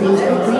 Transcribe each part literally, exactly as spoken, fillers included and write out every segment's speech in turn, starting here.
spingere qui.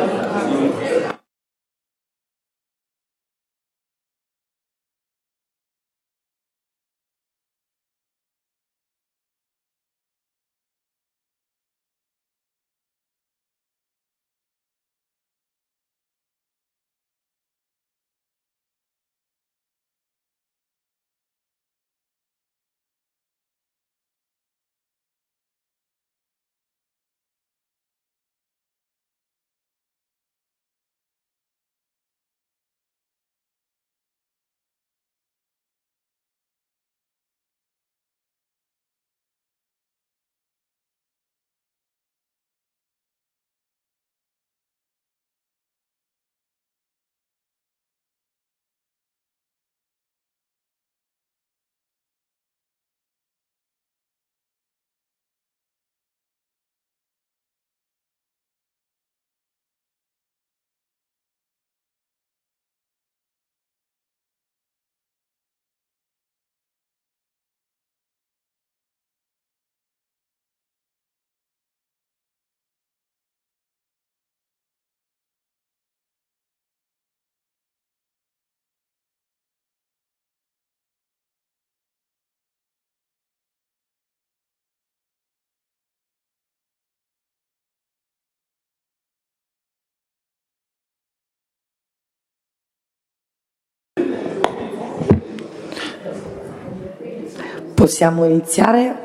Possiamo iniziare?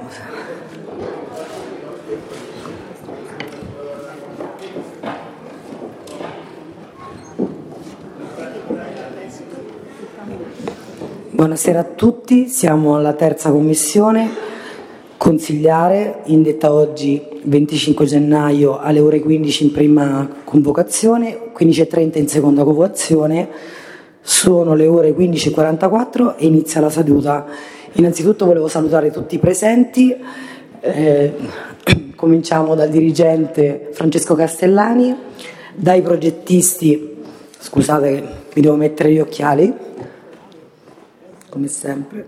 Buonasera a tutti, siamo alla terza commissione consigliare, indetta oggi venticinque gennaio alle ore quindici in prima convocazione, quindici e trenta in seconda convocazione, sono le ore quindici e quarantaquattro e inizia la seduta. Innanzitutto volevo salutare tutti i presenti, eh, cominciamo dal dirigente Francesco Castellani, dai progettisti, scusate che mi devo mettere gli occhiali, come sempre,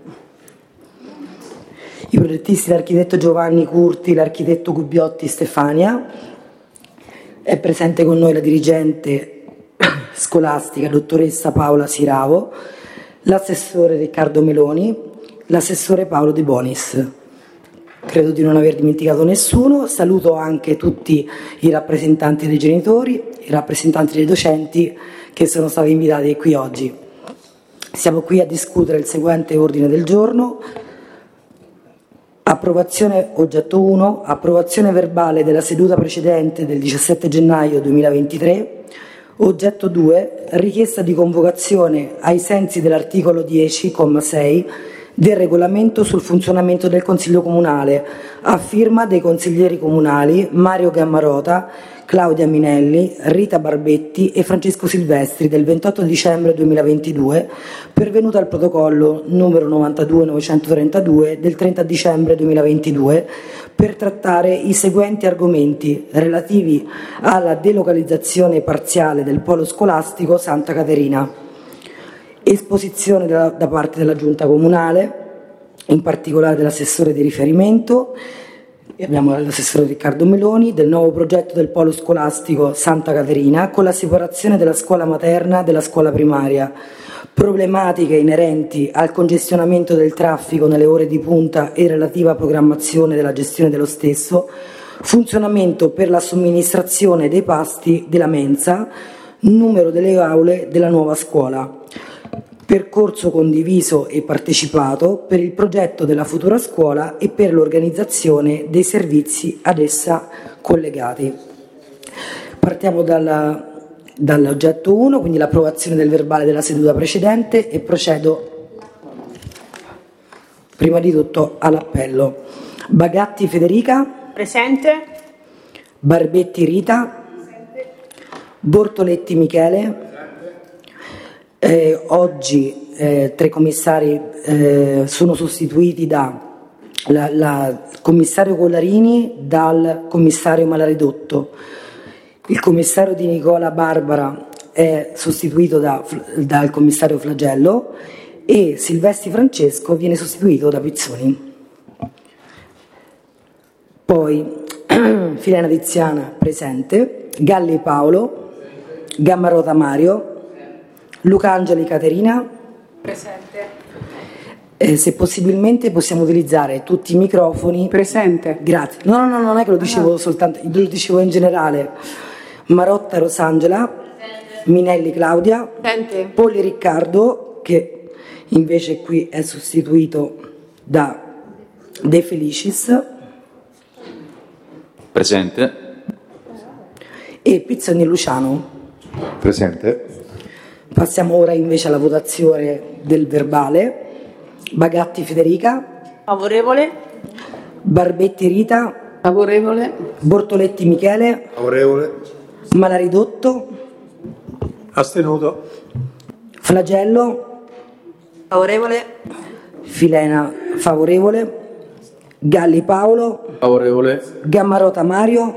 i progettisti l'architetto Giovanni Curti, l'architetto Gubbiotti Stefania, è presente con noi la dirigente scolastica dottoressa Paola Siravo, l'assessore Riccardo Meloni, l'assessore Paolo De Bonis. Credo di non aver dimenticato nessuno. Saluto anche tutti i rappresentanti dei genitori, i rappresentanti dei docenti che sono stati invitati qui oggi. Siamo qui a discutere il seguente ordine del giorno. Approvazione oggetto uno, approvazione verbale della seduta precedente del diciassette gennaio duemilaventitré. Oggetto due, richiesta di convocazione ai sensi dell'articolo dieci, comma sei del regolamento sul funzionamento del Consiglio Comunale, a firma dei consiglieri comunali Mario Gammarota, Claudia Minelli, Rita Barbetti e Francesco Silvestri del ventotto dicembre duemilaventidue, pervenuta al protocollo numero novantadue novecentotrentadue del trenta dicembre duemilaventidue, per trattare i seguenti argomenti relativi alla delocalizzazione parziale del polo scolastico Santa Caterina. Esposizione da, da parte della Giunta Comunale, in particolare dell'assessore di riferimento, abbiamo l'assessore Riccardo Meloni, del nuovo progetto del polo scolastico Santa Caterina con la separazione della scuola materna della scuola primaria, problematiche inerenti al congestionamento del traffico nelle ore di punta e relativa programmazione della gestione dello stesso, funzionamento per la somministrazione dei pasti della mensa, numero delle aule della nuova scuola. Percorso condiviso e partecipato per il progetto della futura scuola e per l'organizzazione dei servizi ad essa collegati. Partiamo dalla, dall'oggetto uno, quindi l'approvazione del verbale della seduta precedente, e procedo prima di tutto all'appello. Bagatti Federica. Presente. Barbetti Rita. Presente. Bortoletti Michele. Eh, oggi eh, tre commissari eh, sono sostituiti da la, la commissario Collarini dal commissario Malaridotto. Il commissario Di Nicola Barbara è sostituito da, dal commissario Flagello e Silvestri Francesco viene sostituito da Pizzoni. Poi Filena Tiziana presente, Galli Paolo, Gammarota Mario, Lucangeli Caterina. Presente. Eh, se possibilmente possiamo utilizzare tutti i microfoni. Presente. Grazie. No, no, no, non è che lo dicevo ah. soltanto, lo dicevo in generale. Marotta Rosangela, presente. Minelli Claudia, presente. Polli Riccardo, che invece qui è sostituito da De Felicis. Presente. E Pizzoni Luciano. Presente. Passiamo ora invece alla votazione del verbale. Bagatti Federica. Favorevole. Barbetti Rita. Favorevole. Bortoletti Michele. Favorevole. Malaridotto. Astenuto. Flagello. Favorevole. Filena favorevole. Galli Paolo. Favorevole. Gammarota Mario.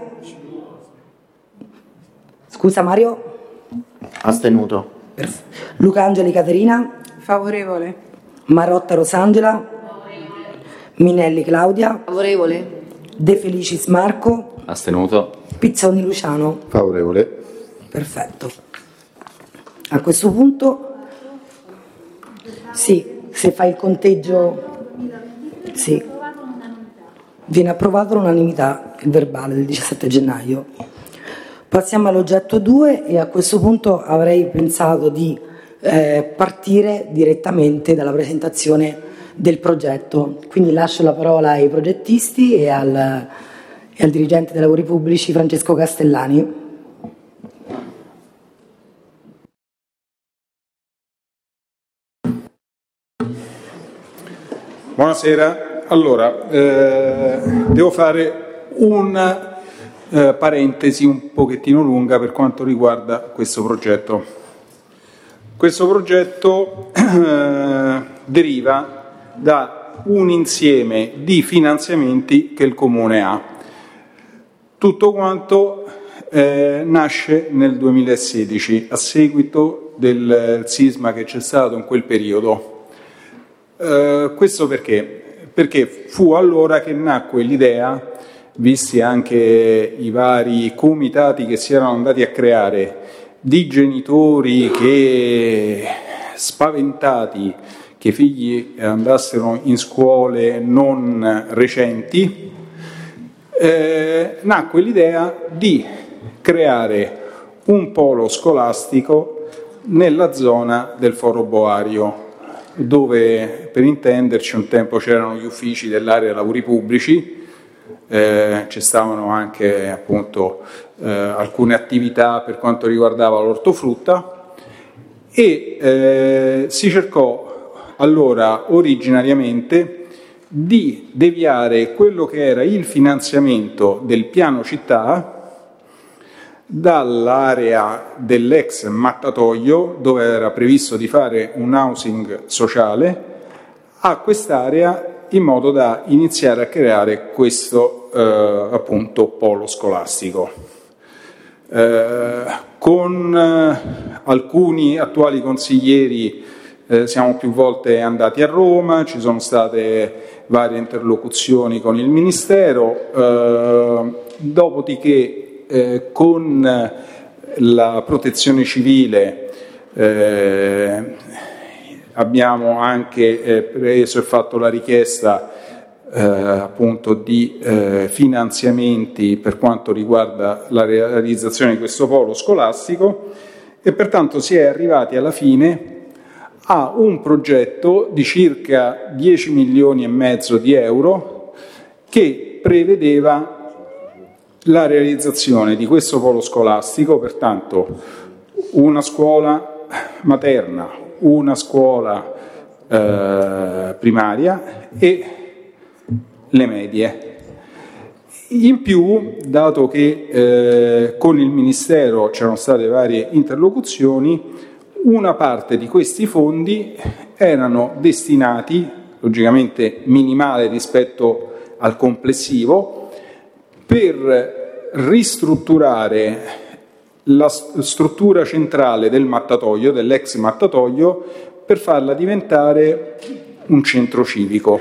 Scusa Mario. Astenuto. Lucangeli Caterina. Favorevole. Marotta Rosangela. Minelli Claudia. Favorevole. De Felicis Marco. Astenuto. Pizzoni Luciano. Favorevole. Perfetto. A questo punto, sì, se fai il conteggio, sì, viene approvato all'unanimità il verbale del diciassette gennaio. Passiamo all'oggetto due e a questo punto avrei pensato di eh, partire direttamente dalla presentazione del progetto. Quindi lascio la parola ai progettisti e al, e al dirigente dei lavori pubblici Francesco Castellani. Buonasera, allora eh, devo fare una eh, parentesi un pochettino lunga per quanto riguarda questo progetto. Questo progetto eh, deriva da un insieme di finanziamenti che il Comune ha. Tutto quanto eh, nasce nel duemilasedici a seguito del sisma che c'è stato in quel periodo. Uh, questo perché? Perché fu allora che nacque l'idea, visti anche i vari comitati che si erano andati a creare, di genitori che spaventati che i figli andassero in scuole non recenti, eh, nacque l'idea di creare un polo scolastico nella zona del Foro Boario, dove per intenderci un tempo c'erano gli uffici dell'area lavori pubblici, eh, ci stavano anche appunto eh, alcune attività per quanto riguardava l'ortofrutta e eh, si cercò allora originariamente di deviare quello che era il finanziamento del piano città dall'area dell'ex mattatoio, dove era previsto di fare un housing sociale, a quest'area in modo da iniziare a creare questo eh, appunto polo scolastico. Eh, con eh, alcuni attuali consiglieri eh, siamo più volte andati a Roma, ci sono state varie interlocuzioni con il Ministero, eh, dopodiché Eh, con la protezione civile eh, abbiamo anche eh, preso e fatto la richiesta eh, appunto di eh, finanziamenti per quanto riguarda la realizzazione di questo polo scolastico e pertanto si è arrivati alla fine a un progetto di circa dieci milioni e mezzo di euro che prevedeva la realizzazione di questo polo scolastico, pertanto una scuola materna, una scuola eh, primaria e le medie. In più, dato che eh, con il Ministero c'erano state varie interlocuzioni, una parte di questi fondi erano destinati, logicamente minimale rispetto al complessivo, per ristrutturare la struttura centrale del mattatoio, dell'ex mattatoio, per farla diventare un centro civico.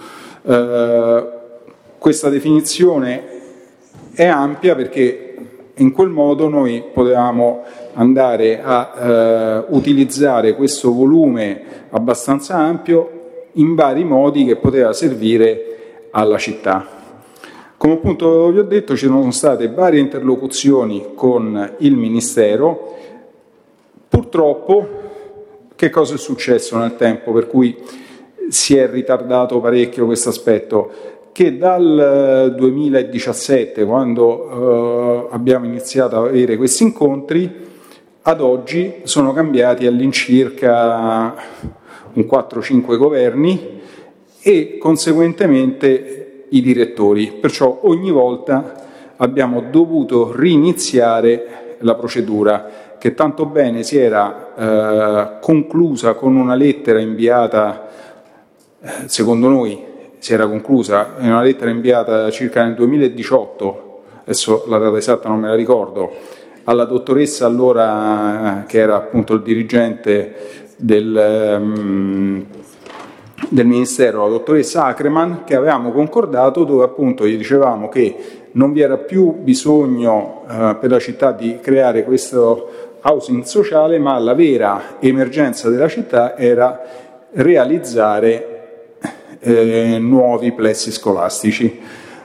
Eh, questa definizione è ampia perché in quel modo noi potevamo andare a eh, utilizzare questo volume abbastanza ampio in vari modi che poteva servire alla città. Come appunto vi ho detto, ci sono state varie interlocuzioni con il Ministero. Purtroppo, che cosa è successo nel tempo per cui si è ritardato parecchio questo aspetto? Che dal duemiladiciassette, quando eh, abbiamo iniziato ad avere questi incontri, ad oggi sono cambiati all'incirca un quattro cinque governi e conseguentemente i direttori, perciò ogni volta abbiamo dovuto riniziare la procedura che tanto bene si era eh, conclusa con una lettera inviata, eh, secondo noi si era conclusa in una lettera inviata circa nel duemiladiciotto, adesso la data esatta non me la ricordo, alla dottoressa allora, che era appunto il dirigente del, um, del Ministero, la dottoressa Ackerman, che avevamo concordato, dove appunto gli dicevamo che non vi era più bisogno uh, per la città di creare questo housing sociale, ma la vera emergenza della città era realizzare Eh, nuovi plessi scolastici.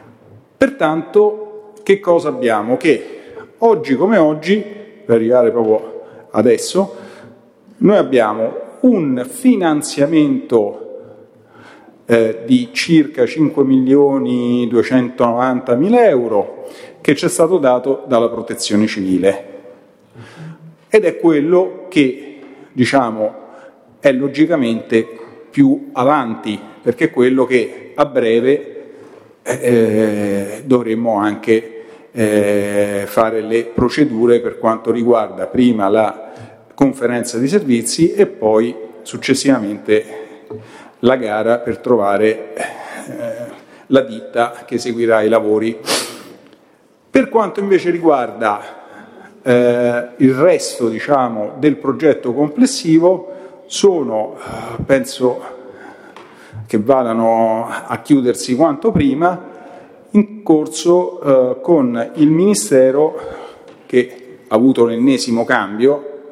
Pertanto, che cosa abbiamo? Che oggi come oggi, per arrivare proprio adesso, noi abbiamo un finanziamento eh, di circa cinque milioni duecentonovantamila euro che ci è stato dato dalla Protezione Civile ed è quello che, diciamo, è logicamente più avanti, perché è quello che a breve eh, dovremmo anche eh, fare le procedure per quanto riguarda prima la conferenza di servizi e poi successivamente la gara per trovare eh, la ditta che eseguirà i lavori. Per quanto invece riguarda eh, il resto, diciamo, del progetto complessivo, sono, penso che vadano a chiudersi quanto prima, in corso eh, con il Ministero che ha avuto l'ennesimo cambio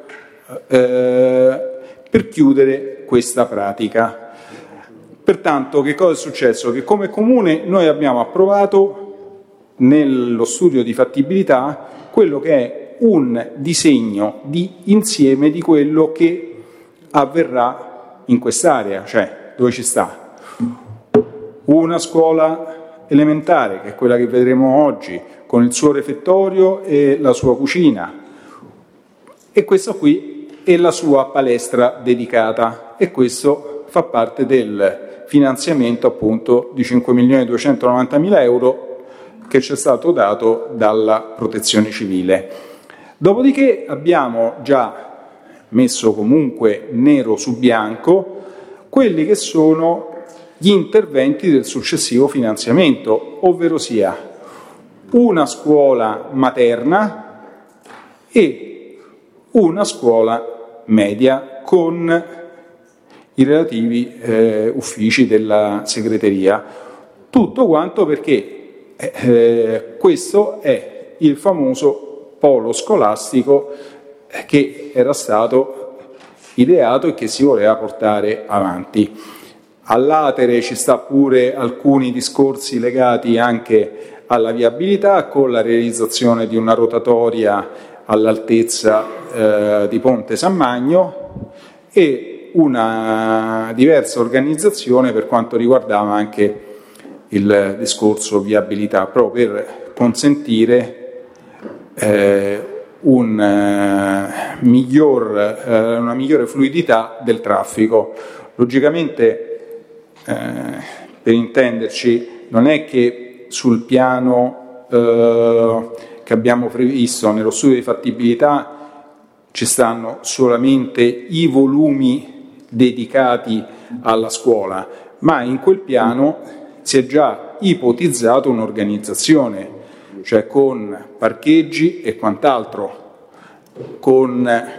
eh, per chiudere questa pratica. Pertanto, che cosa è successo? Che come Comune noi abbiamo approvato nello studio di fattibilità quello che è un disegno di insieme di quello che avverrà in quest'area, cioè dove ci sta una scuola elementare, che è quella che vedremo oggi, con il suo refettorio e la sua cucina, e questo qui è la sua palestra dedicata, e questo fa parte del finanziamento appunto di cinque milioni duecentonovantamila euro che ci è stato dato dalla Protezione Civile. Dopodiché abbiamo già messo comunque nero su bianco quelli che sono gli interventi del successivo finanziamento, ovvero sia una scuola materna e una scuola media con i relativi eh, uffici della segreteria. Tutto quanto perché eh, questo è il famoso polo scolastico che era stato ideato e che si voleva portare avanti. All'atere ci sta pure alcuni discorsi legati anche alla viabilità, con la realizzazione di una rotatoria all'altezza eh, di Ponte San Magno e una diversa organizzazione per quanto riguardava anche il discorso viabilità, proprio per consentire eh, un, eh, miglior, eh, una migliore fluidità del traffico. Logicamente, Eh, per intenderci, non è che sul piano eh, che abbiamo previsto nello studio di fattibilità ci stanno solamente i volumi dedicati alla scuola, ma in quel piano si è già ipotizzato un'organizzazione, cioè con parcheggi e quant'altro, con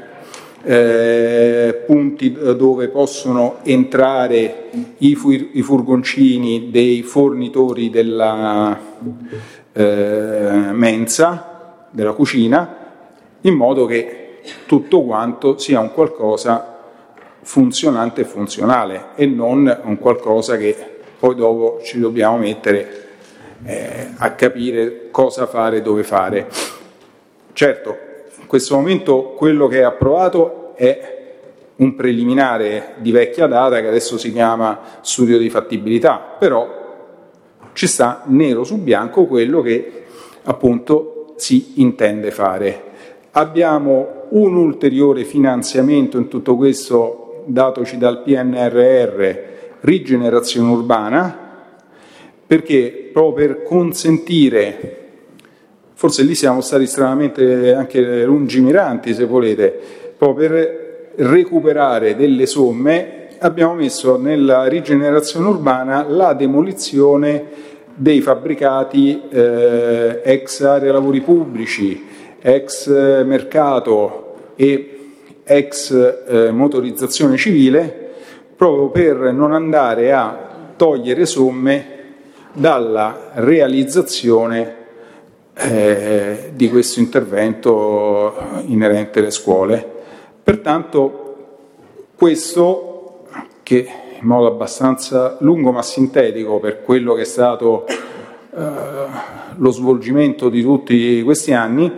Eh, punti dove possono entrare i, fur- i furgoncini dei fornitori della eh, mensa della cucina, in modo che tutto quanto sia un qualcosa funzionante e funzionale e non un qualcosa che poi dopo ci dobbiamo mettere eh, a capire cosa fare e dove fare. Certo, in questo momento quello che è approvato è un preliminare di vecchia data che adesso si chiama studio di fattibilità, però ci sta nero su bianco quello che appunto si intende fare. Abbiamo un ulteriore finanziamento in tutto questo datoci dal P N R R, rigenerazione urbana, perché proprio per consentire, forse lì siamo stati estremamente anche lungimiranti se volete, proprio per recuperare delle somme abbiamo messo nella rigenerazione urbana la demolizione dei fabbricati eh, ex area lavori pubblici, ex mercato e ex eh, motorizzazione civile, proprio per non andare a togliere somme dalla realizzazione eh, di questo intervento inerente alle scuole. Pertanto questo, che in modo abbastanza lungo ma sintetico per quello che è stato eh, lo svolgimento di tutti questi anni,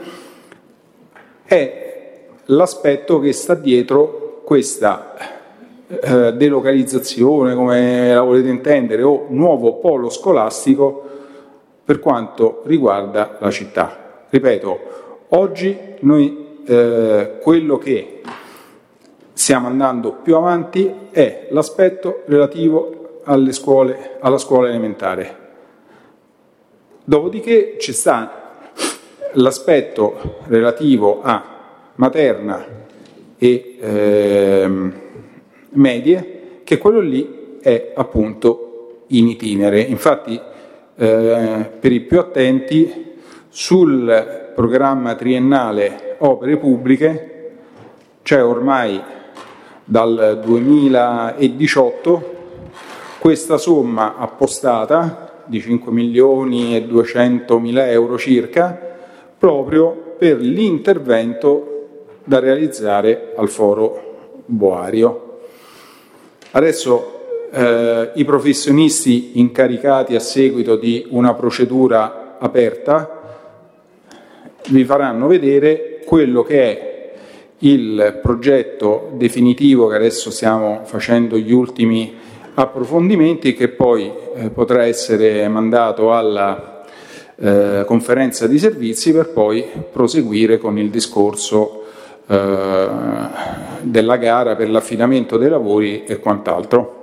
è l'aspetto che sta dietro questa eh, delocalizzazione, come la volete intendere, o nuovo polo scolastico per quanto riguarda la città. Ripeto, oggi noi eh, quello che stiamo andando più avanti è l'aspetto relativo alle scuole, alla scuola elementare. Dopodiché ci sta l'aspetto relativo a materna e eh, medie, che quello lì è appunto in itinere. Infatti eh, per i più attenti sul programma triennale opere pubbliche c'è ormai dal duemiladiciotto questa somma appostata di cinque milioni e duecentomila euro circa proprio per l'intervento da realizzare al foro boario. Adesso eh, i professionisti incaricati a seguito di una procedura aperta vi faranno vedere quello che è il progetto definitivo, che adesso stiamo facendo gli ultimi approfondimenti, che poi eh, potrà essere mandato alla eh, conferenza di servizi per poi proseguire con il discorso eh, della gara per l'affidamento dei lavori e quant'altro.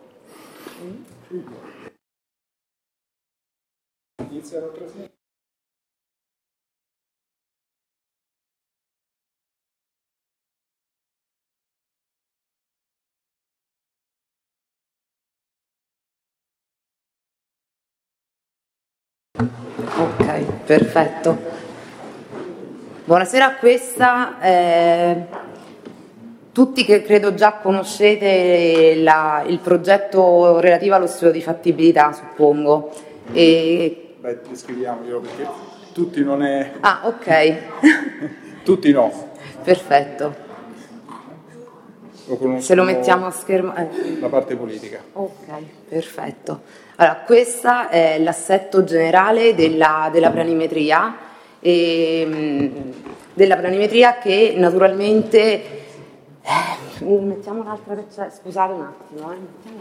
Ok, perfetto. Buonasera, questa eh, tutti che credo già conoscete la, il progetto relativo allo studio di fattibilità, suppongo. E... Beh, descriviamolo perché tutti non è... Ah, ok. Tutti no. Perfetto. Lo Se lo mettiamo a schermo... Eh. La parte politica. Ok, perfetto. Allora, questo è l'assetto generale della, della planimetria, e, della planimetria che naturalmente... Eh, mettiamo un'altra che c'è, scusate un attimo. Eh, mettiamo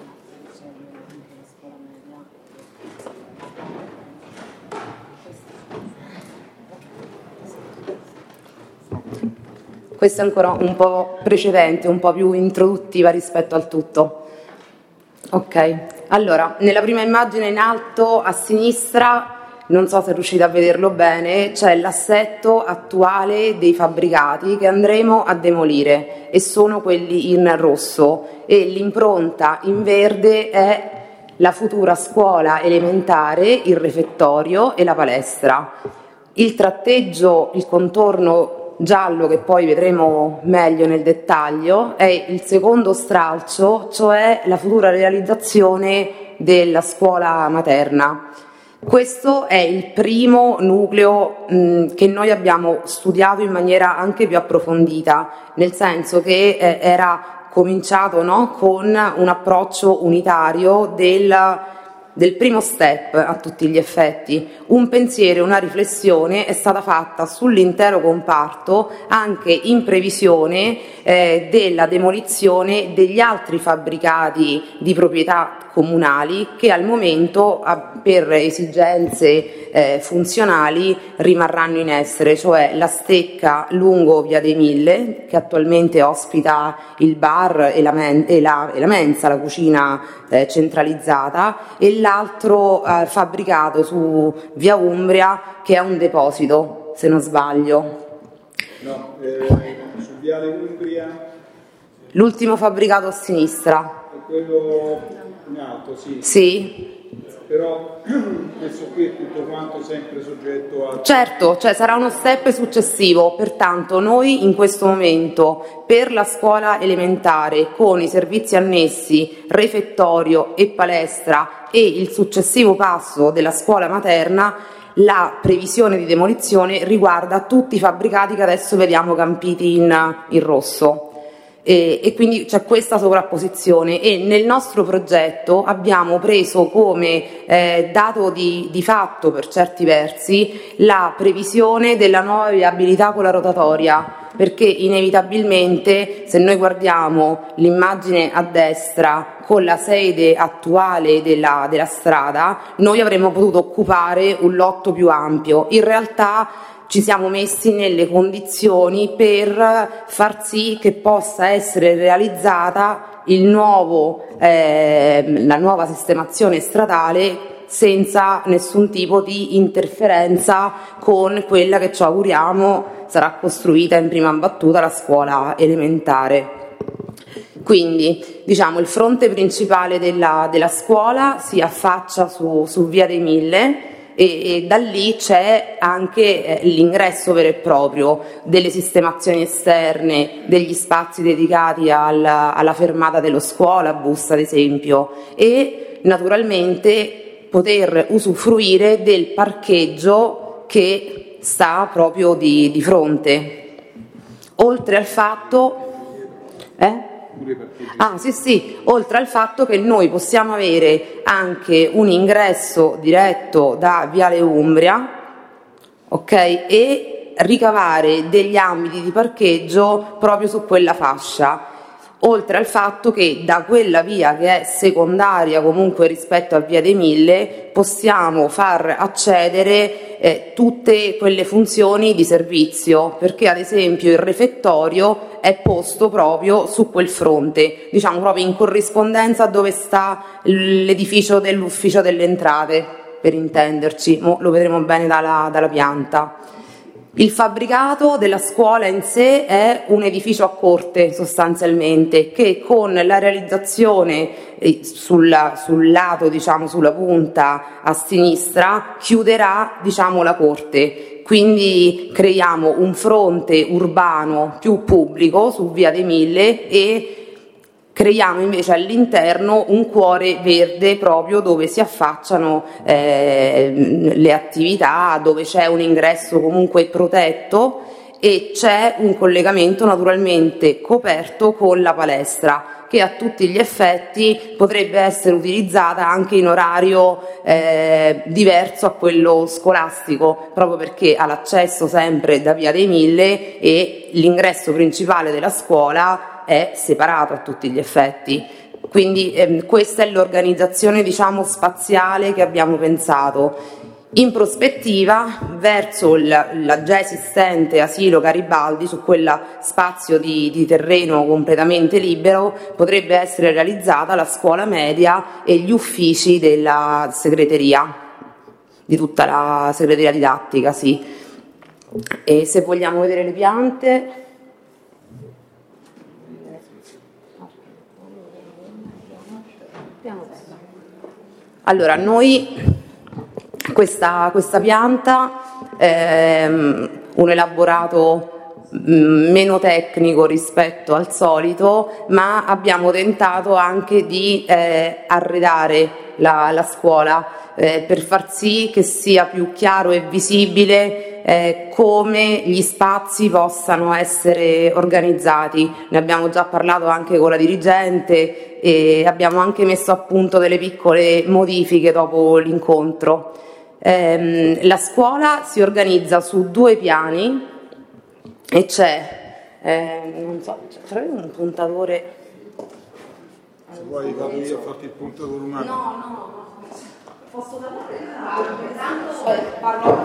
Questa è ancora un po' precedente, un po' più introduttiva rispetto al tutto. Ok, allora, nella prima immagine in alto a sinistra, non so se riuscite a vederlo bene, c'è l'assetto attuale dei fabbricati che andremo a demolire e sono quelli in rosso, e l'impronta in verde è la futura scuola elementare, il refettorio e la palestra. Il tratteggio, il contorno giallo, che poi vedremo meglio nel dettaglio, è il secondo stralcio, cioè la futura realizzazione della scuola materna. Questo è il primo nucleo mh, che noi abbiamo studiato in maniera anche più approfondita, nel senso che eh, era cominciato, no, con un approccio unitario del, del primo step a tutti gli effetti. Un pensiero, una riflessione è stata fatta sull'intero comparto anche in previsione eh, della demolizione degli altri fabbricati di proprietà comunali che al momento per esigenze eh, funzionali rimarranno in essere, cioè la stecca lungo Via dei Mille, che attualmente ospita il bar e la, men- e la, e la mensa, la cucina eh, centralizzata, e l'altro eh, fabbricato su Via Umbria, che è un deposito, se non sbaglio. No, eh, su Viale Umbria. L'ultimo fabbricato a sinistra. È quello in alto, sì. Sì. Però questo qui è tutto quanto sempre soggetto a... Certo, cioè sarà uno step successivo, pertanto noi in questo momento per la scuola elementare con i servizi annessi, refettorio e palestra e il successivo passo della scuola materna, la previsione di demolizione riguarda tutti i fabbricati che adesso vediamo campiti in, in rosso. E, e quindi c'è questa sovrapposizione, e nel nostro progetto abbiamo preso come eh, dato di, di fatto per certi versi la previsione della nuova viabilità con la rotatoria, perché inevitabilmente se noi guardiamo l'immagine a destra con la sede attuale della, della strada noi avremmo potuto occupare un lotto più ampio. In realtà ci siamo messi nelle condizioni per far sì che possa essere realizzata il nuovo, eh, la nuova sistemazione stradale senza nessun tipo di interferenza con quella che ci auguriamo sarà costruita in prima battuta la scuola elementare. Quindi diciamo il fronte principale della, della scuola si affaccia su, su Via dei Mille, e, e da lì c'è anche eh, l'ingresso vero e proprio delle sistemazioni esterne, degli spazi dedicati alla, alla fermata dello scuolabus ad esempio, e naturalmente poter usufruire del parcheggio che sta proprio di, di fronte, oltre al fatto eh? Ah sì sì, oltre al fatto che noi possiamo avere anche un ingresso diretto da Viale Umbria, ok, e ricavare degli ambiti di parcheggio proprio su quella fascia, oltre al fatto che da quella via che è secondaria comunque rispetto a Via dei Mille possiamo far accedere eh, tutte quelle funzioni di servizio, perché ad esempio il refettorio è posto proprio su quel fronte, diciamo proprio in corrispondenza a dove sta l'edificio dell'ufficio delle entrate, per intenderci. Mo lo vedremo bene dalla, dalla pianta. Il fabbricato della scuola in sé è un edificio a corte sostanzialmente, che con la realizzazione sul, sul lato, diciamo sulla punta a sinistra, chiuderà diciamo la corte. Quindi creiamo un fronte urbano più pubblico su Via dei Mille e creiamo invece all'interno un cuore verde proprio dove si affacciano eh, le attività, dove c'è un ingresso comunque protetto e c'è un collegamento naturalmente coperto con la palestra, che a tutti gli effetti potrebbe essere utilizzata anche in orario eh, diverso a quello scolastico, proprio perché ha l'accesso sempre da Via dei Mille e l'ingresso principale della scuola è separato a tutti gli effetti. Quindi ehm, questa è l'organizzazione diciamo spaziale che abbiamo pensato. In prospettiva, verso il, la già esistente asilo Garibaldi, su quel spazio di, di terreno completamente libero, potrebbe essere realizzata la scuola media e gli uffici della segreteria, di tutta la segreteria didattica, sì. E se vogliamo vedere le piante... Allora, noi questa, questa pianta, ehm, un elaborato meno tecnico rispetto al solito, ma abbiamo tentato anche di eh, arredare la, la scuola eh, per far sì che sia più chiaro e visibile eh, come gli spazi possano essere organizzati. Ne abbiamo già parlato anche con la dirigente e abbiamo anche messo a punto delle piccole modifiche dopo l'incontro. Eh, la scuola si organizza su due piani e c'è, eh, non so, c'è un puntatore. Se vuoi vado io a farti il puntatore umano. No, no, posso parlare? Parlo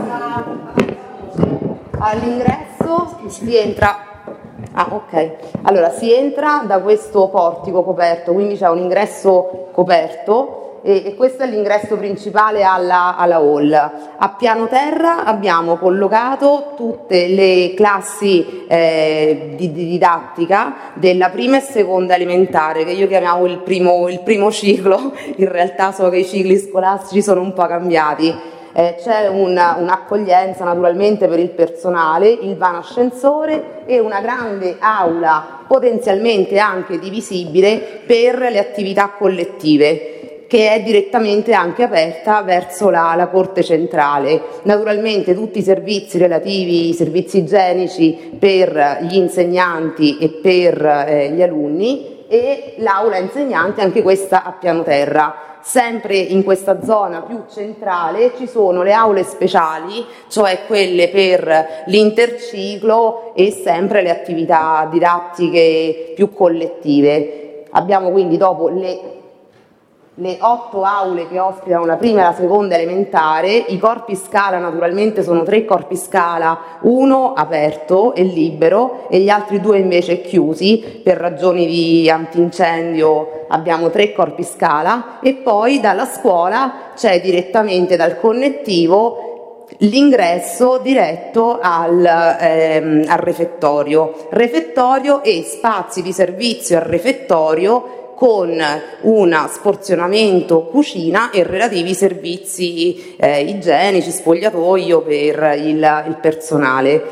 abbastanza. All'ingresso si entra. Ah, ok. Allora si entra da questo portico coperto, quindi c'è un ingresso coperto. E questo è l'ingresso principale alla, alla hall. A piano terra abbiamo collocato tutte le classi eh, di, di didattica della prima e seconda elementare, che io chiamavo il primo, il primo ciclo. In realtà so che i cicli scolastici sono un po' cambiati. Eh, c'è una, un'accoglienza naturalmente per il personale, il vano ascensore e una grande aula potenzialmente anche divisibile per le attività collettive, che è direttamente anche aperta verso la, la corte centrale. Naturalmente tutti i servizi relativi, i servizi igienici per gli insegnanti e per eh, gli alunni, e l'aula insegnante, anche questa a piano terra. Sempre in questa zona più centrale ci sono le aule speciali, cioè quelle per l'interciclo e sempre le attività didattiche più collettive. Abbiamo quindi dopo le le otto aule che ospitano la prima e la seconda elementare. I corpi scala naturalmente sono tre corpi scala, uno aperto e libero e gli altri due invece chiusi per ragioni di antincendio. Abbiamo tre corpi scala e poi dalla scuola c'è direttamente dal connettivo l'ingresso diretto al, ehm, al refettorio, refettorio e spazi di servizio al refettorio con un sporzionamento cucina e relativi servizi eh, igienici, spogliatoio per il, il personale.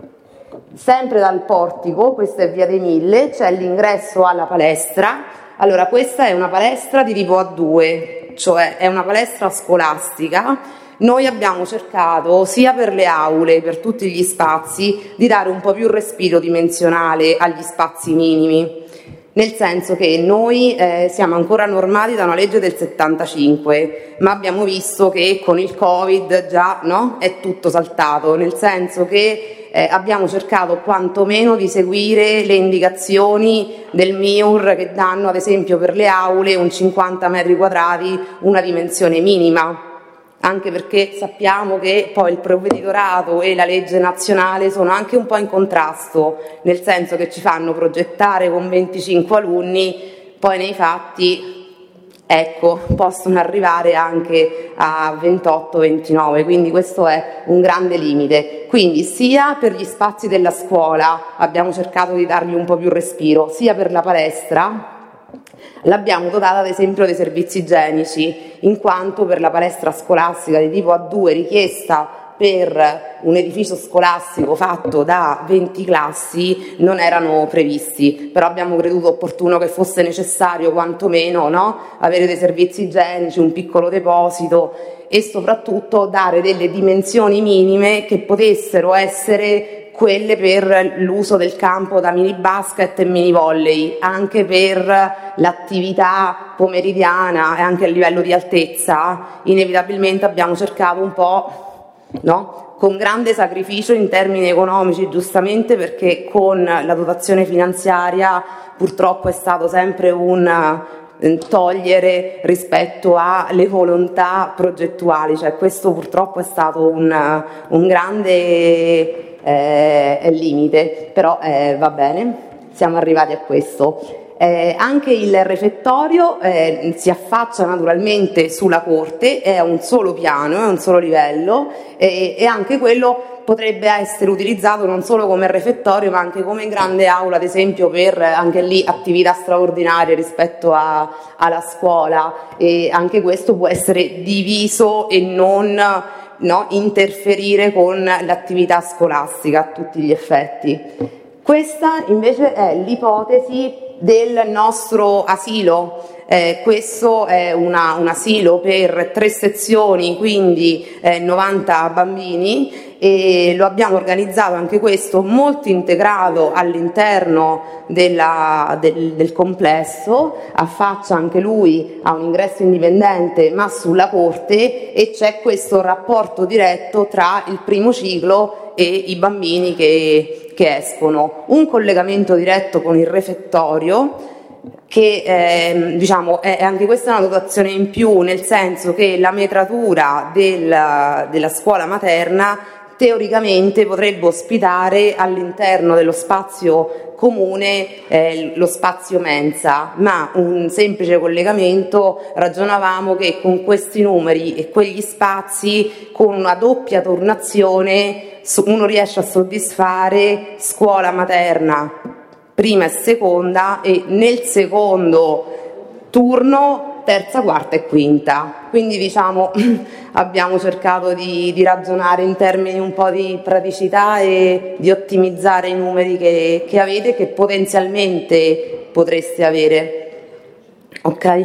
Sempre dal portico, questa è via dei Mille, c'è l'ingresso alla palestra. Allora, questa è una palestra di tipo A due, cioè è una palestra scolastica. Noi abbiamo cercato, sia per le aule, per tutti gli spazi, di dare un po' più respiro dimensionale agli spazi minimi. Nel senso che noi eh, siamo ancora normati da una legge del settantacinque, ma abbiamo visto che con il Covid già no, è tutto saltato, nel senso che eh, abbiamo cercato quantomeno di seguire le indicazioni del M I U R che danno ad esempio per le aule un cinquanta metri quadrati, una dimensione minima. Anche perché sappiamo che poi il provveditorato e la legge nazionale sono anche un po' in contrasto, nel senso che ci fanno progettare con venticinque alunni, poi nei fatti ecco, possono arrivare anche a ventotto ventinove, quindi questo è un grande limite. Quindi sia per gli spazi della scuola abbiamo cercato di dargli un po' più respiro, sia per la palestra l'abbiamo dotata ad esempio dei servizi igienici, in quanto per la palestra scolastica di tipo A due richiesta per un edificio scolastico fatto da venti classi non erano previsti, però abbiamo creduto opportuno che fosse necessario quantomeno no? avere dei servizi igienici, un piccolo deposito e soprattutto dare delle dimensioni minime che potessero essere quelle per l'uso del campo da mini basket e mini volley, anche per l'attività pomeridiana e anche a livello di altezza. Inevitabilmente abbiamo cercato un po', no? con grande sacrificio in termini economici, giustamente perché con la dotazione finanziaria purtroppo è stato sempre un togliere rispetto alle volontà progettuali, cioè questo purtroppo è stato un, un grande Eh, è limite, però eh, va bene, siamo arrivati a questo. Eh, anche il refettorio eh, si affaccia naturalmente sulla corte, è un solo piano, è un solo livello e, e anche quello potrebbe essere utilizzato non solo come refettorio ma anche come grande aula, ad esempio per anche lì attività straordinarie rispetto a, alla scuola, e anche questo può essere diviso e non no, interferire con l'attività scolastica a tutti gli effetti. Questa invece è l'ipotesi del nostro asilo. Eh, questo è una, un asilo per tre sezioni, quindi eh, novanta bambini, e lo abbiamo organizzato anche questo molto integrato all'interno della, del, del complesso, affaccia anche lui a un ingresso indipendente ma sulla corte, e c'è questo rapporto diretto tra il primo ciclo e i bambini che, che escono, un collegamento diretto con il refettorio che eh, diciamo è anche questa una dotazione in più, nel senso che la metratura del, della scuola materna teoricamente potrebbe ospitare all'interno dello spazio comune eh, lo spazio mensa, ma un semplice collegamento, ragionavamo che con questi numeri e quegli spazi, con una doppia turnazione, uno riesce a soddisfare scuola materna prima e seconda, e nel secondo turno terza, quarta e quinta. Quindi diciamo abbiamo cercato di, di ragionare in termini un po' di praticità e di ottimizzare i numeri che, che avete, che potenzialmente potreste avere. Ok?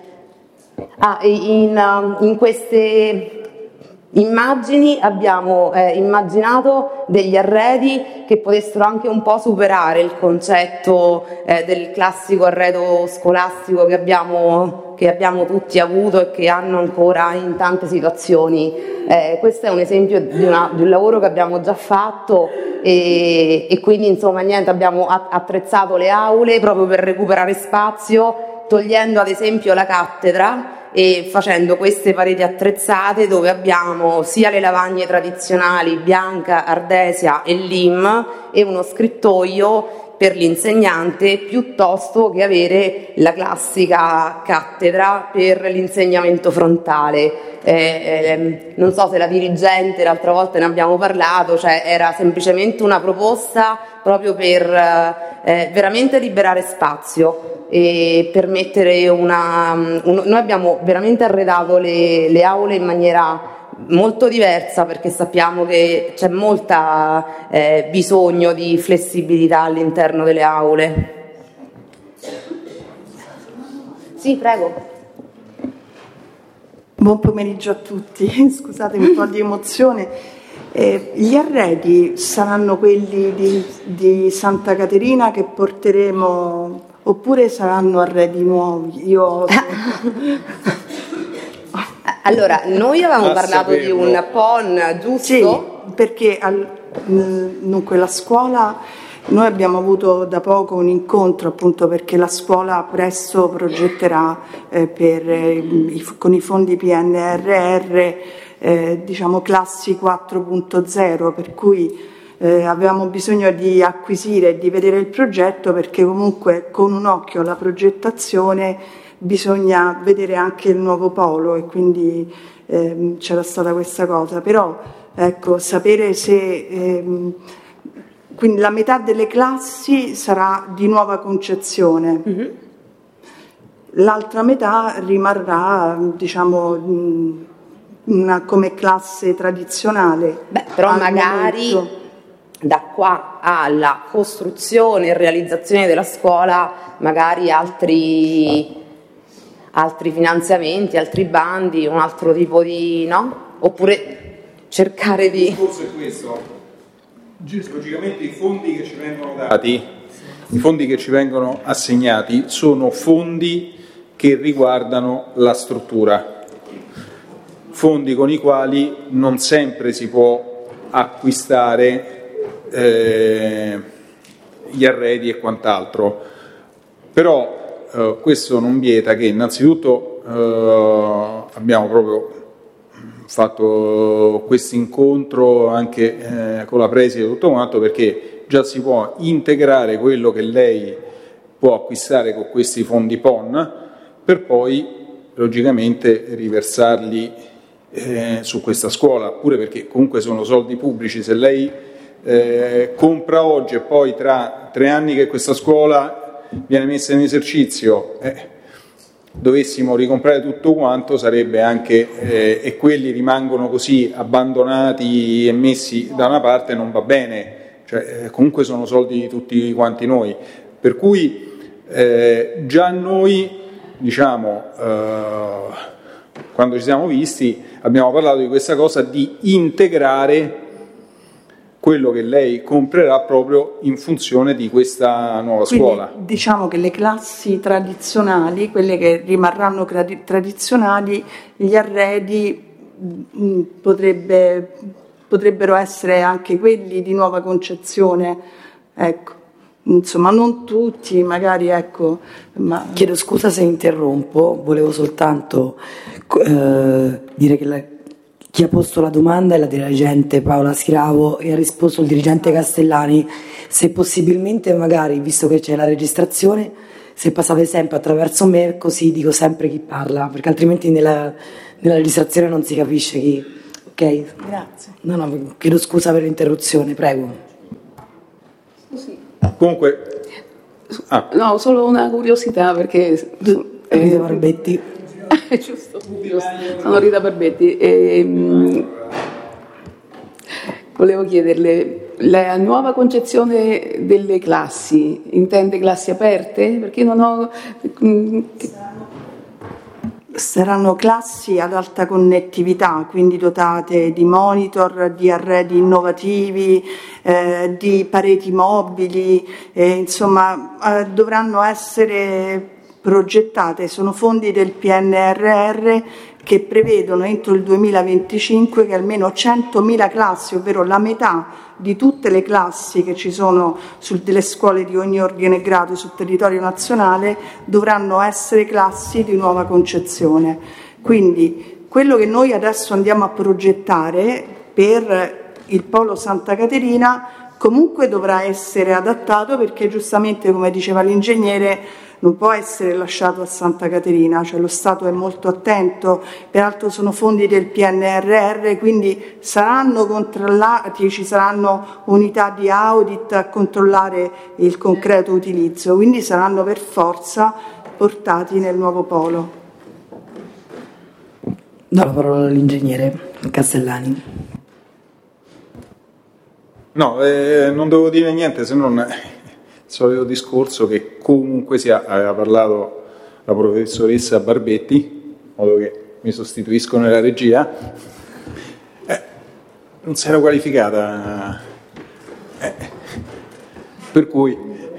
Ah, in, in queste immagini abbiamo eh, immaginato degli arredi che potessero anche un po' superare il concetto eh, del classico arredo scolastico che abbiamo, che abbiamo tutti avuto e che hanno ancora in tante situazioni. Eh, questo è un esempio di, una, di un lavoro che abbiamo già fatto, e, e quindi insomma niente, abbiamo attrezzato le aule proprio per recuperare spazio, togliendo ad esempio la cattedra e facendo queste pareti attrezzate dove abbiamo sia le lavagne tradizionali bianca, ardesia e lim, e uno scrittoio per l'insegnante, piuttosto che avere la classica cattedra per l'insegnamento frontale. Eh, eh, non so se la dirigente, l'altra volta ne abbiamo parlato, cioè era semplicemente una proposta proprio per eh, veramente liberare spazio e permettere una... Un, noi abbiamo veramente arredato le, le aule in maniera molto diversa, perché sappiamo che c'è molta eh, bisogno di flessibilità all'interno delle aule. Sì, prego. Buon pomeriggio a tutti, scusatemi un po' di emozione. Eh, gli arredi saranno quelli di, di Santa Caterina che porteremo, oppure saranno arredi nuovi? Io... Allora, noi avevamo parlato saperlo. di un P O N, giusto? Sì, perché al, dunque la scuola, noi abbiamo avuto da poco un incontro, appunto perché la scuola presto progetterà eh, per, eh, i, con i fondi P N R R eh, diciamo classi quattro punto zero, per cui eh, avevamo bisogno di acquisire e di vedere il progetto, perché comunque con un occhio alla progettazione bisogna vedere anche il nuovo polo, e quindi ehm, c'era stata questa cosa. Però ecco, sapere se ehm, quindi la metà delle classi sarà di nuova concezione, mm-hmm. l'altra metà rimarrà, diciamo, una, come classe tradizionale. Beh, però magari momento. Da qua alla costruzione e realizzazione della scuola magari altri altri finanziamenti, altri bandi, un altro tipo di, no? Oppure cercare di... Il discorso è questo. Logicamente i fondi che ci vengono dati, i fondi che ci vengono assegnati sono fondi che riguardano la struttura, fondi con i quali non sempre si può acquistare eh, gli arredi e quant'altro, però Uh, questo non vieta che innanzitutto uh, abbiamo proprio fatto questo incontro anche eh, con la preside e tutto quanto, perché già si può integrare quello che lei può acquistare con questi fondi P O N, per poi logicamente riversarli eh, su questa scuola, pure perché comunque sono soldi pubblici. Se lei eh, compra oggi e poi tra tre anni che questa scuola viene messa in esercizio, eh, dovessimo ricomprare tutto quanto sarebbe anche, eh, e quelli rimangono così abbandonati e messi da una parte, non va bene, cioè, eh, comunque sono soldi di tutti quanti noi, per cui eh, già noi, diciamo, eh, quando ci siamo visti abbiamo parlato di questa cosa di integrare quello che lei comprerà proprio in funzione di questa nuova Quindi, scuola. Diciamo che le classi tradizionali, quelle che rimarranno tradizionali, gli arredi mh, potrebbe, potrebbero essere anche quelli di nuova concezione, ecco. Insomma, non tutti, magari, ecco. Ma... Chiedo scusa se interrompo, volevo soltanto eh, dire che la, chi ha posto la domanda è la dirigente Paola Schiravo e ha risposto il dirigente Castellani. Se possibilmente, magari, visto che c'è la registrazione, se passate sempre attraverso me, così dico sempre chi parla, perché altrimenti nella, nella registrazione non si capisce chi. Ok? Grazie. No, no, chiedo scusa per l'interruzione, prego. Scusi. Comunque, ah. No, solo una curiosità perché eh, Rita Barbetti. Giusto, giusto, sono Rita Barbetti. E, mh, volevo chiederle, la nuova concezione delle classi intende classi aperte? Perché non ho. Mh, Saranno classi ad alta connettività, quindi dotate di monitor, di arredi innovativi, eh, di pareti mobili, eh, insomma eh, dovranno essere progettate, sono fondi del P N R R che prevedono entro il duemilaventicinque che almeno centomila classi, ovvero la metà di tutte le classi che ci sono su delle scuole di ogni ordine e grado sul territorio nazionale dovranno essere classi di nuova concezione. Quindi quello che noi adesso andiamo a progettare per il Polo Santa Caterina comunque dovrà essere adattato perché giustamente, come diceva l'ingegnere, non può essere lasciato a Santa Caterina, cioè lo Stato è molto attento, peraltro sono fondi del P N R R, quindi saranno controllati, ci saranno unità di audit a controllare il concreto utilizzo, quindi saranno per forza portati nel nuovo polo. Do la parola all'ingegnere Castellani. No, eh, non devo dire niente se non il solito discorso che comunque sia, aveva parlato la professoressa Barbetti, in modo che mi sostituisco nella regia, eh, non si era qualificata, eh, per cui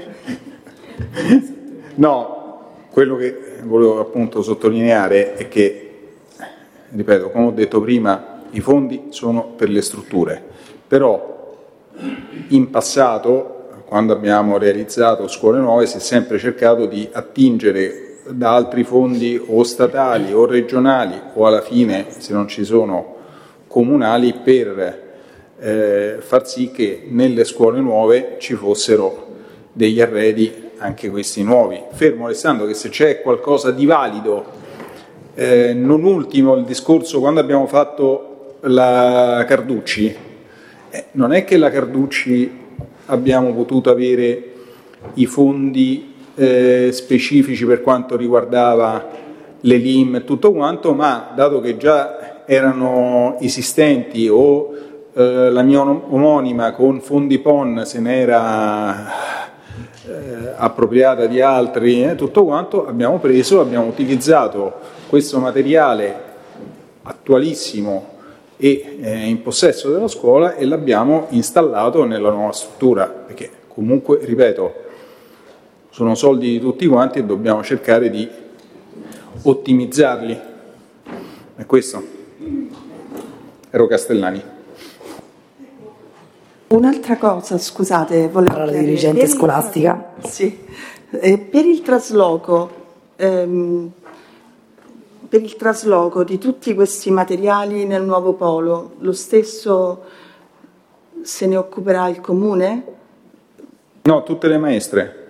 no, quello che volevo appunto sottolineare è che, ripeto, come ho detto prima, i fondi sono per le strutture, però in passato, quando abbiamo realizzato scuole nuove, si è sempre cercato di attingere da altri fondi o statali o regionali o alla fine, se non ci sono, comunali, per eh, far sì che nelle scuole nuove ci fossero degli arredi, anche questi nuovi. Fermo restando che se c'è qualcosa di valido, eh, non ultimo il discorso quando abbiamo fatto la Carducci, eh, non è che la Carducci abbiamo potuto avere i fondi eh, specifici per quanto riguardava le L I M e tutto quanto, ma dato che già erano esistenti o eh, la mia omonima con fondi P O N se ne era eh, appropriata di altri e eh, tutto quanto, abbiamo preso, abbiamo utilizzato questo materiale attualissimo e eh, in possesso della scuola e l'abbiamo installato nella nuova struttura, perché comunque, ripeto, sono soldi di tutti quanti e dobbiamo cercare di ottimizzarli. È questo. Ero Castellani. Un'altra cosa, scusate, volevo Parla la chiedere, dirigente per il- scolastica. Sì, Eh, per il trasloco, ehm, per il trasloco di tutti questi materiali nel nuovo polo, lo stesso se ne occuperà il comune? No, tutte le maestre.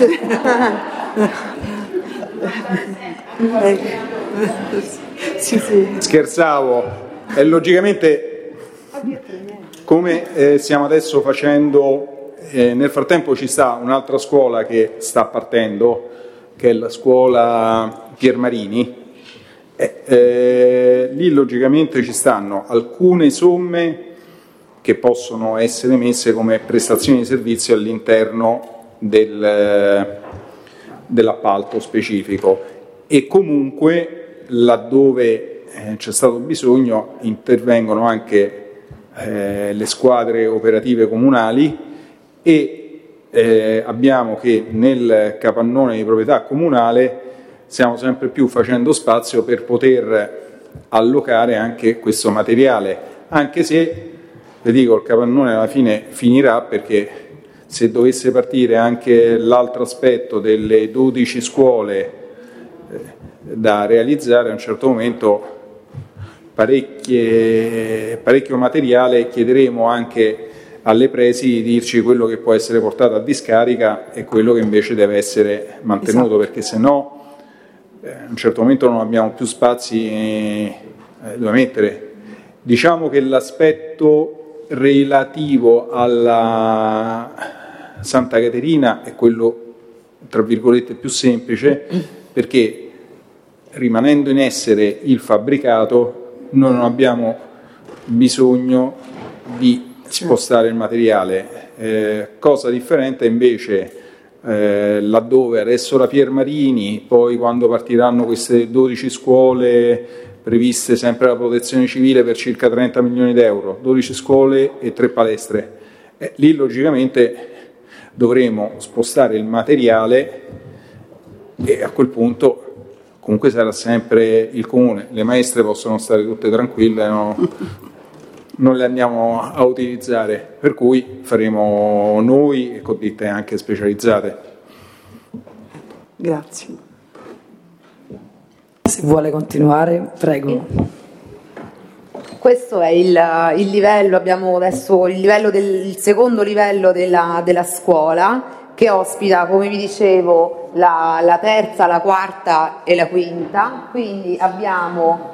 Eh, sì, sì. Scherzavo. E logicamente, come eh, stiamo adesso facendo, eh, nel frattempo ci sta un'altra scuola che sta partendo, che è la scuola Piermarini, eh, eh, lì logicamente ci stanno alcune somme che possono essere messe come prestazioni di servizio all'interno del, dell'appalto specifico, e comunque laddove eh, c'è stato bisogno intervengono anche eh, le squadre operative comunali, e eh, abbiamo che nel capannone di proprietà comunale stiamo sempre più facendo spazio per poter allocare anche questo materiale, anche se vi dico, il capannone alla fine finirà, perché se dovesse partire anche l'altro aspetto delle dodici scuole eh, da realizzare, a un certo momento parecchie, parecchio materiale chiederemo anche alle presi di dirci quello che può essere portato a discarica e quello che invece deve essere mantenuto, esatto. Perché se no eh, a un certo momento non abbiamo più spazi eh, dove mettere. Diciamo che l'aspetto relativo alla Santa Caterina è quello tra virgolette più semplice, perché rimanendo in essere il fabbricato noi non abbiamo bisogno di spostare il materiale, eh, cosa differente invece eh, laddove adesso la Piermarini, poi quando partiranno queste dodici scuole previste sempre la protezione civile per circa trenta milioni di euro, dodici scuole e tre palestre. Eh, lì logicamente dovremo spostare il materiale e a quel punto comunque sarà sempre il comune. Le maestre possono stare tutte tranquille, no? Non le andiamo a utilizzare, per cui faremo noi e con ditte anche specializzate. Grazie. Se vuole continuare, prego. Questo è il, il livello, abbiamo adesso il, livello del, il secondo livello della, della scuola, che ospita, come vi dicevo, la, la terza, la quarta e la quinta, quindi abbiamo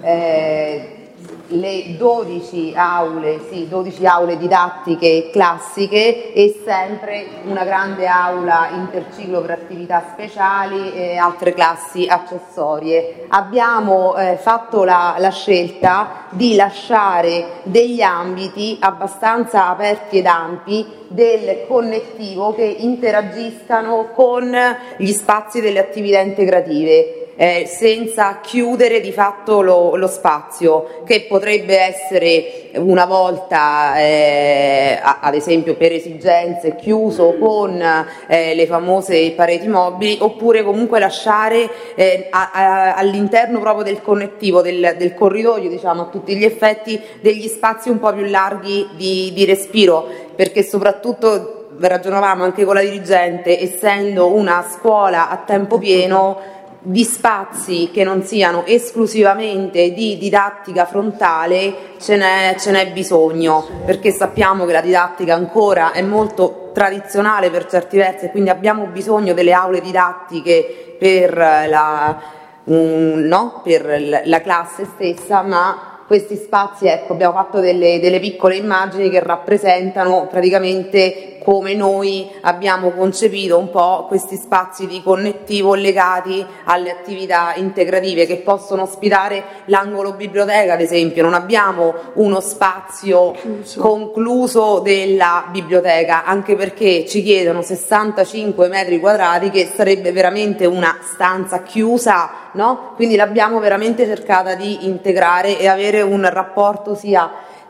eh, le dodici aule, sì, dodici aule didattiche classiche e sempre una grande aula interciclo per attività speciali e altre classi accessorie. Abbiamo eh, fatto la, la scelta di lasciare degli ambiti abbastanza aperti ed ampi del connettivo che interagiscano con gli spazi delle attività integrative. Eh, senza chiudere di fatto lo, lo spazio, che potrebbe essere una volta eh, ad esempio per esigenze chiuso con eh, le famose pareti mobili, oppure comunque lasciare eh, a, a, all'interno proprio del connettivo, del, del corridoio, diciamo a tutti gli effetti, degli spazi un po' più larghi di, di respiro, perché soprattutto ragionavamo anche con la dirigente, essendo una scuola a tempo pieno, di spazi che non siano esclusivamente di didattica frontale ce n'è, ce n'è bisogno, perché sappiamo che la didattica ancora è molto tradizionale per certi versi, e quindi abbiamo bisogno delle aule didattiche per la, um, no? per la classe stessa, ma questi spazi, ecco, abbiamo fatto delle, delle piccole immagini che rappresentano praticamente come noi abbiamo concepito un po' questi spazi di connettivo legati alle attività integrative, che possono ospitare l'angolo biblioteca, ad esempio. Non abbiamo uno spazio chiuso, concluso della biblioteca, anche perché ci chiedono sessantacinque metri quadrati, che sarebbe veramente una stanza chiusa, no? Quindi l'abbiamo veramente cercata di integrare e avere un rapporto sia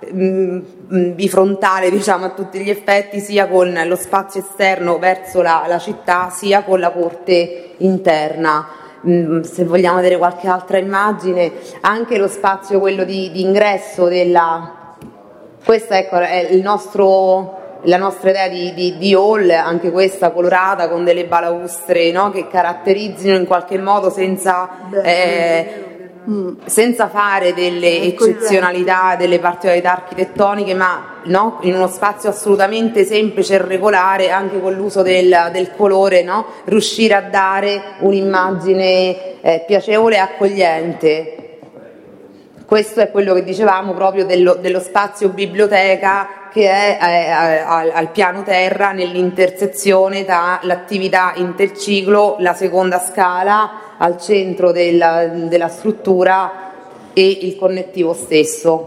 bifrontale, diciamo a tutti gli effetti, sia con lo spazio esterno verso la, la città, sia con la corte interna. Se vogliamo vedere qualche altra immagine, anche lo spazio, quello di, di ingresso della, questa, ecco, è il nostro, la nostra idea di, di, di hall, anche questa colorata con delle balaustre, no? Che caratterizzino in qualche modo, senza eh, Mm. senza fare delle eccezionalità, delle particolarità architettoniche, ma no? In uno spazio assolutamente semplice e regolare, anche con l'uso del, del colore, no? Riuscire a dare un'immagine eh, piacevole e accogliente. Questo è quello che dicevamo proprio dello, dello spazio biblioteca che è eh, al, al piano terra, nell'intersezione tra l'attività interciclo, la seconda scala al centro della, della struttura e il connettivo stesso.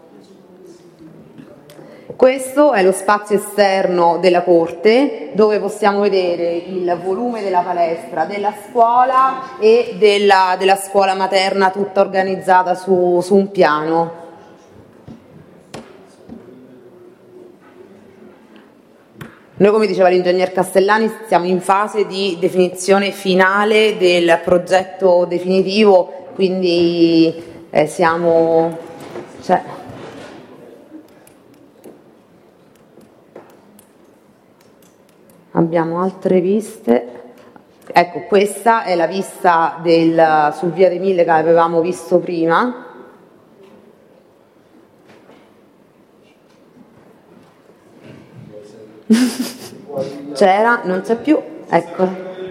Questo è lo spazio esterno della corte, dove possiamo vedere il volume della palestra, della scuola e della, della scuola materna tutta organizzata su, su un piano. Noi, come diceva l'ingegner Castellani, siamo in fase di definizione finale del progetto definitivo, quindi eh, siamo... Cioè, abbiamo altre viste. Ecco, questa è la vista del, su Via dei Mille che avevamo visto prima. C'era, non c'è più, ecco.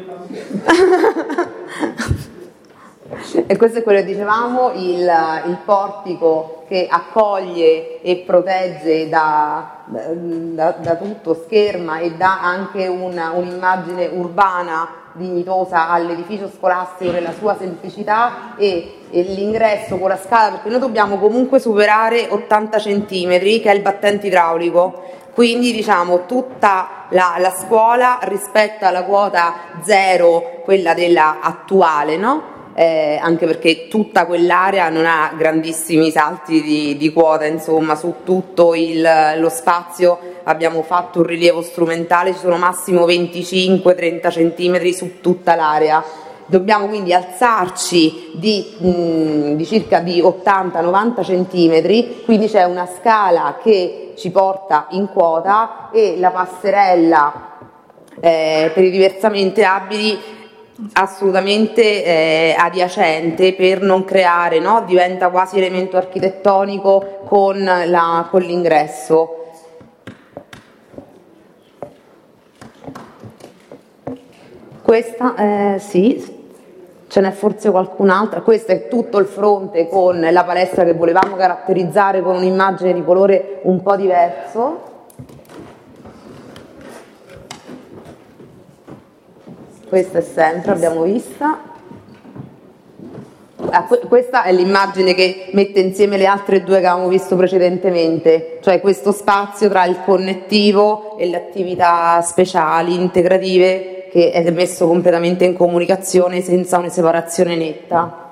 E questo è quello che dicevamo, il, il portico che accoglie e protegge da, da, da tutto, scherma e dà anche una, un'immagine urbana dignitosa all'edificio scolastico nella sua semplicità, e, e l'ingresso con la scala, perché noi dobbiamo comunque superare ottanta centimetri, che è il battente idraulico. Quindi diciamo tutta la, la scuola rispetto alla quota zero, quella della attuale, no? Eh, anche perché tutta quell'area non ha grandissimi salti di, di quota, insomma, su tutto il, lo spazio abbiamo fatto un rilievo strumentale, ci sono massimo venticinque trenta centimetri su tutta l'area. Dobbiamo quindi alzarci di, mh, di circa di ottanta novanta centimetri, quindi c'è una scala che ci porta in quota e la passerella eh, per i diversamente abili assolutamente eh, adiacente, per non creare, no? Diventa quasi elemento architettonico con, la, con l'ingresso. Questa eh, sì, ce n'è forse qualcun'altra. Questo è tutto il fronte con la palestra che volevamo caratterizzare con un'immagine di colore un po' diverso. Questa è sempre, abbiamo vista. Ah, questa è l'immagine che mette insieme le altre due che avevamo visto precedentemente, cioè questo spazio tra il connettivo e le attività speciali, integrative, che è messo completamente in comunicazione senza una separazione netta.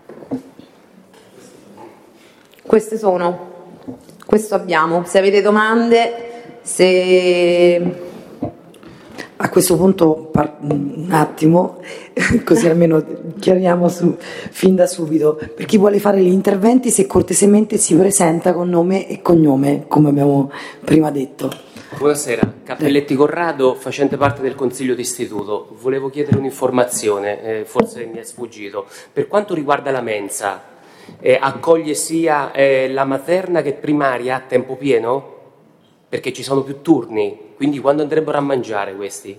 Queste sono, questo abbiamo. Se avete domande, se... A questo punto un attimo, così almeno chiariamo su, fin da subito, per chi vuole fare gli interventi, se cortesemente si presenta con nome e cognome, come abbiamo prima detto. Buonasera, Cappelletti Corrado, facente parte del Consiglio d'Istituto. Volevo chiedere un'informazione, eh, forse mi è sfuggito. Per quanto riguarda la mensa, eh, accoglie sia eh, la materna che primaria a tempo pieno? Perché ci sono più turni, quindi quando andrebbero a mangiare questi?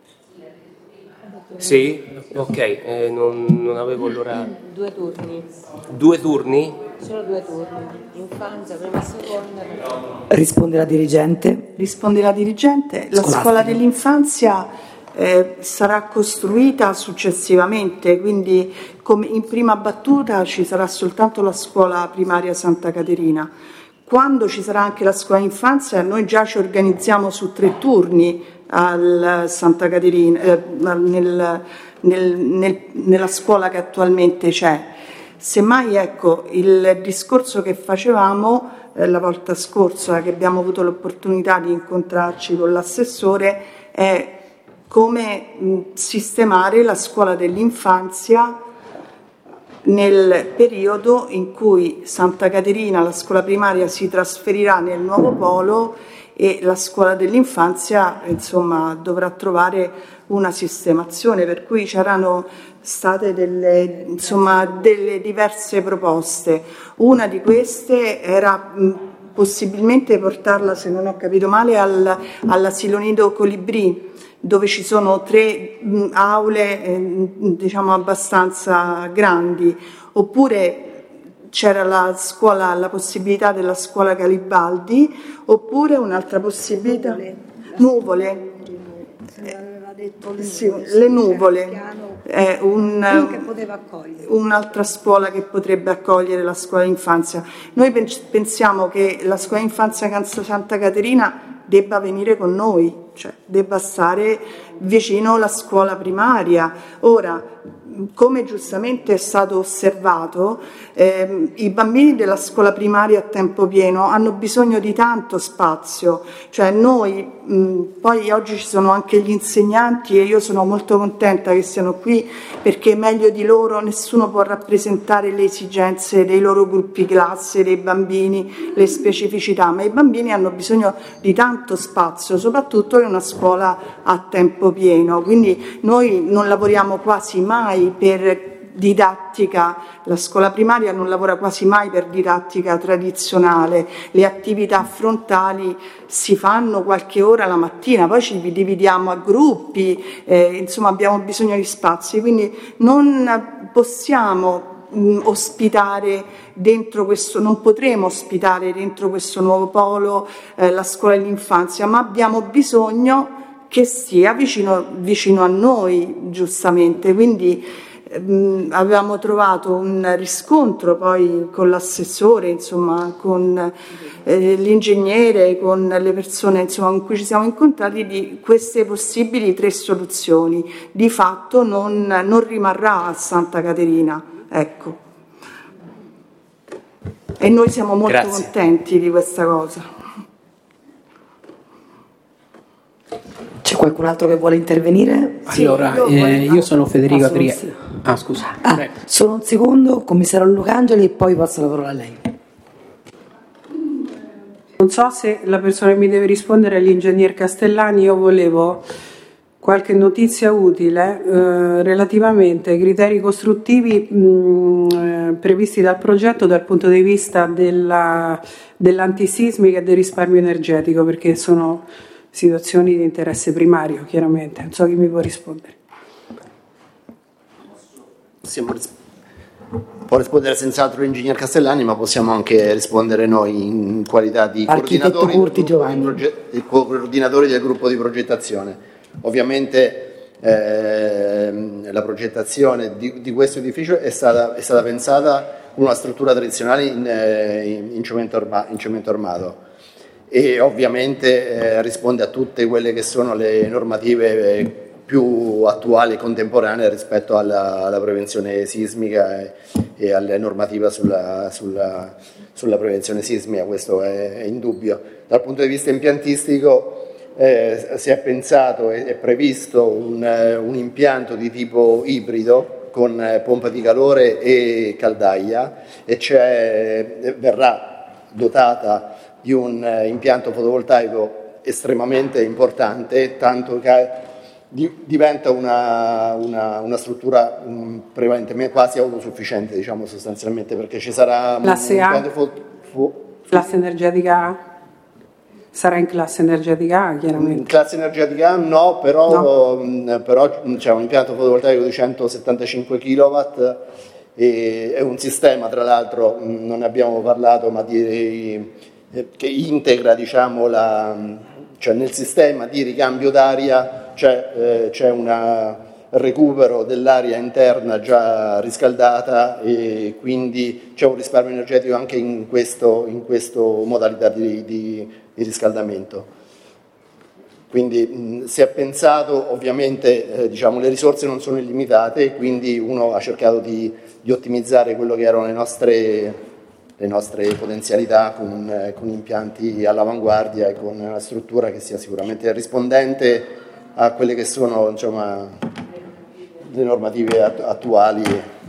Sì? Ok, eh, non, non avevo allora... Due turni. Due turni? Solo due turni. Infanzia, prima e seconda. Risponde la dirigente. Risponde la dirigente. La Scolastica. scuola dell'infanzia eh, sarà costruita successivamente, quindi come in prima battuta ci sarà soltanto la scuola primaria Santa Caterina. Quando ci sarà anche la scuola infanzia, noi già ci organizziamo su tre turni al Santa Caterina, eh, nel, nel, nel, nella scuola che attualmente c'è. Semmai, ecco, il discorso che facevamo eh, la volta scorsa, che abbiamo avuto l'opportunità di incontrarci con l'assessore, è come mh, sistemare la scuola dell'infanzia nel periodo in cui Santa Caterina, la scuola primaria, si trasferirà nel nuovo polo e la scuola dell'infanzia, insomma, dovrà trovare una sistemazione, per cui c'erano state delle, insomma, delle diverse proposte. Una di queste era mh, possibilmente portarla, se non ho capito male, al, all'asilo nido Colibrì, dove ci sono tre mh, aule eh, diciamo abbastanza grandi, oppure c'era la scuola, la possibilità della scuola Garibaldi, oppure un'altra possibilità, nuvole, sì, le nuvole, è un, un'altra scuola che potrebbe accogliere la scuola d'infanzia. Noi pensiamo che la scuola d'infanzia Santa Caterina debba venire con noi, cioè debba stare vicino alla scuola primaria. Ora, come giustamente è stato osservato, eh, i bambini della scuola primaria a tempo pieno hanno bisogno di tanto spazio, cioè noi, mh, poi oggi ci sono anche gli insegnanti e io sono molto contenta che siano qui, perché meglio di loro nessuno può rappresentare le esigenze dei loro gruppi classe, dei bambini, le specificità, ma i bambini hanno bisogno di tanto spazio, soprattutto in una scuola a tempo pieno, quindi noi non lavoriamo quasi mai per didattica, la scuola primaria non lavora quasi mai per didattica tradizionale, le attività frontali si fanno qualche ora la mattina, poi ci dividiamo a gruppi, eh, insomma abbiamo bisogno di spazi, quindi non possiamo mh, ospitare dentro questo, non potremo ospitare dentro questo nuovo polo eh, la scuola dell'infanzia, ma abbiamo bisogno che sia vicino, vicino a noi, giustamente, quindi ehm, avevamo trovato un riscontro poi con l'assessore, insomma, con eh, l'ingegnere, con le persone, insomma, con cui ci siamo incontrati, di queste possibili tre soluzioni. Di fatto non, non rimarrà a Santa Caterina, ecco. E noi siamo molto Grazie. contenti di questa cosa. C'è qualcun altro che vuole intervenire? Allora, Sì, io, eh, io sono Federico Ah, solo un Adriani. Ah, scusa. Ah, Prego. solo un secondo, commissario Lucangeli, e poi passo la parola a lei. Non so se la persona che mi deve rispondere è l'ingegner Castellani. Io volevo qualche notizia utile eh, relativamente ai criteri costruttivi mh, eh, previsti dal progetto dal punto di vista della, dell'antisismica e del risparmio energetico, perché sono situazioni di interesse primario, chiaramente. Non so chi mi può rispondere. Possiamo ris- può rispondere senz'altro l'ingegner Castellani, ma possiamo anche rispondere noi in qualità di Architetto coordinatori, Curti del gruppo Giovanni. di proge- di coordinatori del gruppo di progettazione. Ovviamente ehm, la progettazione di, di questo edificio è stata, è stata pensata con una struttura tradizionale in, eh, in, in, cemento, arma- in cemento armato, e ovviamente eh, risponde a tutte quelle che sono le normative eh, più attuali e contemporanee rispetto alla, alla prevenzione sismica e, e alla normativa sulla, sulla, sulla prevenzione sismica. Questo è, è indubbio. Dal punto di vista impiantistico eh, si è pensato e è previsto un, un impianto di tipo ibrido con eh, pompa di calore e caldaia, e c'è, verrà dotata di un eh, impianto fotovoltaico estremamente importante, tanto che di, diventa una, una, una struttura um, prevalentemente quasi autosufficiente, diciamo, sostanzialmente, perché ci sarà Classe un A? impianto fo- fo- Classe energetica A? Sarà in classe energetica A, in chiaramente. classe energetica A no, però, No. mh, però c'è un impianto fotovoltaico di centosettantacinque chilowatt e è un sistema, tra l'altro, mh, non ne abbiamo parlato, ma di, eh, che integra, diciamo, la, cioè nel sistema di ricambio d'aria c'è, eh, c'è un recupero dell'aria interna già riscaldata, e quindi c'è un risparmio energetico anche in questo, in questo modalità di, di, di riscaldamento. Quindi mh, si è pensato, ovviamente eh, diciamo, le risorse non sono illimitate, quindi uno ha cercato di, di ottimizzare quello che erano le nostre, le nostre potenzialità con, eh, con impianti all'avanguardia e con una struttura che sia sicuramente rispondente a quelle che sono, insomma, le normative attuali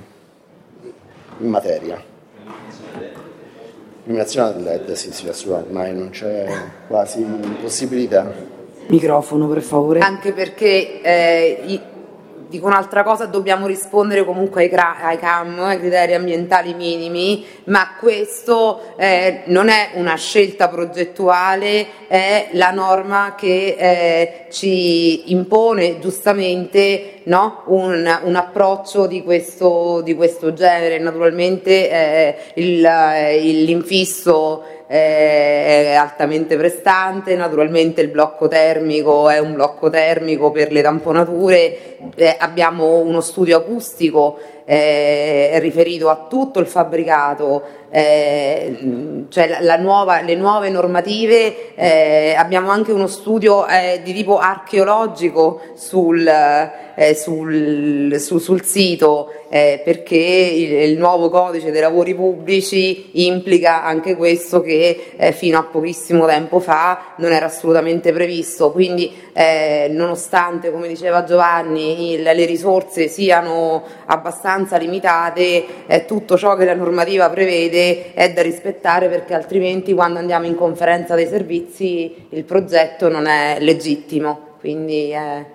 in materia. Illuminazione del L E D, sì, sì, assolutamente, ormai non c'è quasi possibilità. Microfono, per favore. Anche perché eh, i- dico un'altra cosa, dobbiamo rispondere comunque ai, cra- ai C A M, ai criteri ambientali minimi, ma questo eh, non è una scelta progettuale, è la norma che eh, ci impone giustamente, no? un, un approccio di questo, di questo genere. Naturalmente eh, il, il, l'infisso è altamente prestante, naturalmente il blocco termico è un blocco termico per le tamponature, eh, abbiamo uno studio acustico eh, riferito a tutto il fabbricato, eh, cioè la, la nuova, le nuove normative, eh, abbiamo anche uno studio eh, di tipo archeologico sul, eh, sul, su, sul sito, eh, perché il, il nuovo codice dei lavori pubblici implica anche questo che eh, fino a pochissimo tempo fa non era assolutamente previsto, quindi eh, nonostante, come diceva Giovanni, il, le risorse siano abbastanza limitate, eh, tutto ciò che la normativa prevede è da rispettare, perché altrimenti quando andiamo in conferenza dei servizi il progetto non è legittimo, quindi eh.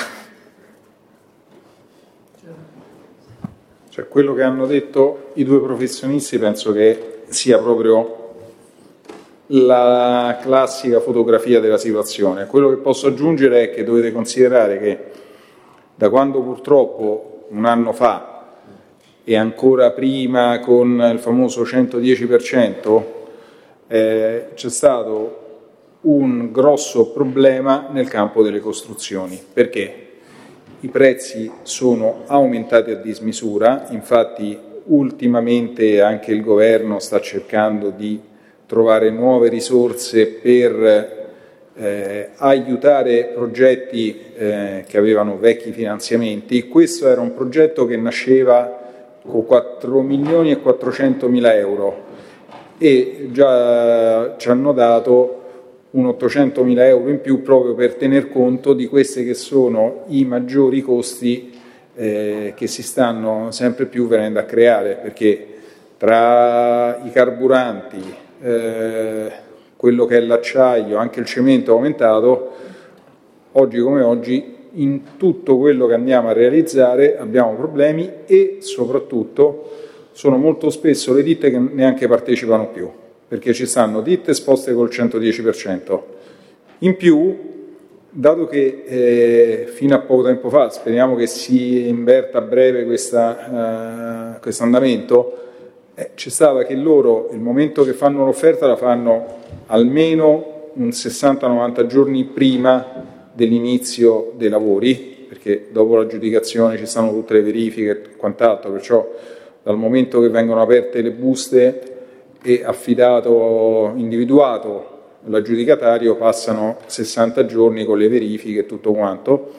Cioè, quello che hanno detto i due professionisti penso che sia proprio la classica fotografia della situazione. Quello che posso aggiungere è che dovete considerare che da quando purtroppo un anno fa e ancora prima con il famoso centodieci per cento eh, c'è stato un grosso problema nel campo delle costruzioni. Perché? I prezzi sono aumentati a dismisura, infatti ultimamente anche il governo sta cercando di trovare nuove risorse per eh, aiutare progetti eh, che avevano vecchi finanziamenti. Questo era un progetto che nasceva con quattro milioni e quattrocentomila euro e già ci hanno dato un ottocentomila euro in più proprio per tener conto di questi che sono i maggiori costi eh, che si stanno sempre più venendo a creare, perché tra i carburanti, eh, quello che è l'acciaio, anche il cemento è aumentato, oggi come oggi in tutto quello che andiamo a realizzare abbiamo problemi e soprattutto sono molto spesso le ditte che neanche partecipano più, perché ci stanno ditte esposte col centodieci per cento. In più, dato che eh, fino a poco tempo fa, speriamo che si inverta a breve questa, uh, questo andamento, eh, c'è stava che loro, il momento che fanno l'offerta, la fanno almeno un sessanta novanta giorni prima dell'inizio dei lavori, perché dopo l'aggiudicazione ci stanno tutte le verifiche e quant'altro, perciò dal momento che vengono aperte le buste e affidato, individuato l'aggiudicatario, passano sessanta giorni con le verifiche e tutto quanto.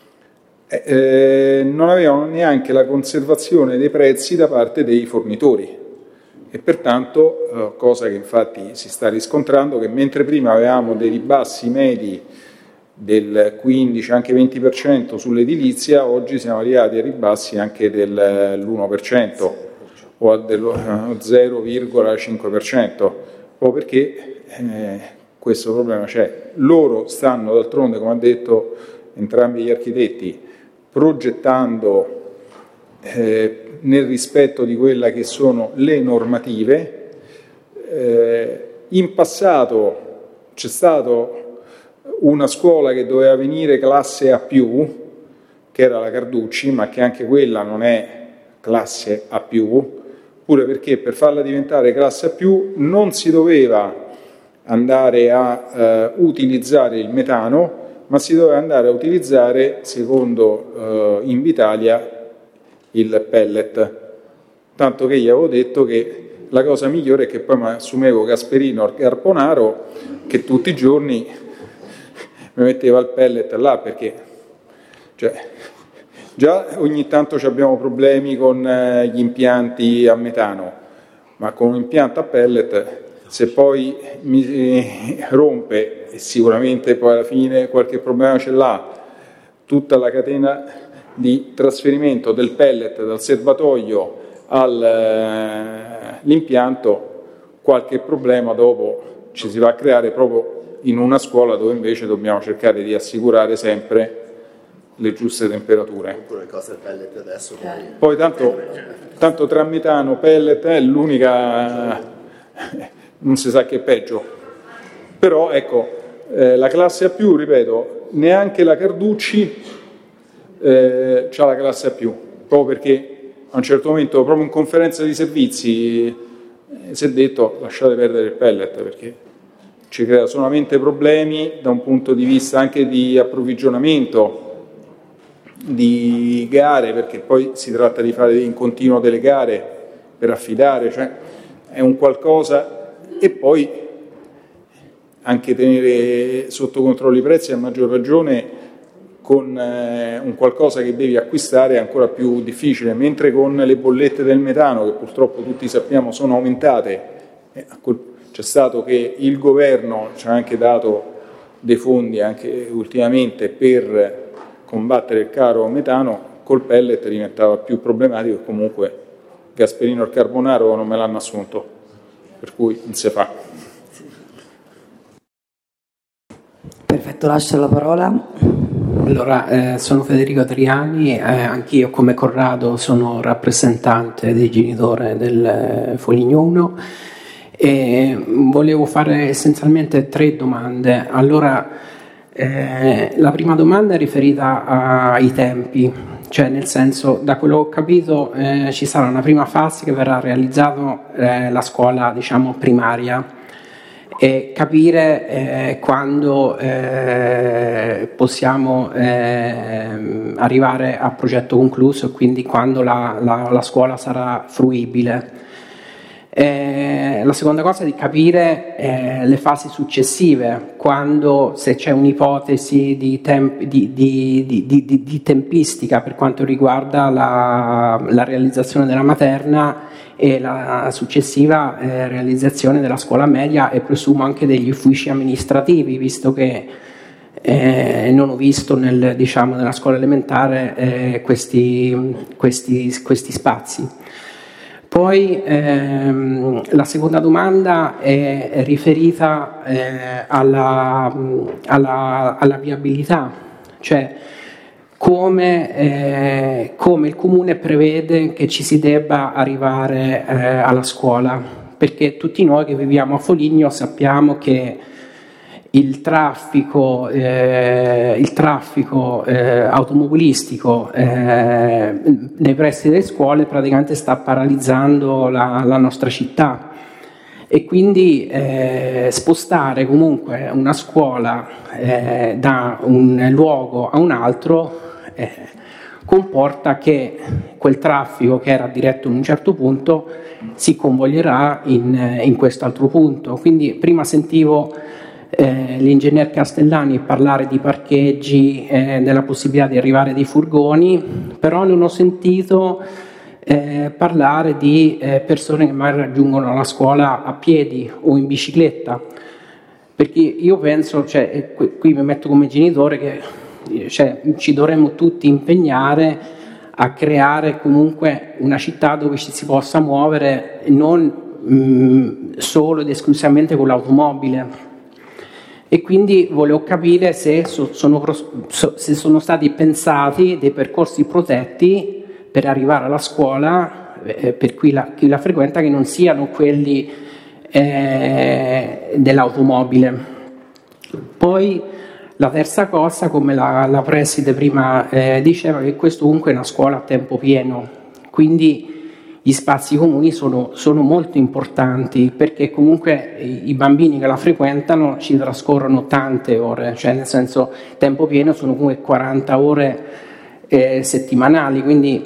Eh, non avevano neanche la conservazione dei prezzi da parte dei fornitori e pertanto, eh, cosa che infatti si sta riscontrando, che mentre prima avevamo dei ribassi medi del quindici, anche venti per cento sull'edilizia, oggi siamo arrivati a ribassi anche dell'uno per cento o dello zero virgola cinque per cento, proprio perché eh, questo problema c'è. Loro stanno d'altronde, come ha detto entrambi gli architetti, progettando eh, nel rispetto di quella che sono le normative. Eh, in passato c'è stato una scuola che doveva venire classe A più, che era la Carducci, ma che anche quella non è classe A più, pure perché per farla diventare classe A più non si doveva andare a eh, utilizzare il metano, ma si doveva andare a utilizzare, secondo eh, Invitalia, il pellet. Tanto che gli avevo detto che la cosa migliore è che poi mi assumevo Gasperino Garponaro, che tutti i giorni mi metteva il pellet là, perché cioè, già ogni tanto abbiamo problemi con eh, gli impianti a metano, ma con un impianto a pellet, se poi mi eh, rompe, e sicuramente poi alla fine qualche problema ce l'ha, tutta la catena di trasferimento del pellet dal serbatoio all'impianto, eh, qualche problema dopo ci si va a creare proprio in una scuola dove invece dobbiamo cercare di assicurare sempre le giuste temperature. Oppure cosa il pellet adesso. Poi, poi tanto, tanto tra metano, pellet è l'unica, non si sa che è peggio. Però ecco, eh, la classe A più, ripeto, neanche la Carducci eh, c'ha la classe A più, proprio perché a un certo momento, proprio in conferenza di servizi, eh, si è detto lasciate perdere il pellet perché ci crea solamente problemi da un punto di vista anche di approvvigionamento, di gare, perché poi si tratta di fare in continuo delle gare per affidare, cioè è un qualcosa, e poi anche tenere sotto controllo i prezzi a maggior ragione con eh, un qualcosa che devi acquistare è ancora più difficile, mentre con le bollette del metano, che purtroppo tutti sappiamo sono aumentate, eh, c'è stato che il governo ci ha anche dato dei fondi anche ultimamente per combattere il caro metano, col pellet diventava più problematico e comunque Gasperino e il Carbonaro non me l'hanno assunto, per cui non si fa. Perfetto, lascio la parola. Allora, eh, sono Federico Adriani, eh, anch'io come Corrado sono rappresentante dei genitori del eh, Foligno uno e volevo fare essenzialmente tre domande. Allora, eh, la prima domanda è riferita ai tempi, cioè nel senso, da quello che ho capito eh, ci sarà una prima fase che verrà realizzata eh, la scuola, diciamo, primaria, e capire eh, quando eh, possiamo eh, arrivare a progetto concluso e quindi quando la, la, la scuola sarà fruibile. Eh, la seconda cosa è di capire eh, le fasi successive, quando, se c'è un'ipotesi di, temp- di, di, di, di, di tempistica per quanto riguarda la, la realizzazione della materna e la successiva eh, realizzazione della scuola media e presumo anche degli uffici amministrativi, visto che eh, non ho visto nel, diciamo, nella scuola elementare eh, questi, questi, questi spazi. Poi ehm, la seconda domanda è riferita eh, alla, alla, alla viabilità, cioè come, eh, come il Comune prevede che ci si debba arrivare eh, alla scuola, perché tutti noi che viviamo a Foligno sappiamo che il traffico, eh, il traffico eh, automobilistico eh, nei pressi delle scuole praticamente sta paralizzando la, la nostra città e quindi eh, spostare comunque una scuola eh, da un luogo a un altro eh, comporta che quel traffico che era diretto in un certo punto si convoglierà in, in quest'altro punto. Quindi prima sentivo Eh, l'ingegner Castellani parlare di parcheggi, eh, della possibilità di arrivare dei furgoni, però non ho sentito eh, parlare di eh, persone che magari raggiungono la scuola a piedi o in bicicletta, perché io penso, cioè, qui, qui mi metto come genitore, che cioè, ci dovremmo tutti impegnare a creare comunque una città dove ci si possa muovere non mh, solo ed esclusivamente con l'automobile. E quindi volevo capire se sono, se sono stati pensati dei percorsi protetti per arrivare alla scuola, eh, per chi la, chi la frequenta, che non siano quelli eh, dell'automobile. Poi la terza cosa, come la, la preside prima eh, diceva, che questo comunque è una scuola a tempo pieno, quindi gli spazi comuni sono, sono molto importanti, perché comunque i, i bambini che la frequentano ci trascorrono tante ore, cioè nel senso tempo pieno sono comunque quaranta ore eh, settimanali, quindi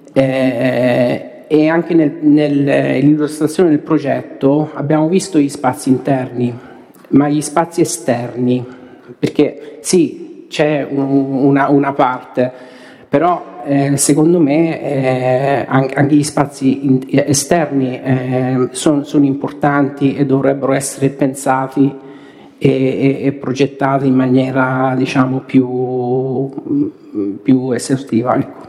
eh, e anche nel, nel, nell'illustrazione del progetto abbiamo visto gli spazi interni, ma gli spazi esterni, perché sì, c'è un, una, una parte, però eh, secondo me eh, anche, anche gli spazi in, esterni eh, sono, sono importanti e dovrebbero essere pensati e, e, e progettati in maniera, diciamo, più, più esaustiva. Ecco.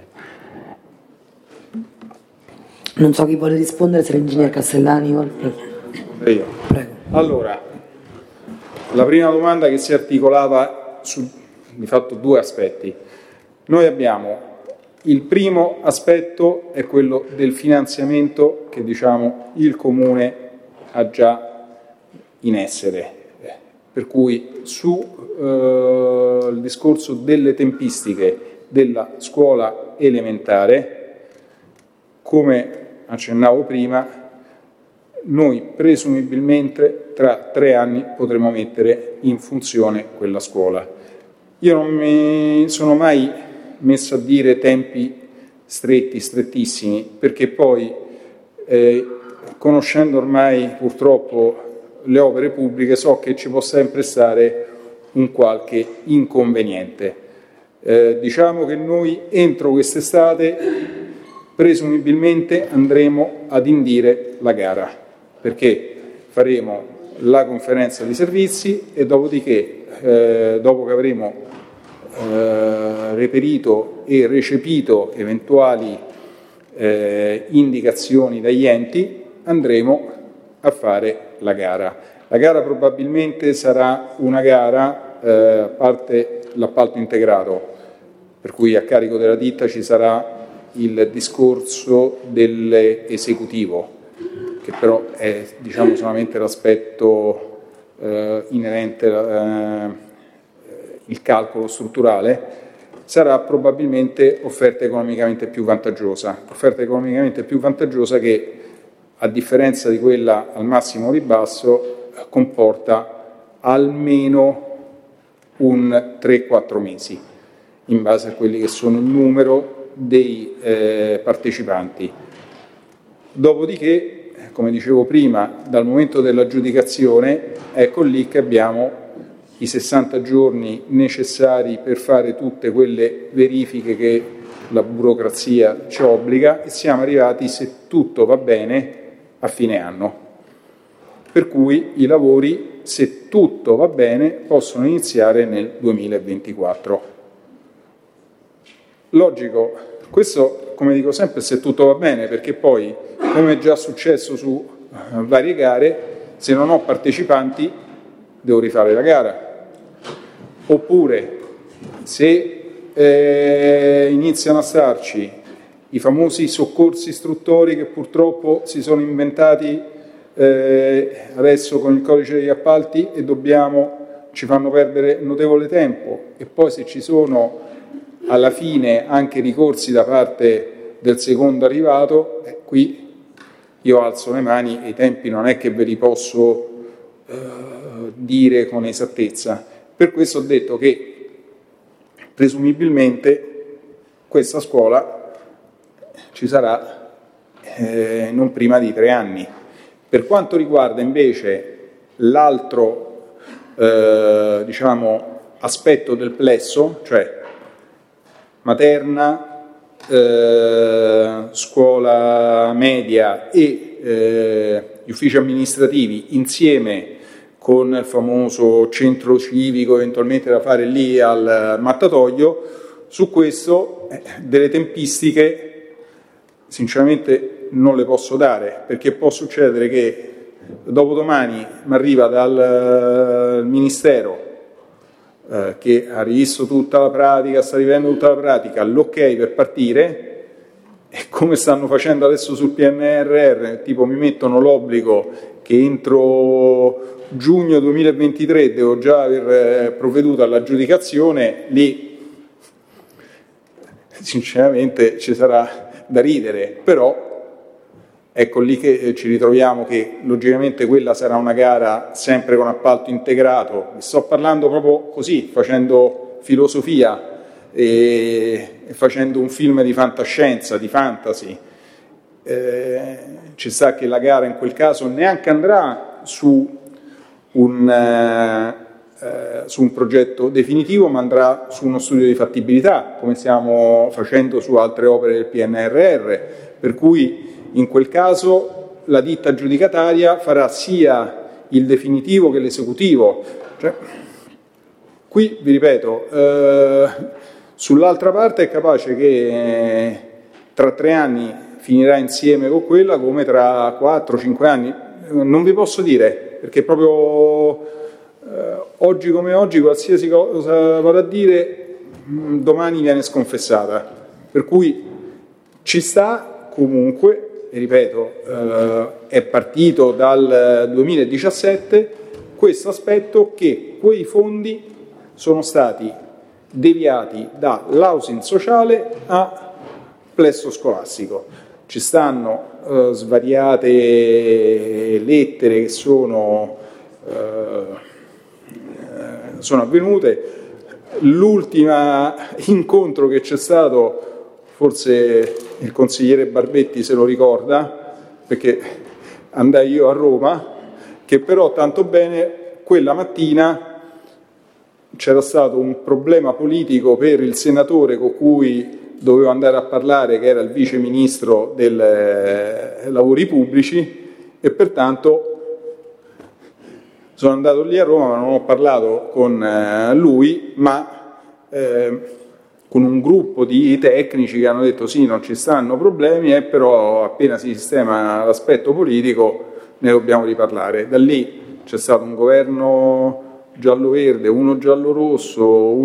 Non so chi vuole rispondere, se l'ingegner Castellani vuole. Io. Prego. Allora, la prima domanda che si articolava su, di fatto, due aspetti. Noi abbiamo il primo aspetto è quello del finanziamento che diciamo il Comune ha già in essere, per cui su eh, il discorso delle tempistiche della scuola elementare, come accennavo prima, noi presumibilmente tra tre anni potremo mettere in funzione quella scuola. Io non mi sono mai messo a dire tempi stretti, strettissimi, perché poi eh, conoscendo ormai purtroppo le opere pubbliche so che ci può sempre stare un qualche inconveniente. Eh, diciamo che noi entro quest'estate presumibilmente andremo ad indire la gara, perché faremo la conferenza di servizi e dopodiché, eh, dopo che avremo Eh, reperito e recepito eventuali eh, indicazioni dagli enti, andremo a fare la gara. La gara probabilmente sarà una gara, eh, a parte l'appalto integrato, per cui a carico della ditta ci sarà il discorso dell'esecutivo, che però è diciamo solamente l'aspetto eh, inerente eh, il calcolo strutturale, sarà probabilmente offerta economicamente più vantaggiosa, offerta economicamente più vantaggiosa che, a differenza di quella al massimo ribasso, comporta almeno un tre quattro mesi, in base a quelli che sono il numero dei eh, partecipanti. Dopodiché, come dicevo prima, dal momento dell'aggiudicazione, ecco lì che abbiamo i sessanta giorni necessari per fare tutte quelle verifiche che la burocrazia ci obbliga e siamo arrivati, se tutto va bene, a fine anno. Per cui i lavori, se tutto va bene, possono iniziare nel duemilaventiquattro. Logico, questo come dico sempre se tutto va bene, perché poi, come è già successo su varie gare, se non ho partecipanti devo rifare la gara. Oppure se eh, iniziano a starci i famosi soccorsi istruttori che purtroppo si sono inventati eh, adesso con il codice degli appalti e dobbiamo, ci fanno perdere notevole tempo, e poi se ci sono alla fine anche ricorsi da parte del secondo arrivato, eh, qui io alzo le mani e i tempi non è che ve li posso eh, dire con esattezza. Per questo ho detto che presumibilmente questa scuola ci sarà eh, non prima di tre anni. Per quanto riguarda invece l'altro eh, diciamo, aspetto del plesso, cioè materna, eh, scuola media e eh, gli uffici amministrativi insieme con il famoso centro civico eventualmente da fare lì al mattatoio, su questo eh, delle tempistiche sinceramente non le posso dare, perché può succedere che dopodomani mi arriva dal uh, Ministero uh, che ha rivisto tutta la pratica, sta rivendo tutta la pratica, l'ok per partire, e come stanno facendo adesso sul P N R R, tipo mi mettono l'obbligo che entro giugno duemilaventitré devo già aver provveduto all'aggiudicazione, lì sinceramente ci sarà da ridere, però ecco lì che ci ritroviamo che logicamente quella sarà una gara sempre con appalto integrato. Vi sto parlando proprio così, facendo filosofia e, e facendo un film di fantascienza, di fantasy. Eh, ci sta che la gara in quel caso neanche andrà su Un, eh, eh, su un progetto definitivo, ma andrà su uno studio di fattibilità, come stiamo facendo su altre opere del P N R R, per cui in quel caso la ditta aggiudicataria farà sia il definitivo che l'esecutivo. Cioè, qui vi ripeto, eh, sull'altra parte è capace che eh, tra tre anni finirà insieme con quella, come tra quattro cinque anni, non vi posso dire, perché proprio eh, oggi come oggi qualsiasi cosa vado a dire domani viene sconfessata, per cui ci sta comunque, e ripeto, eh, è partito dal duemiladiciassette questo aspetto che quei fondi sono stati deviati dall'housing sociale a plesso scolastico. Ci stanno eh, svariate lettere che sono, eh, sono avvenute. L'ultimo incontro che c'è stato, forse il consigliere Barbetti se lo ricorda, perché andai io a Roma, che però tanto bene quella mattina c'era stato un problema politico per il senatore con cui dovevo andare a parlare, che era il vice ministro dei eh, lavori pubblici, e pertanto sono andato lì a Roma, ma non ho parlato con eh, lui, ma eh, con un gruppo di tecnici che hanno detto sì, non ci stanno problemi, eh, però appena si sistema l'aspetto politico ne dobbiamo riparlare. Da lì c'è stato un governo giallo-verde, uno giallo-rosso,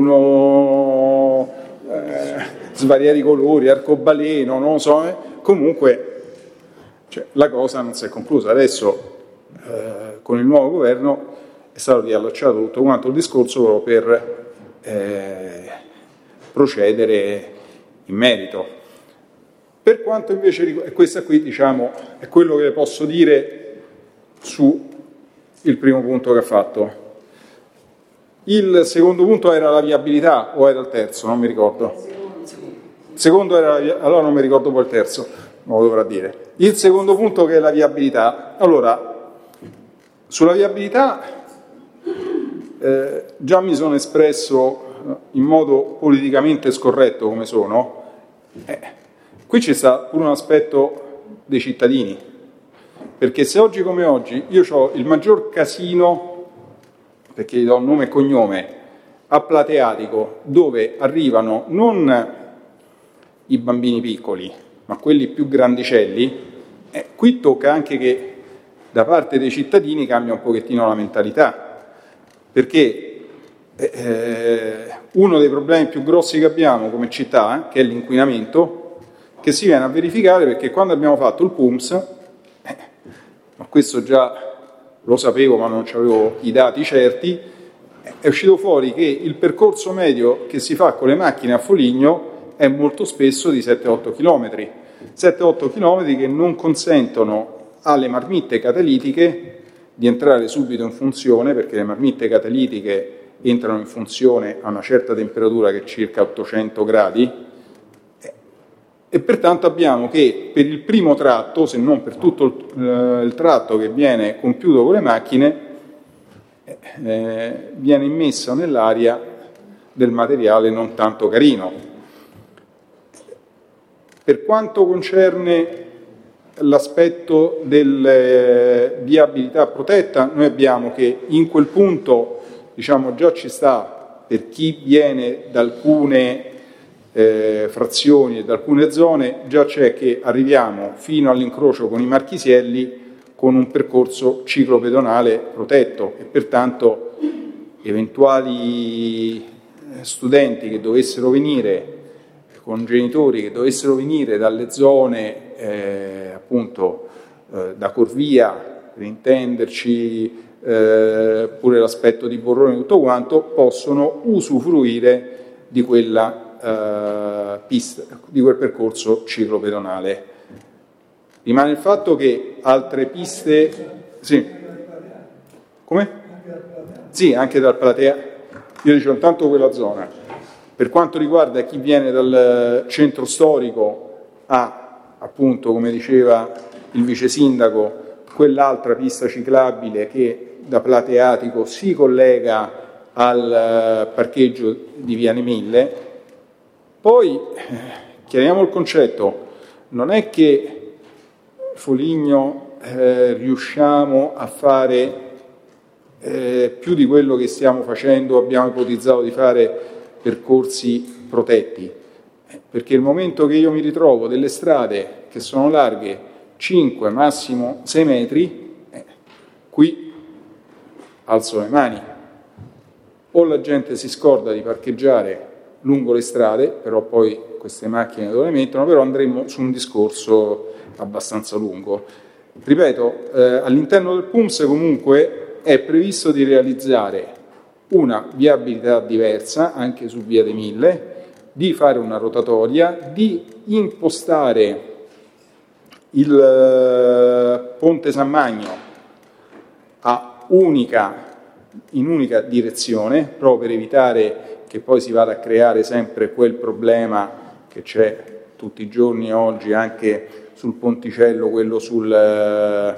uno eh, svariati colori, arcobaleno, non lo so, eh. Comunque cioè, la cosa non si è conclusa. Adesso eh, con il nuovo governo è stato riallacciato tutto quanto il discorso per eh, procedere in merito. Per quanto invece, e questa qui diciamo è quello che posso dire su il primo punto che ha fatto. Il secondo punto era la viabilità, o era il terzo, non mi ricordo. Il secondo era, allora non mi ricordo poi il terzo, non lo dovrà dire. Il secondo punto che è la viabilità. Allora, sulla viabilità eh, già mi sono espresso in modo politicamente scorretto come sono. Eh, qui ci sta pure un aspetto dei cittadini, perché se oggi come oggi io ho il maggior casino, perché gli do nome e cognome, a Plateatico, dove arrivano non i bambini piccoli, ma quelli più grandicelli, eh, qui tocca anche che da parte dei cittadini cambia un pochettino la mentalità, perché eh, uno dei problemi più grossi che abbiamo come città, eh, che è l'inquinamento, che si viene a verificare perché quando abbiamo fatto il P U M S, eh, ma questo già lo sapevo ma non avevo i dati certi, è uscito fuori che il percorso medio che si fa con le macchine a Foligno è molto spesso di sette otto chilometri, sette otto chilometri che non consentono alle marmitte catalitiche di entrare subito in funzione, perché le marmitte catalitiche entrano in funzione a una certa temperatura che è circa ottocento gradi, e pertanto abbiamo che per il primo tratto, se non per tutto il, eh, il tratto che viene compiuto con le macchine, eh, viene immesso nell'aria del materiale non tanto carino. Per quanto concerne l'aspetto della viabilità protetta, noi abbiamo che in quel punto diciamo già ci sta per chi viene da alcune Eh, frazioni e da alcune zone, già c'è che arriviamo fino all'incrocio con i Marchisielli con un percorso ciclopedonale protetto, e pertanto eventuali studenti che dovessero venire, con genitori che dovessero venire dalle zone eh, appunto eh, da Corvia, per intenderci, eh, pure l'aspetto di Borrone e tutto quanto, possono usufruire di quella Uh, pista, di quel percorso ciclopedonale. Rimane il fatto che altre piste, sì, come? Sì, anche dal Platea, io dicevo intanto quella zona. Per quanto riguarda chi viene dal centro storico, ha appunto, come diceva il vice sindaco, quell'altra pista ciclabile che da Plateatico si collega al parcheggio di Viale Mille. Poi, chiariamo il concetto, non è che Foligno eh, riusciamo a fare eh, più di quello che stiamo facendo, abbiamo ipotizzato di fare percorsi protetti, perché il momento che io mi ritrovo delle strade che sono larghe cinque, massimo sei metri, eh, qui alzo le mani. O la gente si scorda di parcheggiare lungo le strade, però poi queste macchine dove le mettono, però andremo su un discorso abbastanza lungo. Ripeto, eh, all'interno del P U M S comunque è previsto di realizzare una viabilità diversa anche su Via dei Mille, di fare una rotatoria, di impostare il eh, Ponte San Magno a unica, in unica direzione, proprio per evitare che poi si vada a creare sempre quel problema che c'è tutti i giorni oggi anche sul ponticello, quello sul, eh,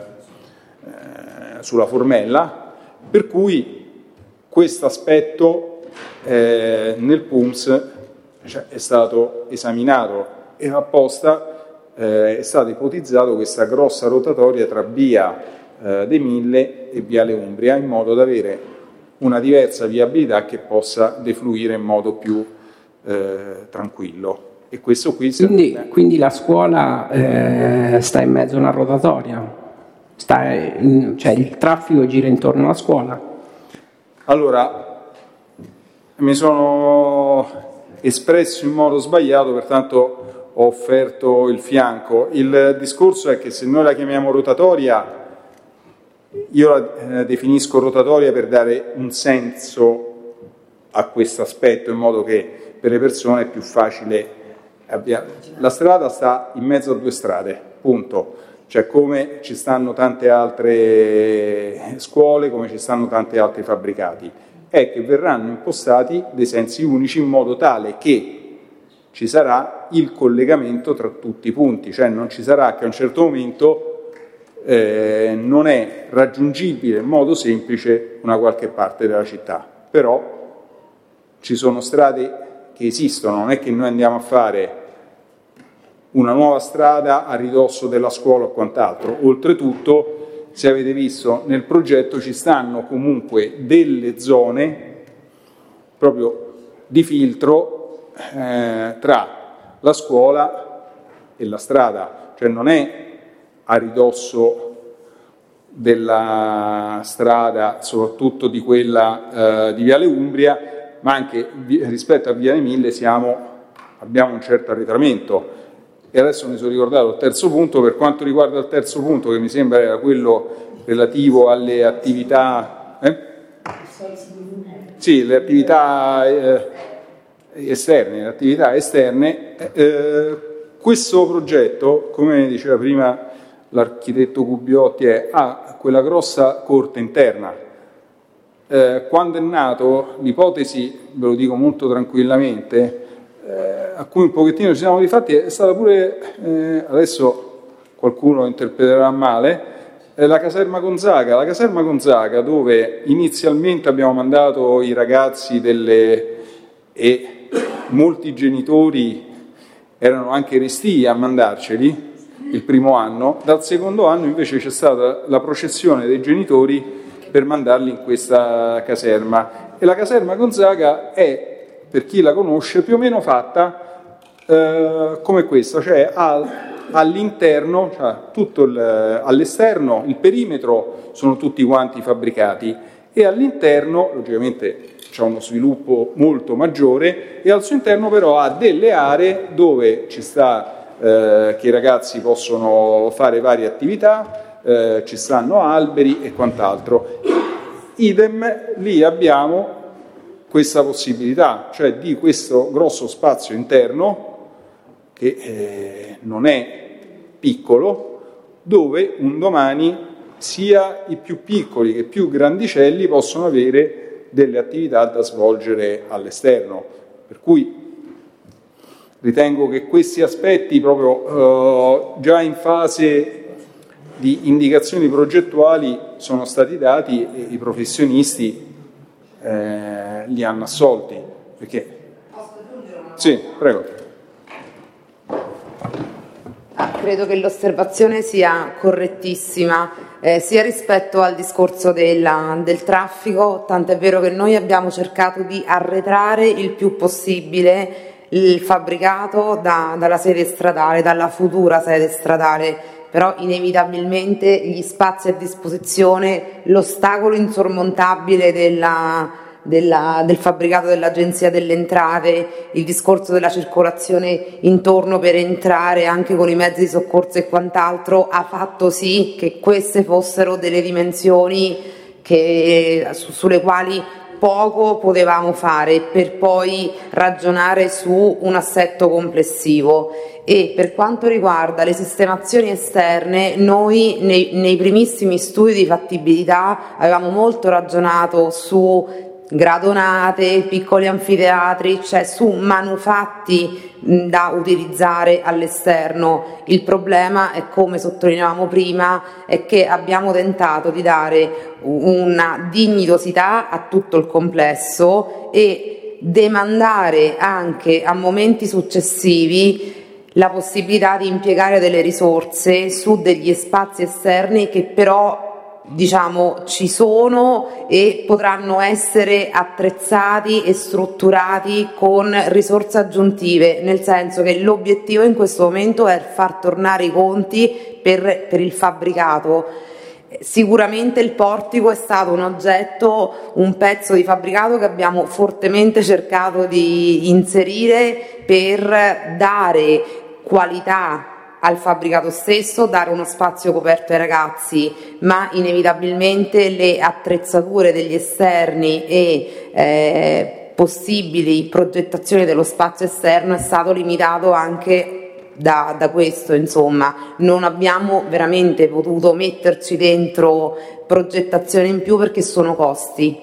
sulla Formella, per cui questo aspetto eh, nel P U M S cioè, è stato esaminato e apposta eh, è stato ipotizzato questa grossa rotatoria tra Via eh, dei Mille e Viale Umbria, in modo da avere una diversa viabilità che possa defluire in modo più eh, tranquillo. E questo qui quindi, è... quindi la scuola eh, sta in mezzo a una rotatoria, sta in, cioè il traffico gira intorno alla scuola? Allora, mi sono espresso in modo sbagliato, pertanto ho offerto il fianco. Il discorso è che se noi la chiamiamo rotatoria, io la eh, definisco rotatoria per dare un senso a questo aspetto, in modo che per le persone è più facile avviare. La strada sta in mezzo a due strade, punto. Cioè, come ci stanno tante altre scuole, come ci stanno tanti altri fabbricati, è che verranno impostati dei sensi unici in modo tale che ci sarà il collegamento tra tutti i punti, cioè non ci sarà che a un certo momento eh, non è raggiungibile in modo semplice una qualche parte della città, però ci sono strade che esistono, non è che noi andiamo a fare una nuova strada a ridosso della scuola o quant'altro. Oltretutto, se avete visto nel progetto, ci stanno comunque delle zone proprio di filtro eh, tra la scuola e la strada, cioè non è a ridosso della strada, soprattutto di quella eh, di Viale Umbria, ma anche vi- rispetto a Viale Mille siamo, abbiamo un certo arretramento. E adesso mi sono ricordato il terzo punto. Per quanto riguarda il terzo punto, che mi sembra era quello relativo alle attività eh? sì, le attività eh, esterne, le attività esterne eh, questo progetto, come diceva prima l'architetto Gubbiotti, è, ha quella grossa corte interna. Eh, quando è nato, l'ipotesi, ve lo dico molto tranquillamente, Eh, a cui un pochettino ci siamo rifatti, è stata pure, eh, adesso qualcuno interpreterà male, eh, la caserma Gonzaga, la caserma Gonzaga dove inizialmente abbiamo mandato i ragazzi delle, e molti genitori erano anche restii a mandarceli il primo anno, dal secondo anno invece c'è stata la processione dei genitori per mandarli in questa caserma, e la caserma Gonzaga è, per chi la conosce, più o meno fatta eh, come questa, cioè ha all'interno, cioè tutto il, all'esterno, il perimetro sono tutti quanti fabbricati, e all'interno, logicamente, c'è uno sviluppo molto maggiore, e al suo interno però ha delle aree dove ci sta, eh, che i ragazzi possono fare varie attività, eh, ci stanno alberi e quant'altro. Idem, lì abbiamo questa possibilità, cioè di questo grosso spazio interno che eh, non è piccolo, dove un domani sia i più piccoli che i più grandicelli possono avere delle attività da svolgere all'esterno. Per cui ritengo che questi aspetti proprio eh, già in fase di indicazioni progettuali sono stati dati e i professionisti Eh, li hanno assolti, perché sì, prego. Ah, credo che l'osservazione sia correttissima, eh, sia rispetto al discorso della, del traffico, tant'è vero che noi abbiamo cercato di arretrare il più possibile il fabbricato da, dalla sede stradale, dalla futura sede stradale, però inevitabilmente gli spazi a disposizione, l'ostacolo insormontabile della, della, del fabbricato dell'Agenzia delle Entrate, il discorso della circolazione intorno per entrare anche con i mezzi di soccorso e quant'altro, ha fatto sì che queste fossero delle dimensioni che, su, sulle quali poco potevamo fare per poi ragionare su un assetto complessivo. E per quanto riguarda le sistemazioni esterne, noi nei, nei primissimi studi di fattibilità avevamo molto ragionato su gradonate, piccoli anfiteatri, cioè su manufatti da utilizzare all'esterno. Il problema è, come sottolineavamo prima, è che abbiamo tentato di dare una dignitosità a tutto il complesso e demandare anche a momenti successivi la possibilità di impiegare delle risorse su degli spazi esterni che però, diciamo, ci sono e potranno essere attrezzati e strutturati con risorse aggiuntive, nel senso che l'obiettivo in questo momento è far tornare i conti per, per il fabbricato. Sicuramente il portico è stato un oggetto, un pezzo di fabbricato che abbiamo fortemente cercato di inserire per dare qualità al fabbricato stesso, dare uno spazio coperto ai ragazzi, ma inevitabilmente le attrezzature degli esterni e eh, possibili progettazioni dello spazio esterno è stato limitato anche da, da questo, insomma. Non abbiamo veramente potuto metterci dentro progettazioni in più perché sono costi.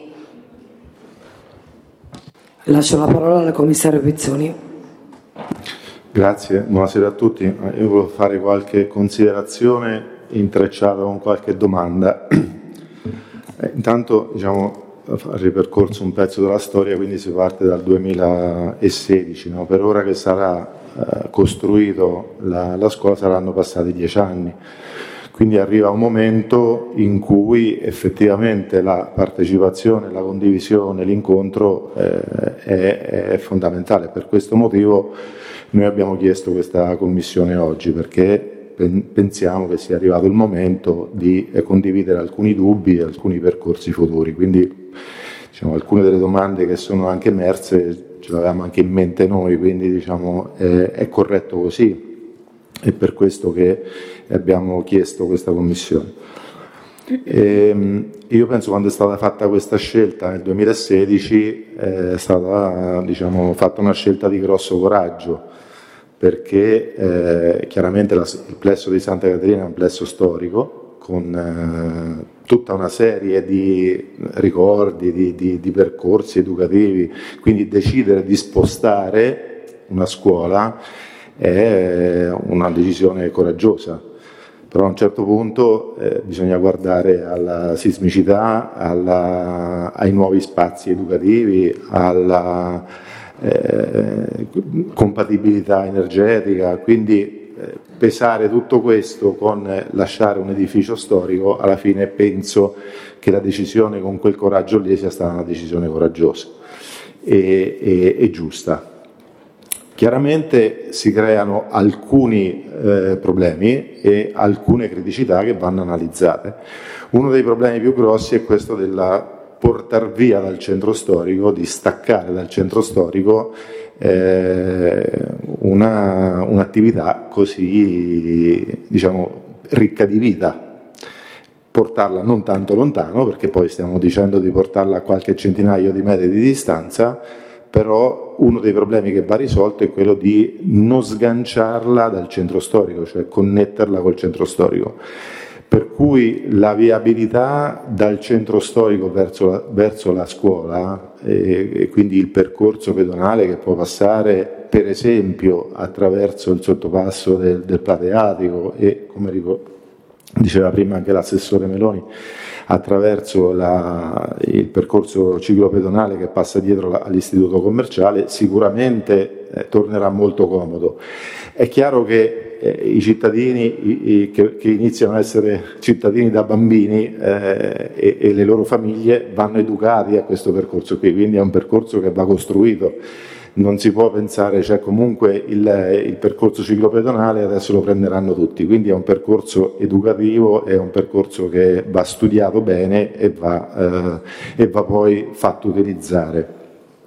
Lascio la parola al commissario Pizzoni. Grazie, buonasera a tutti. Io volevo fare qualche considerazione intrecciata con qualche domanda. Eh, intanto, diciamo, ha ripercorso un pezzo della storia, quindi si parte dal duemilasedici, no? Per ora che sarà eh, costruito la, la scuola saranno passati dieci anni. Quindi arriva un momento in cui effettivamente la partecipazione, la condivisione, l'incontro eh, è, è fondamentale. Per questo motivo noi abbiamo chiesto questa commissione oggi, perché pensiamo che sia arrivato il momento di condividere alcuni dubbi e alcuni percorsi futuri. Quindi, diciamo, alcune delle domande che sono anche emerse ce le avevamo anche in mente noi, quindi, diciamo, è, è corretto così. È per questo che abbiamo chiesto questa commissione. E io penso, quando è stata fatta questa scelta nel duemilasedici, è stata, diciamo, fatta una scelta di grosso coraggio, perché eh, chiaramente la, il plesso di Santa Caterina è un plesso storico con eh, tutta una serie di ricordi, di, di, di percorsi educativi, quindi decidere di spostare una scuola è una decisione coraggiosa, però a un certo punto eh, bisogna guardare alla sismicità, alla, ai nuovi spazi educativi, alla eh, compatibilità energetica, quindi eh, pesare tutto questo con eh, lasciare un edificio storico. Alla fine penso che la decisione, con quel coraggio lì, sia stata una decisione coraggiosa e, e, e giusta. Chiaramente si creano alcuni eh, problemi e alcune criticità che vanno analizzate. Uno dei problemi più grossi è questo della portar via dal centro storico, di staccare dal centro storico eh, una, un'attività così, diciamo, ricca di vita. Portarla non tanto lontano, perché poi stiamo dicendo di portarla a qualche centinaio di metri di distanza, però uno dei problemi che va risolto è quello di non sganciarla dal centro storico, cioè connetterla col centro storico. Per cui la viabilità dal centro storico verso la, verso la scuola e, e quindi il percorso pedonale che può passare per esempio attraverso il sottopasso del, del Plateatico e, come ricordo, diceva prima anche l'assessore Meloni, attraverso la, il percorso ciclopedonale che passa dietro la, all'istituto commerciale, sicuramente eh, tornerà molto comodo. È chiaro che eh, i cittadini i, i, che, che iniziano a essere cittadini da bambini eh, e, e le loro famiglie vanno educati a questo percorso qui, quindi è un percorso che va costruito. non si può pensare, cioè comunque il, il percorso ciclopedonale adesso lo prenderanno tutti, quindi è un percorso educativo, è un percorso che va studiato bene e va, eh, e va poi fatto utilizzare.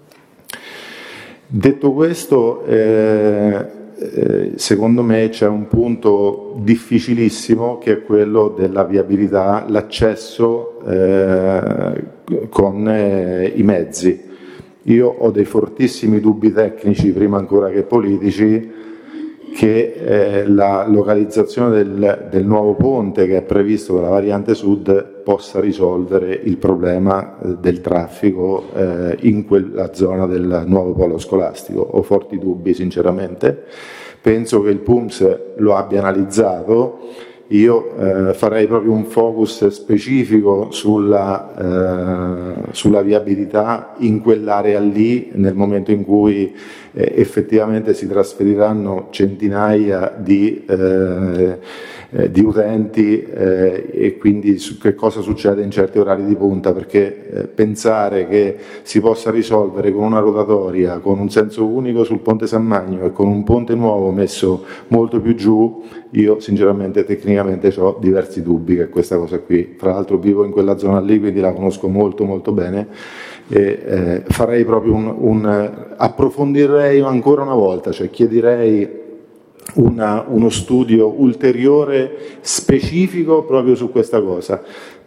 Detto questo, eh, eh, secondo me c'è un punto difficilissimo che è quello della viabilità, l'accesso eh, con eh, i mezzi. Io ho dei fortissimi dubbi tecnici, prima ancora che politici, che eh, la localizzazione del, del nuovo ponte che è previsto per la variante sud possa risolvere il problema eh, del traffico eh, in quella zona del nuovo polo scolastico. Ho forti dubbi sinceramente, penso che il P U M S lo abbia analizzato. Io eh, farei proprio un focus specifico sulla, eh, sulla viabilità in quell'area lì, nel momento in cui eh, effettivamente si trasferiranno centinaia di, eh, eh, di utenti eh, e quindi su che cosa succede in certi orari di punta, perché eh, pensare che si possa risolvere con una rotatoria, con un senso unico sul Ponte San Magno e con un ponte nuovo messo molto più giù, io sinceramente tecnicamente ho diversi dubbi che questa cosa qui, fra l'altro vivo in quella zona lì, quindi la conosco molto molto bene e eh, farei proprio un, un approfondirei ancora una volta, cioè chiederei una, uno studio ulteriore specifico proprio su questa cosa,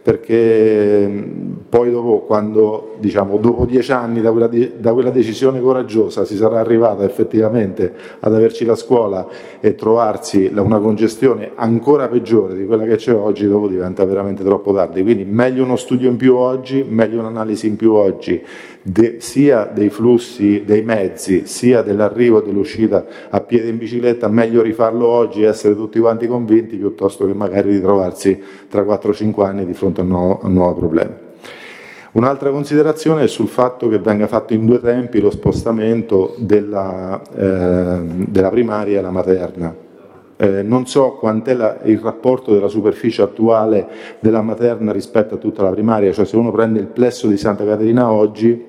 perché poi dopo, quando diciamo dopo dieci anni da quella, da quella decisione coraggiosa si sarà arrivata effettivamente ad averci la scuola e trovarsi una congestione ancora peggiore di quella che c'è oggi, dopo diventa veramente troppo tardi. Quindi meglio uno studio in più oggi, meglio un'analisi in più oggi, de, sia dei flussi dei mezzi sia dell'arrivo e dell'uscita a piedi in bicicletta, meglio rifarlo oggi e essere tutti quanti convinti piuttosto che magari ritrovarsi tra quattro cinque anni di fronte a un nuovo, a un nuovo problema. Un'altra considerazione è sul fatto che venga fatto in due tempi lo spostamento della, eh, della primaria alla materna. Eh, non so quant'è la, il rapporto della superficie attuale della materna rispetto a tutta la primaria, cioè se uno prende il plesso di Santa Caterina oggi,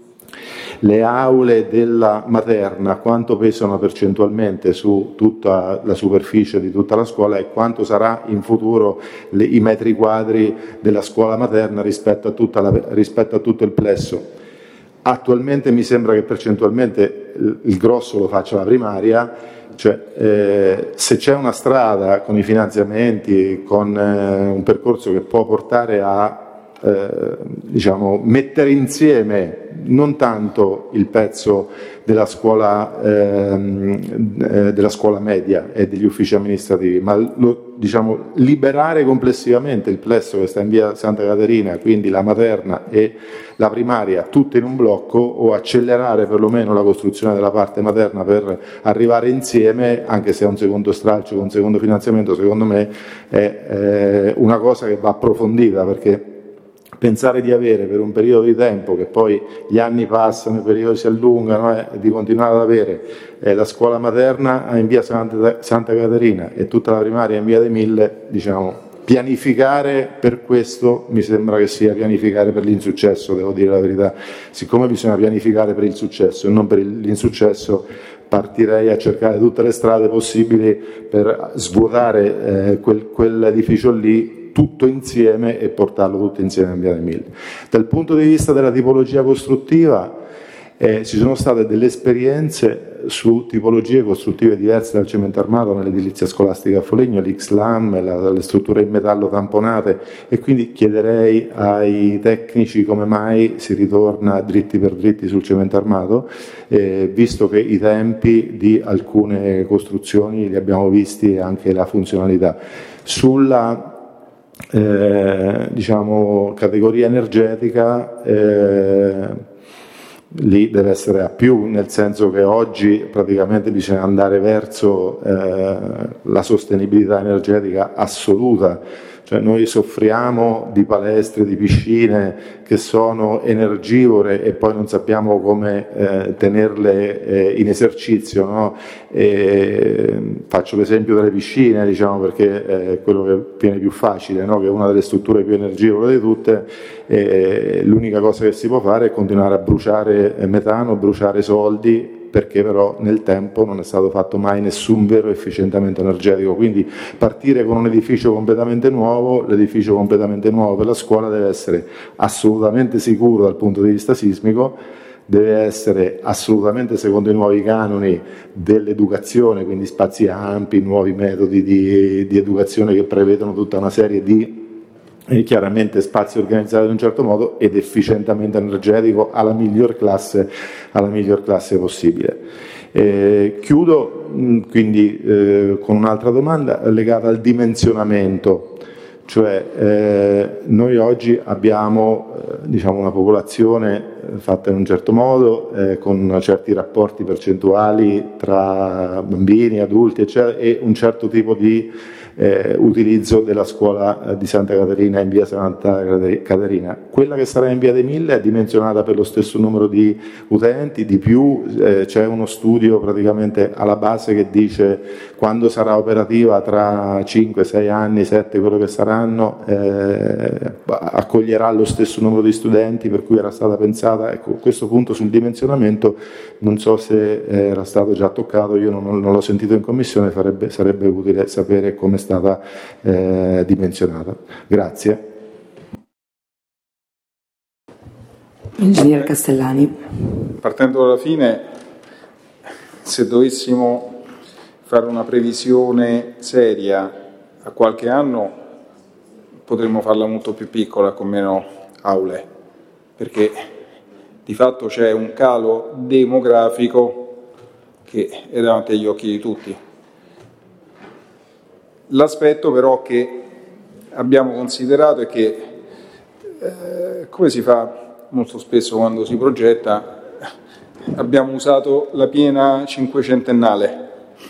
le aule della materna quanto pesano percentualmente su tutta la superficie di tutta la scuola e quanto sarà in futuro le, i metri quadri della scuola materna rispetto a, tutta la, rispetto a tutto il plesso. Attualmente mi sembra che percentualmente il, il grosso lo faccia la primaria, cioè eh, se c'è una strada con i finanziamenti, con eh, un percorso che può portare a Eh, diciamo, mettere insieme non tanto il pezzo della scuola, ehm, eh, della scuola media e degli uffici amministrativi, ma lo, diciamo, liberare complessivamente il plesso che sta in via Santa Caterina, quindi la materna e la primaria, tutte in un blocco, o accelerare perlomeno la costruzione della parte materna per arrivare insieme, anche se è un secondo stralcio con un secondo finanziamento, secondo me è eh, una cosa che va approfondita, perché pensare di avere per un periodo di tempo, che poi gli anni passano, i periodi si allungano, eh, di continuare ad avere eh, la scuola materna in via Santa, Santa Caterina e tutta la primaria in via dei Mille, diciamo, pianificare per questo mi sembra che sia pianificare per l'insuccesso, devo dire la verità. Siccome bisogna pianificare per il successo e non per l'insuccesso, partirei a cercare tutte le strade possibili per svuotare eh, quel, quell'edificio lì tutto insieme e portarlo tutto insieme in via dei Mille. Dal punto di vista della tipologia costruttiva eh, ci sono state delle esperienze su tipologie costruttive diverse dal cemento armato nell'edilizia scolastica a Foligno, l'X L A M, la, le strutture in metallo tamponate, e quindi chiederei ai tecnici come mai si ritorna dritti per dritti sul cemento armato, eh, visto che i tempi di alcune costruzioni li abbiamo visti e anche la funzionalità. Sulla Eh, diciamo categoria energetica, eh, lì deve essere a più, nel senso che oggi praticamente bisogna andare verso eh, la sostenibilità energetica assoluta. Cioè noi soffriamo di palestre, di piscine che sono energivore e poi non sappiamo come eh, tenerle eh, in esercizio, no? E faccio l'esempio delle piscine, diciamo, perché è quello che viene più facile, no? Che è una delle strutture più energivore di tutte, e l'unica cosa che si può fare è continuare a bruciare metano, bruciare soldi perché però nel tempo non è stato fatto mai nessun vero efficientamento energetico, quindi partire con un edificio completamente nuovo, l'edificio completamente nuovo per la scuola deve essere assolutamente sicuro dal punto di vista sismico, deve essere assolutamente secondo i nuovi canoni dell'educazione, quindi spazi ampi, nuovi metodi di, di educazione che prevedono tutta una serie di e chiaramente spazi organizzati in un certo modo ed efficientamento energetico alla miglior classe, alla miglior classe possibile. Eh, chiudo mh, quindi eh, con un'altra domanda legata al dimensionamento, cioè eh, noi oggi abbiamo eh, diciamo una popolazione fatta in un certo modo, eh, con certi rapporti percentuali tra bambini, adulti eccetera, e un certo tipo di Eh, utilizzo della scuola eh, di Santa Caterina in via Santa Caterina. Quella che sarà in via dei Mille è dimensionata per lo stesso numero di utenti, di più, eh, c'è uno studio praticamente alla base che dice quando sarà operativa tra cinque, sei anni, sette, quello che saranno, eh, accoglierà lo stesso numero di studenti per cui era stata pensata. Ecco, questo punto sul dimensionamento non so se era stato già toccato, io non, non l'ho sentito in commissione, sarebbe, sarebbe utile sapere come è stata eh, dimensionata. Grazie. Ingegner Castellani. Partendo dalla fine, se dovessimo fare una previsione seria a qualche anno, potremmo farla molto più piccola, con meno aule, perché di fatto c'è un calo demografico che è davanti agli occhi di tutti. L'aspetto però che abbiamo considerato è che, eh, come si fa molto spesso quando si progetta, abbiamo usato la piena cinquecentennale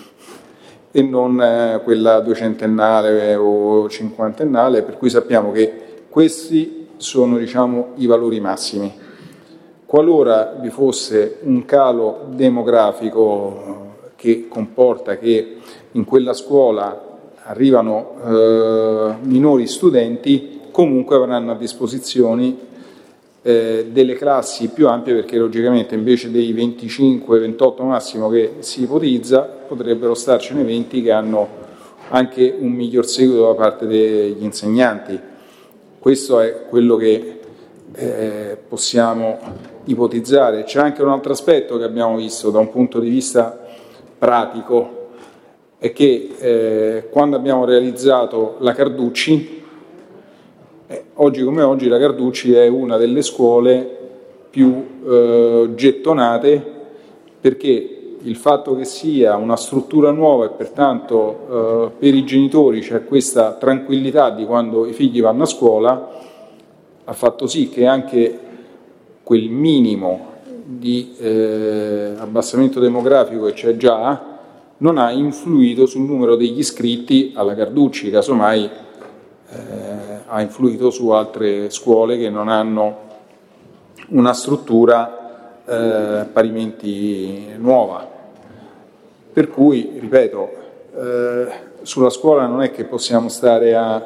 e non eh, quella duecentennale o cinquantennale, per cui sappiamo che questi sono, diciamo, i valori massimi. Qualora vi fosse un calo demografico che comporta che in quella scuola arrivano eh, minori studenti, comunque avranno a disposizione eh, delle classi più ampie, perché logicamente invece dei venticinque ventotto massimo che si ipotizza potrebbero starcene venti che hanno anche un miglior seguito da parte degli insegnanti. Questo è quello che eh, possiamo ipotizzare. C'è anche un altro aspetto che abbiamo visto da un punto di vista pratico, è che eh, quando abbiamo realizzato la Carducci, eh, oggi come oggi la Carducci è una delle scuole più eh, gettonate, perché il fatto che sia una struttura nuova e pertanto eh, per i genitori c'è questa tranquillità di quando i figli vanno a scuola, ha fatto sì che anche quel minimo di eh, abbassamento demografico che c'è già non ha influito sul numero degli iscritti alla Carducci, casomai eh, ha influito su altre scuole che non hanno una struttura eh, parimenti nuova. Per cui, ripeto, eh, sulla scuola non è che possiamo stare a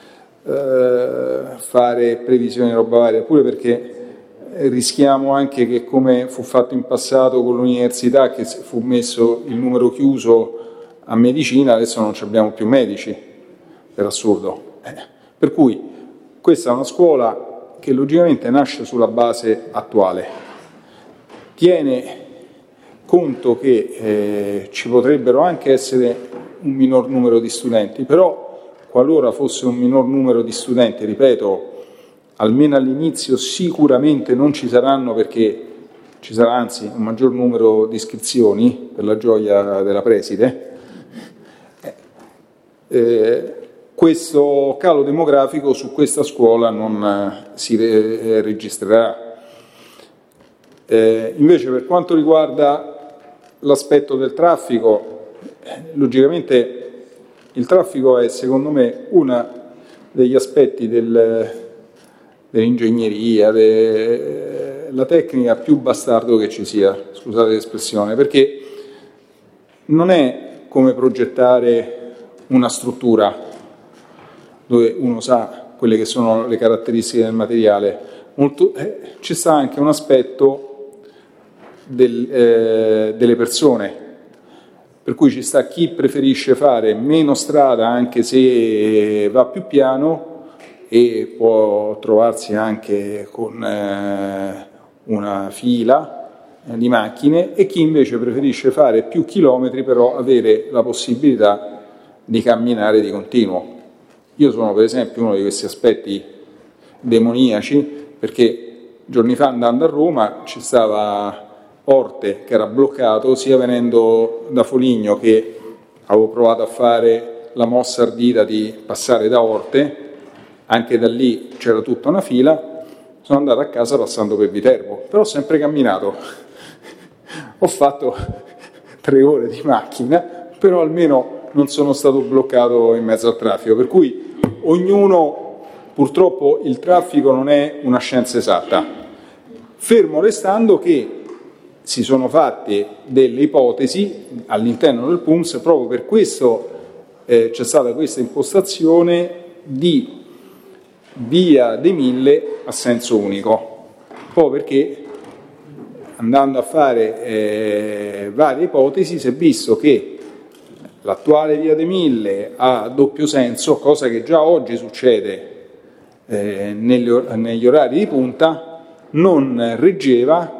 eh, fare previsioni roba varia, pure perché rischiamo anche che, come fu fatto in passato con l'università, che fu messo il numero chiuso a medicina, adesso non abbiamo più medici, per assurdo. Eh. Per cui questa è una scuola che logicamente nasce sulla base attuale, tiene conto che eh, ci potrebbero anche essere un minor numero di studenti, però qualora fosse un minor numero di studenti, ripeto, almeno all'inizio sicuramente non ci saranno, perché ci sarà anzi un maggior numero di iscrizioni, per la gioia della preside, eh, questo calo demografico su questa scuola non eh, si re- registrerà. Eh, invece per quanto riguarda l'aspetto del traffico, eh, logicamente il traffico è secondo me uno degli aspetti del dell'ingegneria, della tecnica più bastardo che ci sia, scusate l'espressione, perché non è come progettare una struttura dove uno sa quelle che sono le caratteristiche del materiale. Molto, eh, ci sta anche un aspetto del, eh, delle persone, per cui ci sta chi preferisce fare meno strada anche se va più piano e può trovarsi anche con eh, una fila di macchine, e chi invece preferisce fare più chilometri però avere la possibilità di camminare di continuo. Io sono per esempio uno di questi aspetti demoniaci, perché giorni fa andando a Roma ci stava Orte che era bloccato, sia venendo da Foligno, che avevo provato a fare la mossa ardita di passare da Orte, anche da lì c'era tutta una fila, sono andato a casa passando per Viterbo, però ho sempre camminato. Ho fatto tre ore di macchina, però almeno non sono stato bloccato in mezzo al traffico, per cui ognuno, purtroppo il traffico non è una scienza esatta, fermo restando che si sono fatte delle ipotesi all'interno del P U M S, proprio per questo eh, c'è stata questa impostazione di via dei Mille a senso unico, proprio perché andando a fare eh, varie ipotesi si è visto che l'attuale via dei Mille ha doppio senso, cosa che già oggi succede eh, negli, or- negli orari di punta, non reggeva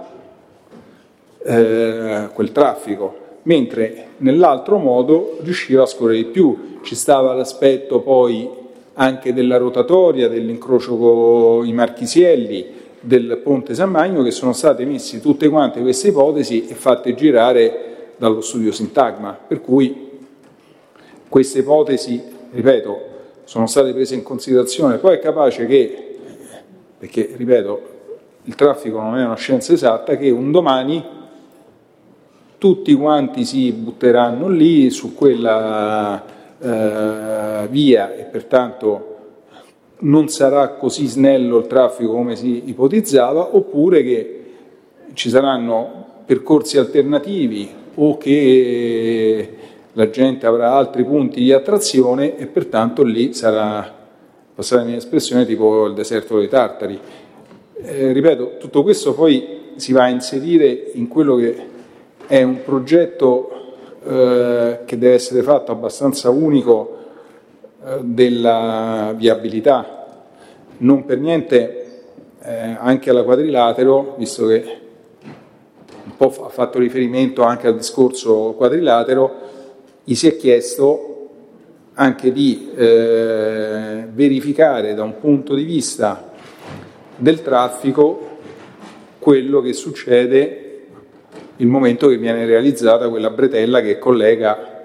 eh, quel traffico, mentre nell'altro modo riusciva a scorrere di più. Ci stava l'aspetto poi anche della rotatoria, dell'incrocio con i Marchisielli, del Ponte San Magno, che sono state messe tutte quante queste ipotesi e fatte girare dallo studio Sintagma, per cui queste ipotesi, ripeto, sono state prese in considerazione. Poi è capace che, perché ripeto, il traffico non è una scienza esatta, che un domani tutti quanti si butteranno lì su quella eh, via e pertanto non sarà così snello il traffico come si ipotizzava, oppure che ci saranno percorsi alternativi o che la gente avrà altri punti di attrazione e pertanto lì sarà, passatemi l'espressione, tipo il deserto dei Tartari. Eh, ripeto, tutto questo poi si va a inserire in quello che è un progetto eh, che deve essere fatto abbastanza unico eh, della viabilità. Non per niente eh, anche alla Quadrilatero, visto che un po' ha fatto riferimento anche al discorso quadrilatero, gli si è chiesto anche di eh, verificare da un punto di vista del traffico quello che succede il momento che viene realizzata quella bretella che collega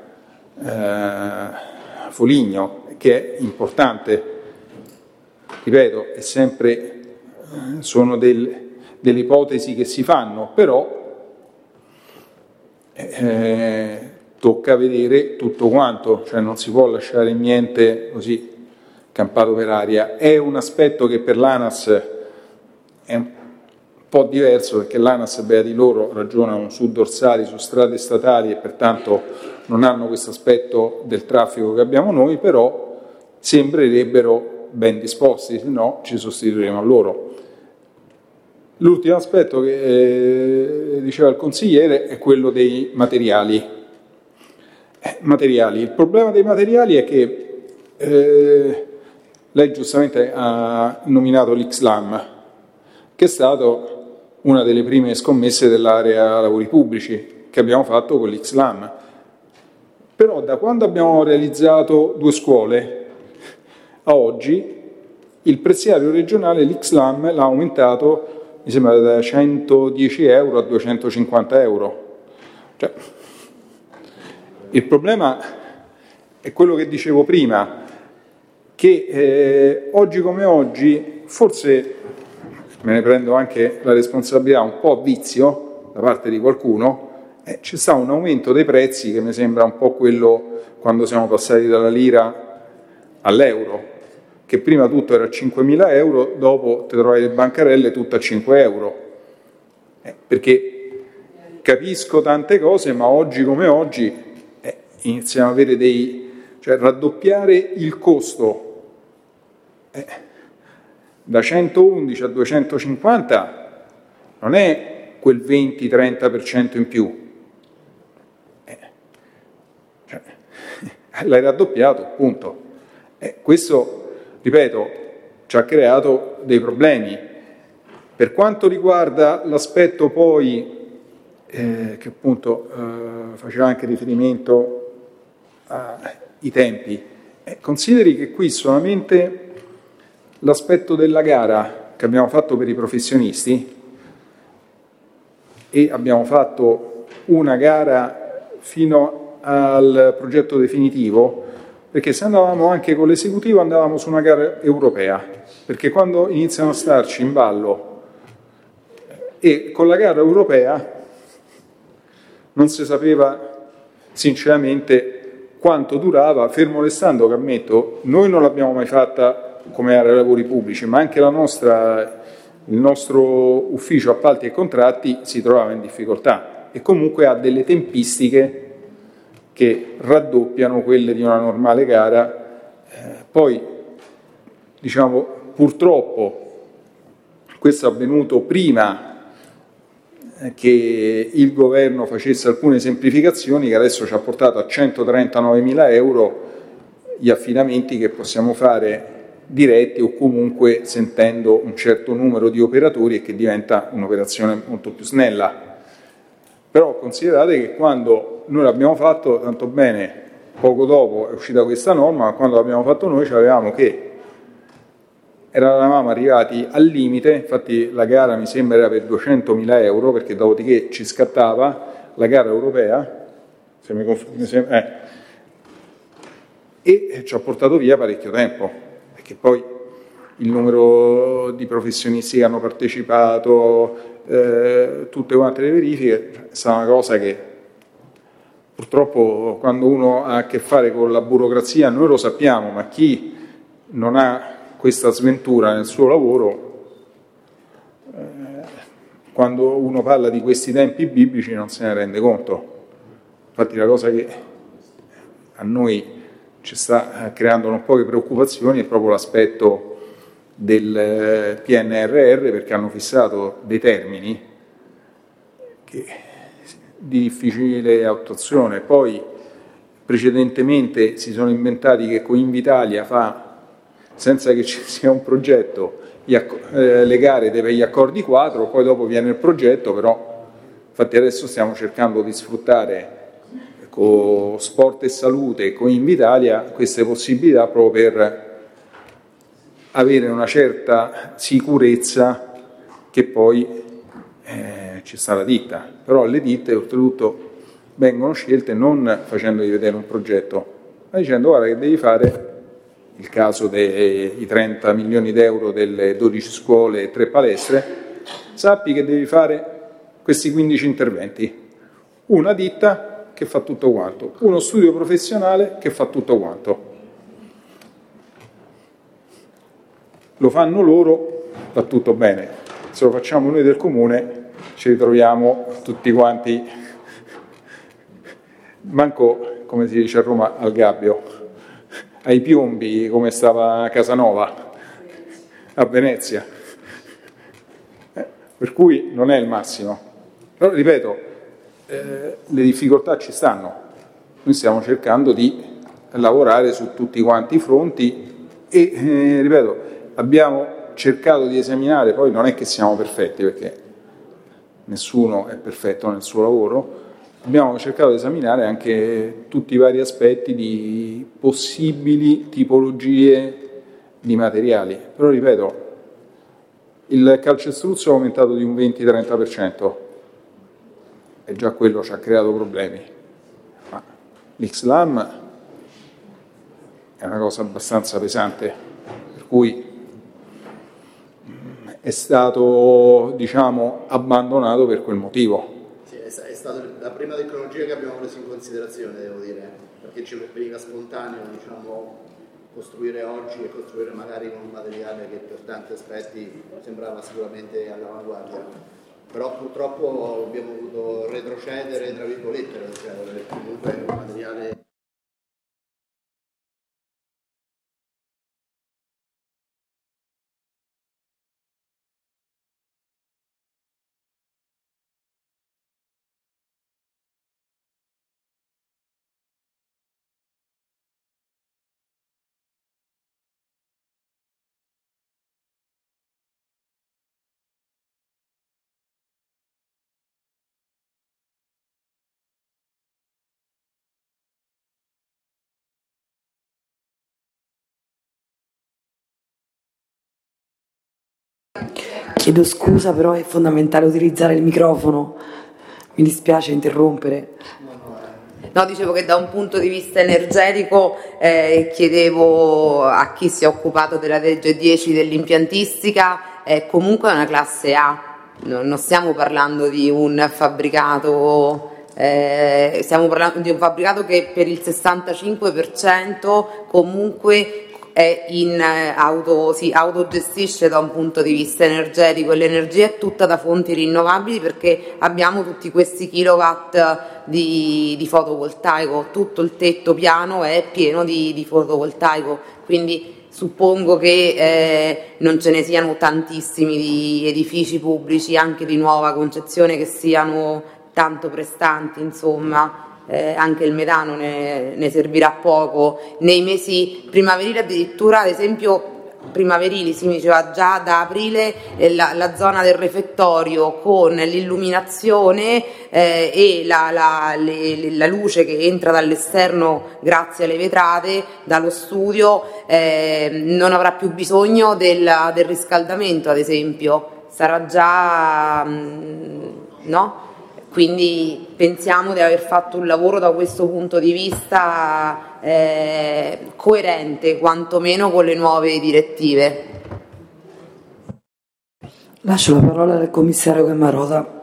eh, Foligno, che è importante. Ripeto, è sempre, sono del, delle ipotesi che si fanno, però eh, tocca vedere tutto quanto, cioè non si può lasciare niente così campato per aria. È un aspetto che per l'ANAS è un po' diverso, perché l'ANAS, beati loro, ragionano su dorsali, su strade statali e pertanto non hanno questo aspetto del traffico che abbiamo noi, però sembrerebbero ben disposti, se no ci sostituiremo a loro. L'ultimo aspetto che eh, diceva il consigliere è quello dei materiali. Eh, materiali. Il problema dei materiali è che eh, lei giustamente ha nominato l'X L A M, che è stato una delle prime scommesse dell'area lavori pubblici che abbiamo fatto con l'X L A M. Però da quando abbiamo realizzato due scuole a oggi, il prezziario regionale l'X L A M l'ha aumentato, mi sembra, da centodieci euro a duecentocinquanta euro. Cioè, il problema è quello che dicevo prima, che eh, oggi come oggi, forse me ne prendo anche la responsabilità, un po' a vizio da parte di qualcuno, eh, c'è stato un aumento dei prezzi che mi sembra un po' quello quando siamo passati dalla lira all'euro, che prima tutto era a cinquemila euro, dopo ti trovavi le bancarelle tutte a cinque euro. Eh, perché capisco tante cose, ma oggi come oggi eh, iniziamo a avere dei... cioè raddoppiare il costo eh, da centoundici a duecentocinquanta non è quel venti trenta per cento in più. Eh, cioè, l'hai raddoppiato, punto. Eh, questo, ripeto, ci ha creato dei problemi. Per quanto riguarda l'aspetto poi, eh, che appunto eh, faceva anche riferimento ai tempi, eh, consideri che qui solamente l'aspetto della gara che abbiamo fatto per i professionisti, e abbiamo fatto una gara fino al progetto definitivo, perché se andavamo anche con l'esecutivo andavamo su una gara europea, perché quando iniziano a starci in ballo e con la gara europea non si sapeva sinceramente quanto durava, fermo restando che ammetto, noi non l'abbiamo mai fatta come area lavori pubblici, ma anche la nostra, il nostro ufficio appalti e contratti si trovava in difficoltà e comunque ha delle tempistiche che raddoppiano quelle di una normale gara. Eh, poi, diciamo, purtroppo questo è avvenuto prima che il governo facesse alcune semplificazioni che adesso ci ha portato a centotrentanove euro gli affidamenti che possiamo fare diretti o comunque sentendo un certo numero di operatori e che diventa un'operazione molto più snella. Però considerate che quando noi l'abbiamo fatto, tanto bene, poco dopo è uscita questa norma, ma quando l'abbiamo fatto noi avevamo che eravamo arrivati al limite, infatti la gara mi sembra era per duecentomila euro, perché dopodiché ci scattava la gara europea, se mi conf- mi sembra, eh, e ci ha portato via parecchio tempo, perché poi il numero di professionisti che hanno partecipato, eh, tutte quante le verifiche, è stata una cosa che purtroppo quando uno ha a che fare con la burocrazia, noi lo sappiamo, ma chi non ha questa sventura nel suo lavoro, eh, quando uno parla di questi tempi biblici non se ne rende conto. Infatti la cosa che a noi ci sta creando non poche preoccupazioni è proprio l'aspetto del P N R R, perché hanno fissato dei termini che, di difficile attuazione. Poi precedentemente si sono inventati che con Invitalia fa, senza che ci sia un progetto, gli acc- eh, le gare dei per gli accordi quadro, poi dopo viene il progetto, però infatti adesso stiamo cercando di sfruttare con Sport e Salute e con Invitalia queste possibilità proprio per avere una certa sicurezza che poi eh, ci sta la ditta. Però le ditte oltretutto vengono scelte non facendogli vedere un progetto, ma dicendo guarda che devi fare il caso dei trenta milioni d'euro delle dodici scuole e tre palestre, sappi che devi fare questi quindici interventi. Una ditta che fa tutto quanto, uno studio professionale che fa tutto quanto. Lo fanno loro, va tutto bene. Se lo facciamo noi del comune ci ritroviamo tutti quanti, manco, come si dice a Roma, al gabbio, ai piombi come stava Casanova a Venezia, eh, per cui non è il massimo. Però ripeto, eh, le difficoltà ci stanno, noi stiamo cercando di lavorare su tutti quanti i fronti e eh, ripeto, abbiamo cercato di esaminare, poi non è che siamo perfetti perché nessuno è perfetto nel suo lavoro, abbiamo cercato di esaminare anche tutti i vari aspetti di possibili tipologie di materiali. Però ripeto, il calcestruzzo è aumentato di un venti trenta per cento e già quello ci ha creato problemi. Ma l'X LAM è una cosa abbastanza pesante, per cui è stato, diciamo, abbandonato per quel motivo. È stata la prima tecnologia che abbiamo preso in considerazione, devo dire, perché ci veniva spontaneo, diciamo, costruire oggi e costruire magari con un materiale che per tanti aspetti sembrava sicuramente all'avanguardia. Però purtroppo abbiamo dovuto retrocedere, tra virgolette, perché comunque è un materiale Chiedo scusa, però è fondamentale utilizzare il microfono. Mi dispiace interrompere. No, dicevo che da un punto di vista energetico eh, chiedevo a chi si è occupato della legge dieci dell'impiantistica, è comunque una classe A, non, non stiamo parlando di un fabbricato, eh, stiamo parlando di un fabbricato che per il sessantacinque per cento comunque è in eh, auto, si autogestisce da un punto di vista energetico e l'energia è tutta da fonti rinnovabili perché abbiamo tutti questi kilowatt di, di fotovoltaico, tutto il tetto piano è pieno di, di fotovoltaico, quindi suppongo che eh, non ce ne siano tantissimi di edifici pubblici anche di nuova concezione che siano tanto prestanti, insomma. Eh, anche il metano ne, ne servirà poco nei mesi primaverili, addirittura ad esempio primaverili si mi diceva già da aprile eh, la, la zona del refettorio con l'illuminazione eh, e la, la, le, la luce che entra dall'esterno grazie alle vetrate dallo studio eh, non avrà più bisogno del, del riscaldamento, ad esempio sarà già mh, no? Quindi pensiamo di aver fatto un lavoro da questo punto di vista eh, coerente, quantomeno con le nuove direttive. Lascio la parola al commissario Cammarota.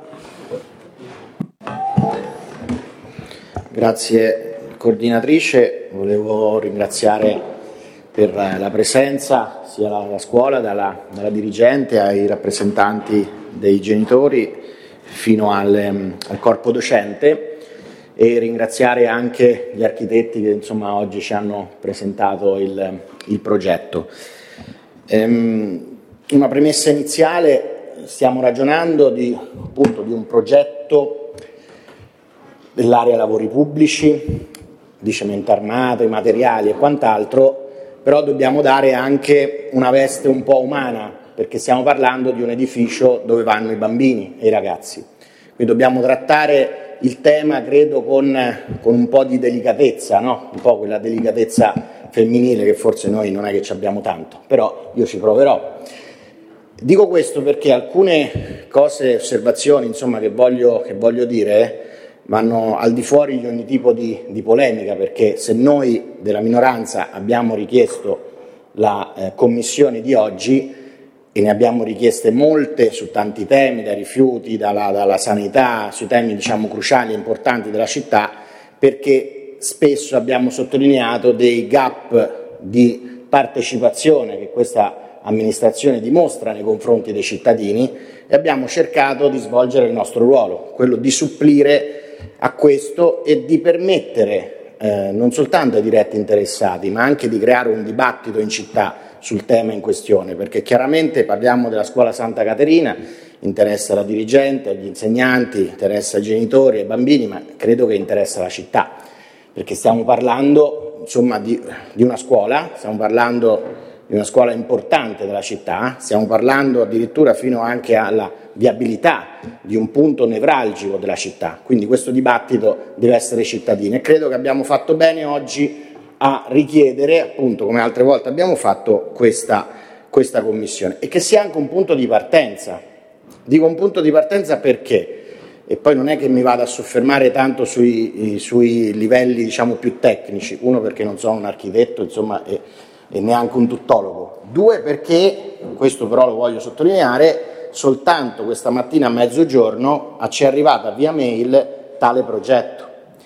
Grazie coordinatrice, volevo ringraziare per la presenza sia la, la scuola, dalla, dalla dirigente ai rappresentanti dei genitori fino al, al corpo docente e ringraziare anche gli architetti che insomma oggi ci hanno presentato il, il progetto. Ehm, una premessa iniziale, stiamo ragionando di, appunto, di un progetto dell'area lavori pubblici, di cemento armato, i materiali e quant'altro, però dobbiamo dare anche una veste un po' umana, perché stiamo parlando di un edificio dove vanno i bambini e i ragazzi. Quindi dobbiamo trattare il tema, credo, con, con un po' di delicatezza, no? Un po' quella delicatezza femminile che forse noi non è che ci abbiamo tanto, però io ci proverò. Dico questo perché alcune cose, osservazioni, insomma, che voglio, che voglio dire vanno al di fuori di ogni tipo di, di polemica, perché se noi della minoranza abbiamo richiesto la eh, commissione di oggi, e ne abbiamo richieste molte su tanti temi, dai rifiuti, dalla, dalla sanità, sui temi diciamo cruciali e importanti della città, perché spesso abbiamo sottolineato dei gap di partecipazione che questa amministrazione dimostra nei confronti dei cittadini e abbiamo cercato di svolgere il nostro ruolo, quello di supplire a questo e di permettere eh, non soltanto ai diretti interessati, ma anche di creare un dibattito in città sul tema in questione, perché chiaramente parliamo della scuola Santa Caterina, interessa la dirigente, gli insegnanti, interessa i genitori e i bambini, ma credo che interessa la città, perché stiamo parlando insomma di, di una scuola, stiamo parlando di una scuola importante della città, stiamo parlando addirittura fino anche alla viabilità di un punto nevralgico della città, quindi questo dibattito deve essere cittadino e credo che abbiamo fatto bene oggi a richiedere, appunto come altre volte abbiamo fatto, questa, questa commissione e che sia anche un punto di partenza. Dico un punto di partenza perché, e poi non è che mi vado a soffermare tanto sui, sui livelli diciamo più tecnici, uno perché non sono un architetto insomma e, e neanche un tuttologo, due perché, questo però lo voglio sottolineare, soltanto questa mattina a mezzogiorno ci è arrivata via mail tale progetto.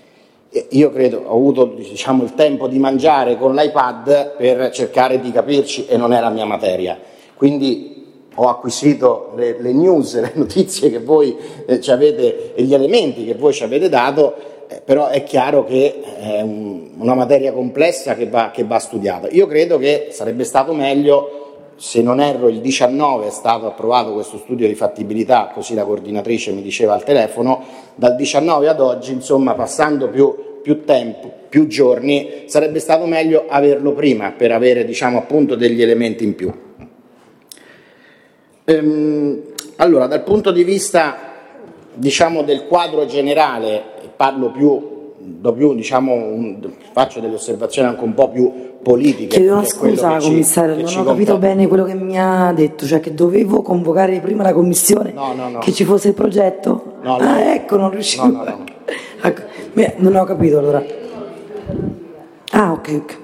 Io credo, ho avuto diciamo, il tempo di mangiare con l'iPad per cercare di capirci e non è la mia materia, quindi ho acquisito le, le news, le notizie che voi eh, ci avete e gli elementi che voi ci avete dato, eh, però è chiaro che è un, una materia complessa che va, che va studiata. Io credo che sarebbe stato meglio, se non erro il diciannove è stato approvato questo studio di fattibilità, così la coordinatrice mi diceva al telefono, dal diciannove ad oggi, insomma passando più più tempo, più giorni, sarebbe stato meglio averlo prima per avere diciamo appunto degli elementi in più. Ehm, allora, dal punto di vista diciamo del quadro generale, parlo più do più, diciamo, un, faccio delle osservazioni anche un po' più politiche. Chiedo una scusa, commissario, non ho capito bene quello che mi ha detto, cioè che dovevo convocare prima la commissione, no, no, no. che ci fosse il progetto? No, ah, no. ecco, non riuscivo. No, no, no. Ecco, non ho capito allora. Ah, ok, ok.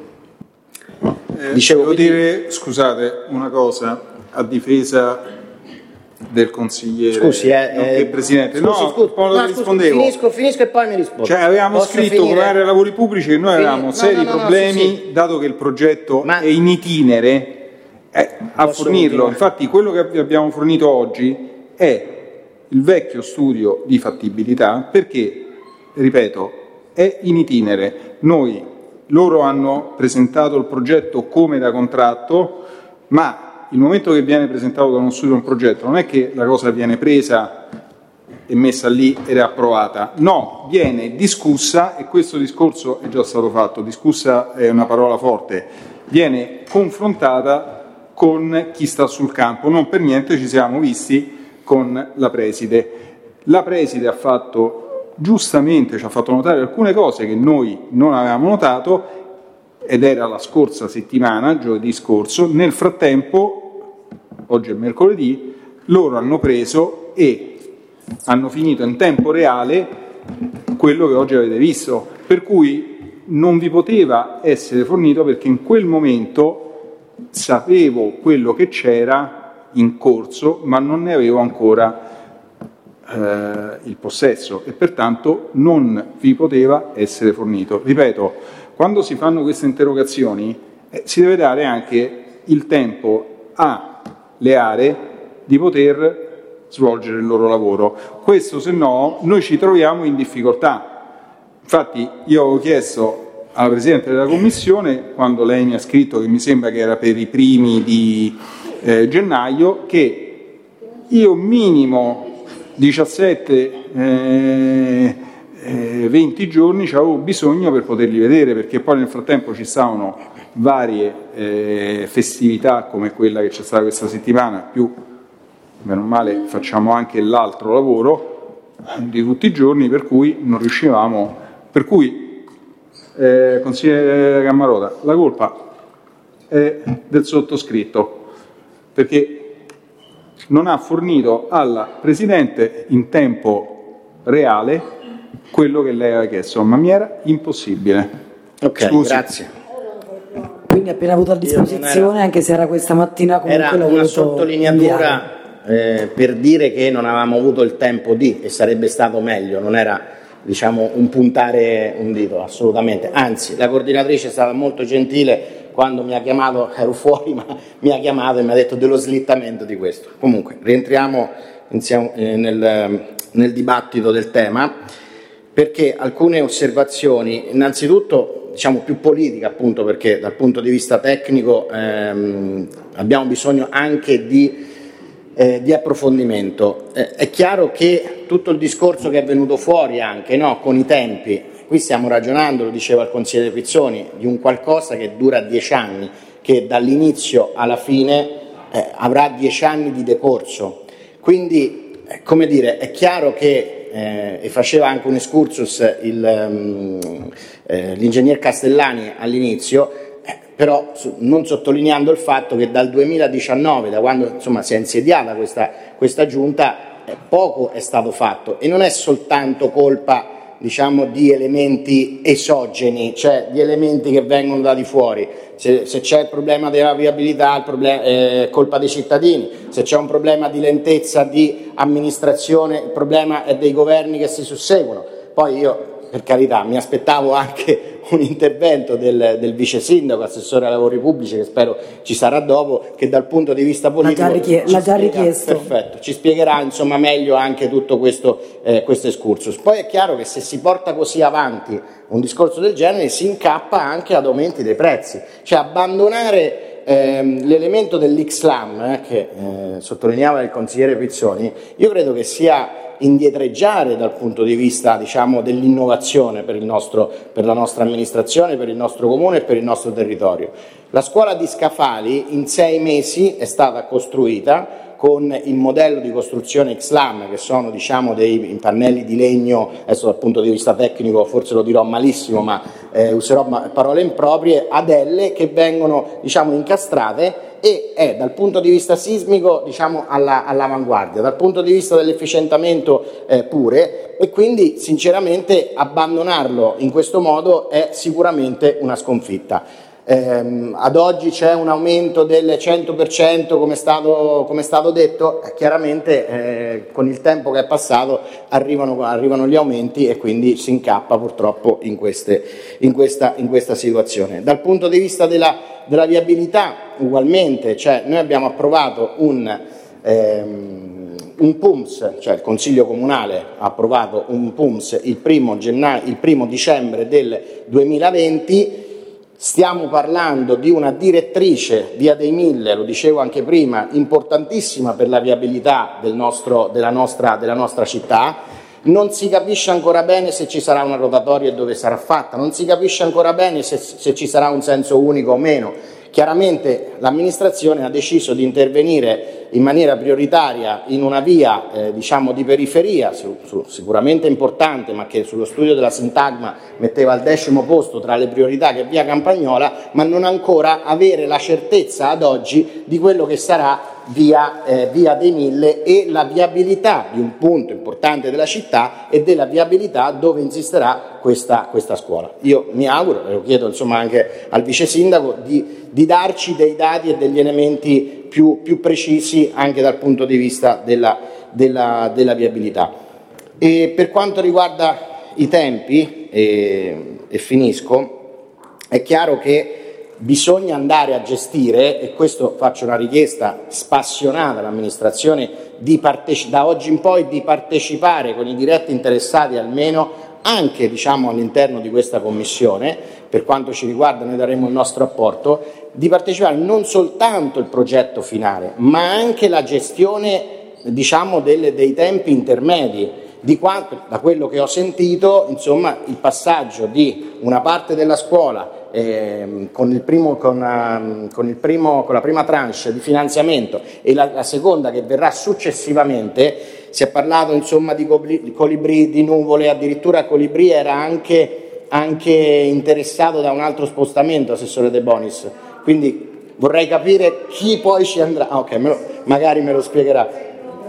Eh, Dicevo, devo quindi... dire, scusate, una cosa a difesa del consigliere, scusi, eh, nonché eh, presidente. Scusi, no, scusi, poi no, rispondevo. Scusi, finisco, finisco e poi mi rispondo. Cioè, avevamo Posso scritto finire? come area lavori pubblici che noi avevamo no, seri no, no, problemi, no, sì, sì. dato che il progetto Ma... è in itinere, eh, a Posso fornirlo. continuare? Infatti, quello che vi abbiamo fornito oggi è il vecchio studio di fattibilità, perché, ripeto, è in itinere. Noi, loro hanno presentato il progetto come da contratto, ma il momento che viene presentato da uno studio un progetto non è che la cosa viene presa e messa lì ed è approvata, no, viene discussa, e questo discorso è già stato fatto, discussa è una parola forte, viene confrontata con chi sta sul campo. Non per niente ci siamo visti con la preside. La preside ha fatto, giustamente ci ha fatto notare alcune cose che noi non avevamo notato, ed era la scorsa settimana, giovedì scorso. Nel frattempo, oggi è mercoledì, loro hanno preso e hanno finito in tempo reale quello che oggi avete visto, per cui non vi poteva essere fornito, perché in quel momento sapevo quello che c'era in corso, ma non ne avevo ancora eh, il possesso e pertanto non vi poteva essere fornito. Ripeto, quando si fanno queste interrogazioni eh, si deve dare anche il tempo alle aree di poter svolgere il loro lavoro. Questo, se no, noi ci troviamo in difficoltà. Infatti io avevo chiesto alla Presidente della Commissione, quando lei mi ha scritto, che mi sembra che era per i primi di eh, gennaio, che io minimo diciassette eh, Eh, venti giorni avevo bisogno per poterli vedere, perché poi nel frattempo ci stavano varie eh, festività come quella che c'è stata questa settimana, più meno male facciamo anche l'altro lavoro di tutti i giorni, per cui non riuscivamo, per cui eh, consigliere Cammarota, la colpa è del sottoscritto, perché non ha fornito alla Presidente in tempo reale quello che lei aveva chiesto, in maniera impossibile. Ok, Scusi. grazie. Quindi appena avuto a disposizione, era, anche se era questa mattina, comunque era una sottolineatura eh, per dire che non avevamo avuto il tempo di, e sarebbe stato meglio, non era, diciamo, un puntare un dito, assolutamente. Anzi, la coordinatrice è stata molto gentile quando mi ha chiamato, ero fuori, ma mi ha chiamato e mi ha detto dello slittamento di questo. Comunque, rientriamo insieme, eh, nel, nel dibattito del tema, perché alcune osservazioni, innanzitutto diciamo più politica, appunto perché dal punto di vista tecnico ehm, abbiamo bisogno anche di, eh, di approfondimento. Eh, è chiaro che tutto il discorso che è venuto fuori anche, no, con i tempi, qui stiamo ragionando, lo diceva il consigliere Pizzoni, di un qualcosa che dura dieci anni, che dall'inizio alla fine eh, avrà dieci anni di decorso, quindi eh, come dire, è chiaro che Eh, e faceva anche un excursus il, um, eh, l'ingegner Castellani all'inizio, eh, però su, non sottolineando il fatto che dal duemiladiciannove, da quando insomma si è insediata questa, questa giunta, eh, poco è stato fatto, e non è soltanto colpa, diciamo, di elementi esogeni, cioè di elementi che vengono da di fuori. Se, se c'è il problema della viabilità, il problema, è colpa dei cittadini, se c'è un problema di lentezza di amministrazione, il problema è dei governi che si susseguono. Poi io, per carità, mi aspettavo anche un intervento del, del vice sindaco, assessore ai lavori pubblici, che spero ci sarà dopo, che dal punto di vista politico l'ha già, richie- l'ha già spiega, richiesto. Perfetto, ci spiegherà insomma meglio anche tutto questo, eh, questo excursus. Poi è chiaro che se si porta così avanti un discorso del genere si incappa anche ad aumenti dei prezzi, cioè abbandonare ehm, l'elemento dell'X-L A M eh, che eh, sottolineava il consigliere Pizzoni, io credo che sia indietreggiare dal punto di vista, diciamo, dell'innovazione per, il nostro, per la nostra amministrazione, per il nostro comune e per il nostro territorio. La scuola di Scafali in sei mesi è stata costruita con il modello di costruzione X L A M, che sono, diciamo, dei pannelli di legno, adesso dal punto di vista tecnico forse lo dirò malissimo, ma eh, userò parole improprie, ad elle che vengono, diciamo, incastrate, e è dal punto di vista sismico, diciamo, alla, all'avanguardia, dal punto di vista dell'efficientamento eh, pure, e quindi sinceramente abbandonarlo in questo modo è sicuramente una sconfitta. Eh, ad oggi c'è un aumento del cento per cento come è stato, come è stato detto, eh, chiaramente eh, con il tempo che è passato arrivano, arrivano gli aumenti e quindi si incappa purtroppo in, queste, in, questa, in questa situazione. Dal punto di vista della, della viabilità ugualmente, cioè noi abbiamo approvato un, ehm, un P U M S, cioè il Consiglio Comunale ha approvato un P U M S il primo, gennaio, il primo dicembre del duemilaventi. Stiamo parlando di una direttrice, Via dei Mille, lo dicevo anche prima, importantissima per la viabilità del nostro, della, nostra, della nostra città. Non si capisce ancora bene se ci sarà una rotatoria e dove sarà fatta, non si capisce ancora bene se, se ci sarà un senso unico o meno. Chiaramente l'amministrazione ha deciso di intervenire in maniera prioritaria in una via eh, diciamo di periferia, su, su, sicuramente importante, ma che sullo studio della Sintagma metteva al decimo posto tra le priorità, che è via Campagnola, ma non ancora avere la certezza ad oggi di quello che sarà via, eh, via dei Mille e la viabilità di un punto importante della città e della viabilità dove insisterà questa, questa scuola. Io mi auguro, e lo chiedo insomma anche al vice sindaco, di, di darci dei dati e degli elementi più, più precisi anche dal punto di vista della, della, della viabilità. E per quanto riguarda i tempi, e, e finisco, è chiaro che bisogna andare a gestire, e questo faccio una richiesta spassionata all'amministrazione, di parteci- da oggi in poi di partecipare con i diretti interessati almeno anche, diciamo, all'interno di questa commissione. Per quanto ci riguarda noi daremo il nostro apporto, di partecipare non soltanto il progetto finale, ma anche la gestione, diciamo, delle, dei tempi intermedi. Di quanto, da quello che ho sentito, insomma, il passaggio di una parte della scuola eh, con, il primo, con, uh, con, il primo, con la prima tranche di finanziamento e la, la seconda che verrà successivamente, si è parlato insomma di, cobli, di colibrì, di nuvole, addirittura Colibrì era anche, anche interessato da un altro spostamento, assessore De Bonis, quindi vorrei capire chi poi ci andrà, ah, ok, me lo, magari me lo spiegherà.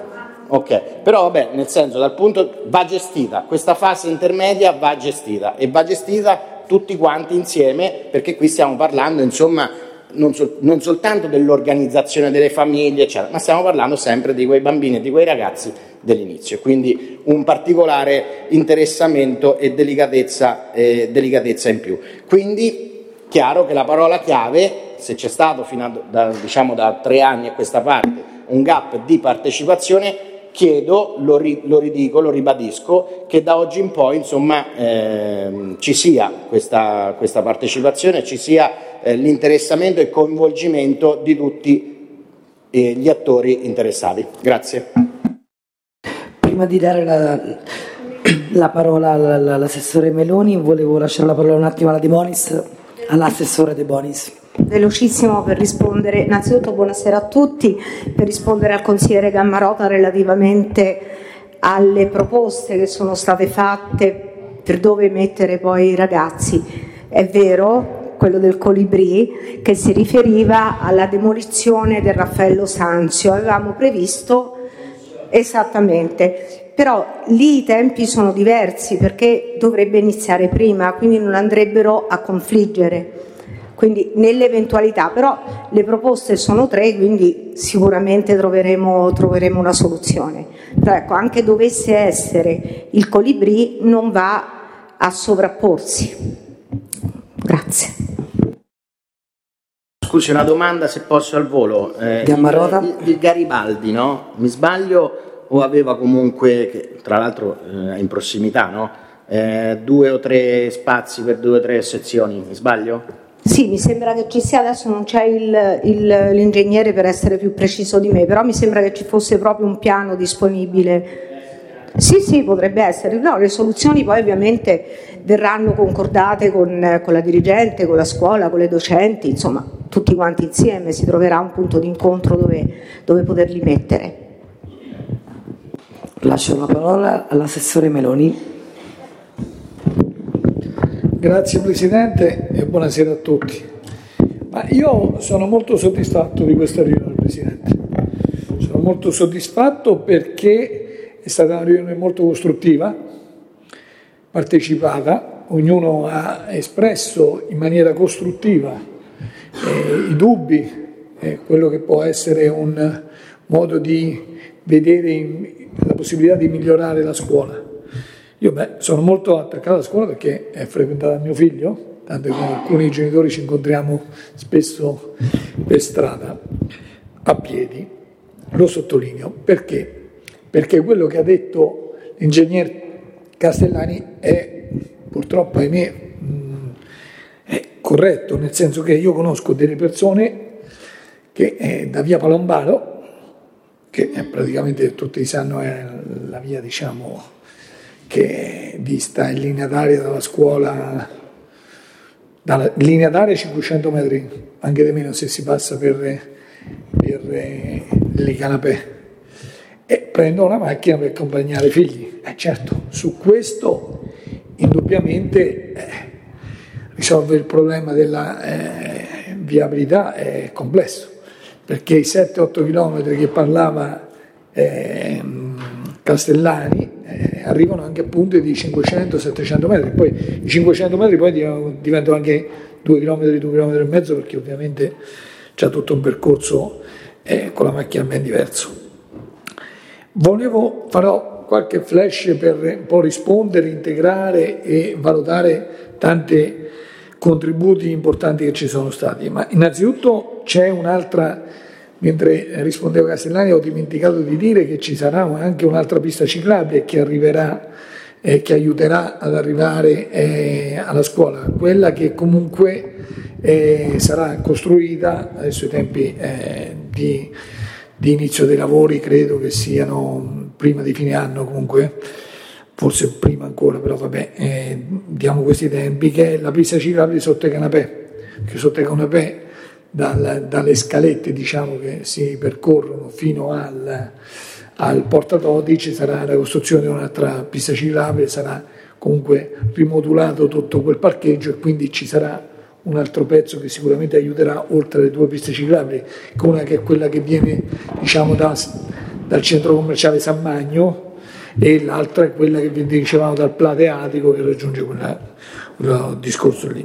Ok, però vabbè, nel senso, dal punto va gestita, questa fase intermedia va gestita e va gestita tutti quanti insieme, perché qui stiamo parlando, insomma, non, sol- non soltanto dell'organizzazione delle famiglie, eccetera, ma stiamo parlando sempre di quei bambini e di quei ragazzi dell'inizio, quindi un particolare interessamento e delicatezza, eh, delicatezza in più. Quindi, chiaro che la parola chiave, se c'è stato fino a, da, diciamo, da tre anni a questa parte un gap di partecipazione, chiedo, lo, ri, lo ridico, lo ribadisco, che da oggi in poi insomma ehm, ci sia questa, questa partecipazione, ci sia eh, l'interessamento e il coinvolgimento di tutti eh, gli attori interessati. Grazie. Prima di dare la, la parola all'assessore Meloni, volevo lasciare la parola un attimo alla De Bonis, all'assessore De Bonis. Velocissimo per rispondere, innanzitutto buonasera a tutti, per rispondere al consigliere Gammarota relativamente alle proposte che sono state fatte per dove mettere poi i ragazzi. È vero, quello del Colibrì, che si riferiva alla demolizione del Raffaello Sanzio, avevamo previsto esattamente, però lì i tempi sono diversi perché dovrebbe iniziare prima, quindi non andrebbero a confliggere. Quindi nell'eventualità, però le proposte sono tre, quindi sicuramente troveremo, troveremo una soluzione. Però ecco, anche dovesse essere il Colibrì non va a sovrapporsi. Grazie. Scusi, una domanda se posso al volo. Eh, il, il, il Garibaldi, no? Mi sbaglio o aveva comunque, che, tra l'altro eh, in prossimità, no? Eh, due o tre spazi per due o tre sezioni, mi sbaglio? Sì, mi sembra che ci sia, adesso non c'è il, il, l'ingegnere per essere più preciso di me, però mi sembra che ci fosse proprio un piano disponibile. Sì, sì, potrebbe essere. No, le soluzioni poi ovviamente verranno concordate con, con la dirigente, con la scuola, con le docenti, insomma tutti quanti insieme si troverà un punto di incontro dove, dove poterli mettere. Lascio la parola all'assessore Meloni. Grazie Presidente e buonasera a tutti. Ma io sono molto soddisfatto di questa riunione, Presidente. Sono molto soddisfatto perché è stata una riunione molto costruttiva, partecipata, ognuno ha espresso in maniera costruttiva eh, i dubbi, eh, quello che può essere un modo di vedere in, la possibilità di migliorare la scuola. Io beh, sono molto attaccato alla scuola perché è frequentata da mio figlio, tanto che con alcuni genitori ci incontriamo spesso per strada, a piedi, lo sottolineo. Perché? Perché quello che ha detto l'ingegner Castellani è, purtroppo ahimè, è corretto, nel senso che io conosco delle persone che eh, da via Palombaro, che è praticamente tutti sanno è la via, diciamo, che dista in linea d'aria dalla scuola, dalla linea d'aria cinquecento metri, anche di meno se si passa per, per eh, le canapè, e prendono la macchina per accompagnare i figli. Eh, certo, su questo indubbiamente eh, risolvere il problema della eh, viabilità è complesso, perché i sette otto chilometri che parlava eh, Castellani eh, arrivano anche a punte di cinquecento settecento metri, poi i cinquecento metri poi diventano anche due chilometri, due chilometri e mezzo, perché ovviamente c'è tutto un percorso eh, con la macchina ben diverso. Volevo, farò qualche flash per un po' rispondere, integrare e valutare tanti contributi importanti che ci sono stati, ma innanzitutto c'è un'altra, mentre rispondevo a Castellani ho dimenticato di dire che ci sarà anche un'altra pista ciclabile che arriverà, eh, che aiuterà ad arrivare eh, alla scuola, quella che comunque eh, sarà costruita, adesso i tempi eh, di, di inizio dei lavori credo che siano prima di fine anno, comunque forse prima ancora, però vabbè, eh, diamo questi tempi, che è la pista ciclabile sotto i canapè, che sotto i canapè dal, dalle scalette, diciamo, che si percorrono fino al, al portatoti ci sarà la costruzione di un'altra pista ciclabile, sarà comunque rimodulato tutto quel parcheggio e quindi ci sarà un altro pezzo che sicuramente aiuterà, oltre alle due piste ciclabili, una che è quella che viene, diciamo, da, dal centro commerciale San Magno, e l'altra è quella che dicevamo dal Plateatico, che raggiunge quella, quel discorso lì.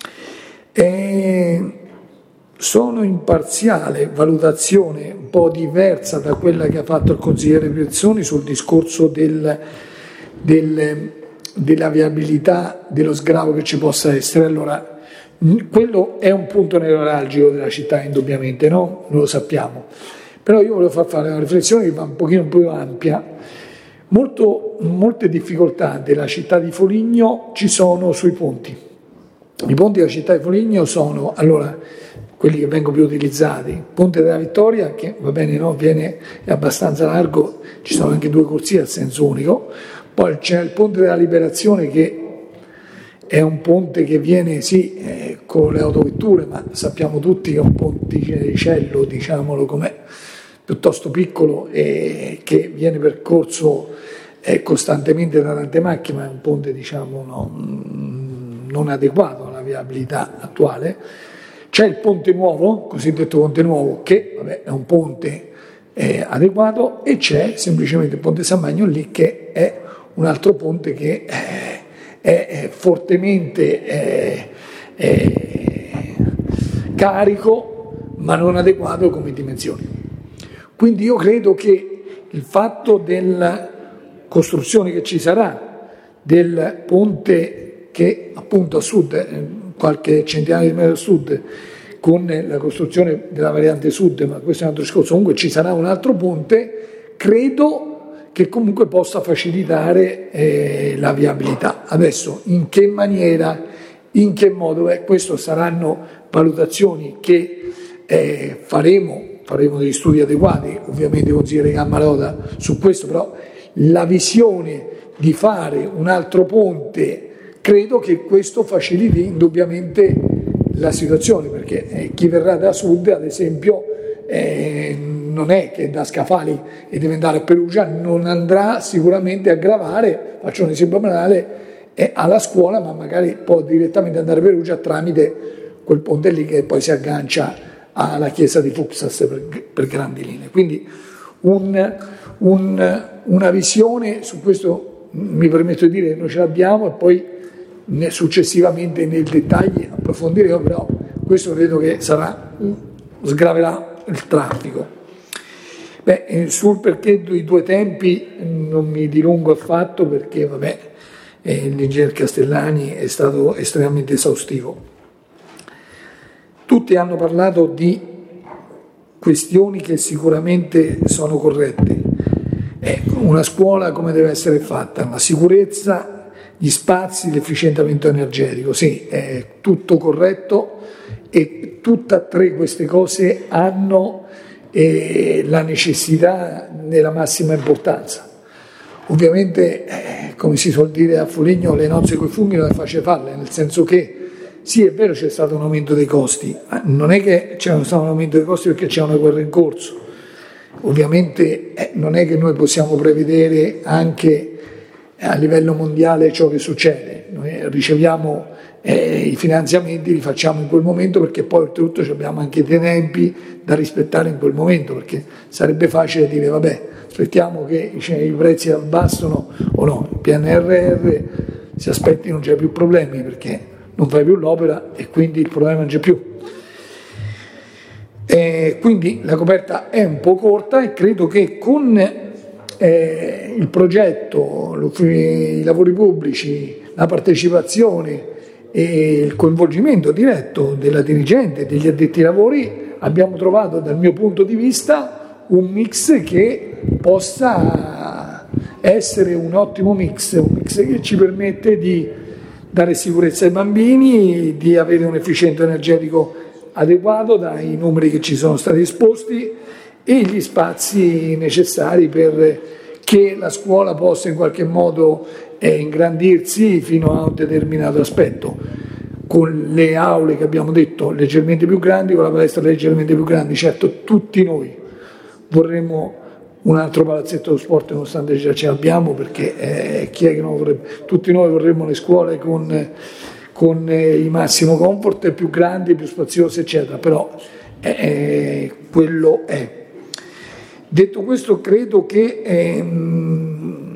E sono in parziale valutazione, un po' diversa da quella che ha fatto il consigliere Piazzoni sul discorso del, del, della viabilità, dello sgravo che ci possa essere. Allora, quello è un punto nevralgico della città, indubbiamente, no? Lo sappiamo. Però io volevo far fare una riflessione che va un pochino più ampia. Molto, molte difficoltà della città di Foligno ci sono sui ponti. I ponti della città di Foligno sono, allora, quelli che vengono più utilizzati, il Ponte della Vittoria, che va bene, no? Viene, è abbastanza largo, ci sono anche due corsie a senso unico, poi c'è il Ponte della Liberazione, che è un ponte che viene, sì, eh, con le autovetture, ma sappiamo tutti che è un ponticello, diciamolo com'è, piuttosto piccolo e che viene percorso eh, costantemente da tante macchine, ma è un ponte, diciamo, no, non adeguato alla viabilità attuale. C'è il Ponte Nuovo, cosiddetto Ponte Nuovo, che vabbè, è un ponte eh, adeguato, e c'è semplicemente il Ponte San Magno lì, che è un altro ponte che eh, è, è fortemente eh, eh, carico, ma non adeguato come dimensioni. Quindi io credo che il fatto della costruzione che ci sarà del ponte, che appunto a sud, qualche centinaio di metri a sud, con la costruzione della variante sud, ma questo è un altro discorso, comunque ci sarà un altro ponte, credo che comunque possa facilitare eh, la viabilità. Adesso in che maniera, in che modo, eh, questo saranno valutazioni che eh, faremo, faremo degli studi adeguati, ovviamente il consigliere Cammarota su questo, però la visione di fare un altro ponte, credo che questo faciliti indubbiamente la situazione, perché eh, chi verrà da sud, ad esempio, eh, non è che da Scafali e deve andare a Perugia, non andrà sicuramente a gravare, faccio un esempio banale, eh, alla scuola, ma magari può direttamente andare a Perugia tramite quel ponte lì che poi si aggancia alla chiesa di Fuxas per, per grandi linee. Quindi un, un, una visione su questo, mi permetto di dire, noi ce l'abbiamo e poi successivamente nei dettagli approfondiremo, però questo credo che sarà, sgraverà il traffico. Beh, sul perché dei due tempi non mi dilungo affatto, perché vabbè, eh, l'ingegner Castellani è stato estremamente esaustivo. Tutti hanno parlato di questioni che sicuramente sono corrette. Ecco, una scuola come deve essere fatta? La sicurezza, gli spazi, l'efficientamento energetico, sì, è tutto corretto e tutte e tre queste cose hanno eh, la necessità nella massima importanza. Ovviamente, eh, come si suol dire a Foligno, le nozze coi funghi non le face farle, nel senso che sì, è vero, c'è stato un aumento dei costi, ma non è che c'è stato un aumento dei costi perché c'è una guerra in corso. Ovviamente eh, non è che noi possiamo prevedere anche a livello mondiale ciò che succede. Noi riceviamo eh, i finanziamenti, li facciamo in quel momento, perché poi oltretutto abbiamo anche dei tempi da rispettare in quel momento, perché sarebbe facile dire vabbè, aspettiamo che cioè, i prezzi abbassano o no, il P N R R si aspetti, non c'è più problemi perché non fai più l'opera e quindi il problema non c'è più. E quindi la coperta è un po' corta e credo che con Eh, il progetto, i lavori pubblici, la partecipazione e il coinvolgimento diretto della dirigente e degli addetti ai lavori abbiamo trovato, dal mio punto di vista, un mix che possa essere un ottimo mix, un mix che ci permette di dare sicurezza ai bambini, di avere un efficiente energetico adeguato dai numeri che ci sono stati esposti e gli spazi necessari per che la scuola possa in qualche modo eh, ingrandirsi fino a un determinato aspetto, con le aule che abbiamo detto leggermente più grandi, con la palestra leggermente più grandi. Certo, tutti noi vorremmo un altro palazzetto dello sport, nonostante già ce l'abbiamo, perché eh, chi è che non vorrebbe? Tutti noi vorremmo le scuole con, con eh, il massimo comfort, più grandi, più spaziose, eccetera, però eh, quello è. Detto questo, credo che ehm,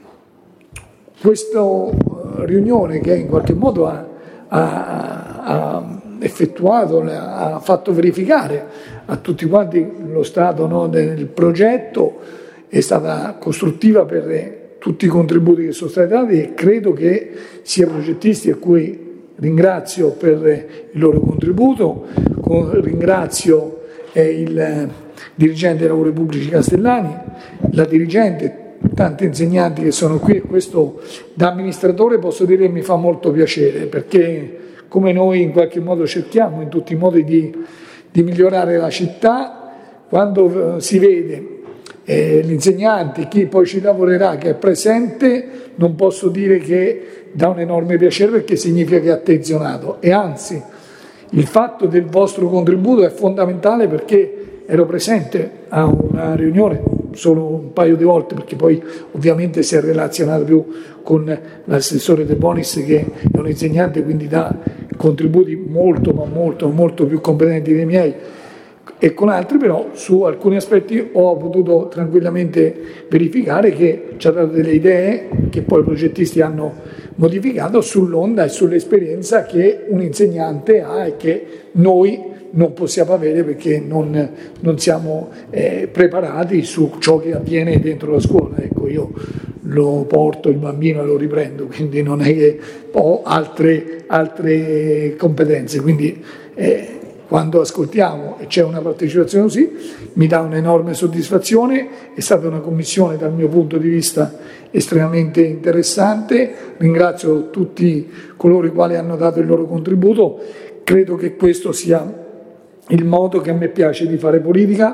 questa riunione che in qualche modo ha, ha, ha effettuato, ha fatto verificare a tutti quanti lo stato, no, del progetto, è stata costruttiva per tutti i contributi che sono stati dati e credo che sia progettisti, a cui ringrazio per il loro contributo, ringrazio eh, il dirigente dei lavori pubblici Castellani, la dirigente, tanti insegnanti che sono qui, e questo da amministratore posso dire che mi fa molto piacere, perché come noi in qualche modo cerchiamo in tutti i modi di, di migliorare la città, quando si vede eh, l'insegnante, chi poi ci lavorerà, che è presente, non posso dire che dà un enorme piacere, perché significa che è attenzionato, e anzi il fatto del vostro contributo è fondamentale, perché ero presente a una riunione solo un paio di volte, perché poi ovviamente si è relazionato più con l'assessore De Bonis, che è un insegnante, quindi dà contributi molto ma molto molto più competenti dei miei, e con altri, però su alcuni aspetti ho potuto tranquillamente verificare che ci ha dato delle idee che poi i progettisti hanno modificato sull'onda e sull'esperienza che un insegnante ha e che noi non possiamo avere, perché non, non siamo eh, preparati su ciò che avviene dentro la scuola. Ecco, io lo porto il bambino e lo riprendo, quindi non è che ho altre, altre competenze, quindi eh, quando ascoltiamo e c'è una partecipazione così mi dà un'enorme soddisfazione. È stata una commissione dal mio punto di vista estremamente interessante, ringrazio tutti coloro i quali hanno dato il loro contributo, credo che questo sia il modo che a me piace di fare politica,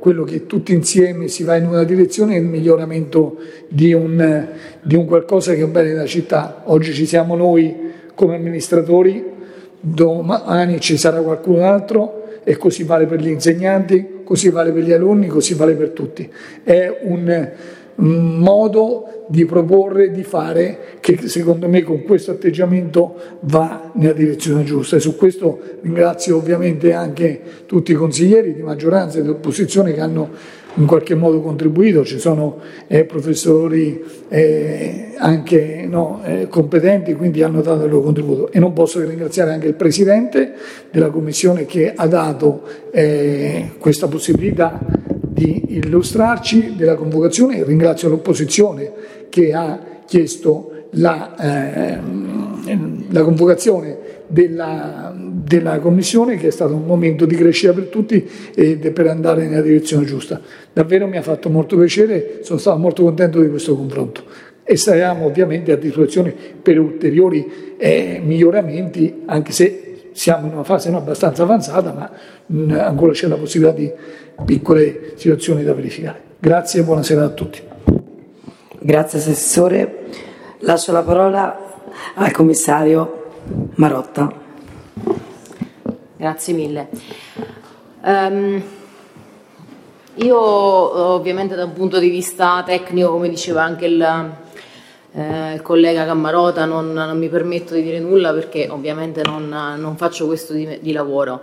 quello che tutti insieme si va in una direzione è il miglioramento di un, di un qualcosa che è un bene della città. Oggi ci siamo noi come amministratori, domani ci sarà qualcun altro, e così vale per gli insegnanti, così vale per gli alunni, così vale per tutti. È un modo di proporre, di fare, che secondo me con questo atteggiamento va nella direzione giusta, e su questo ringrazio ovviamente anche tutti i consiglieri di maggioranza e di opposizione che hanno in qualche modo contribuito. Ci sono eh, professori eh, anche no, eh, competenti, quindi hanno dato il loro contributo, e non posso che ringraziare anche il Presidente della Commissione che ha dato eh, questa possibilità di illustrarci della convocazione. Ringrazio l'opposizione che ha chiesto la, eh, la convocazione della, della Commissione, che è stato un momento di crescita per tutti e per andare nella direzione giusta. Davvero mi ha fatto molto piacere, sono stato molto contento di questo confronto, e saremo ovviamente a disposizione per ulteriori eh, miglioramenti, anche se siamo in una fase non abbastanza avanzata, ma mh, ancora c'è la possibilità di piccole situazioni da verificare. Grazie e buonasera a tutti. Grazie Assessore. Lascio la parola al Commissario Marotta. Grazie mille. Um, io ovviamente da un punto di vista tecnico, come diceva anche il, eh, il collega Cammarota, non, non mi permetto di dire nulla perché ovviamente non, non faccio questo di, di lavoro.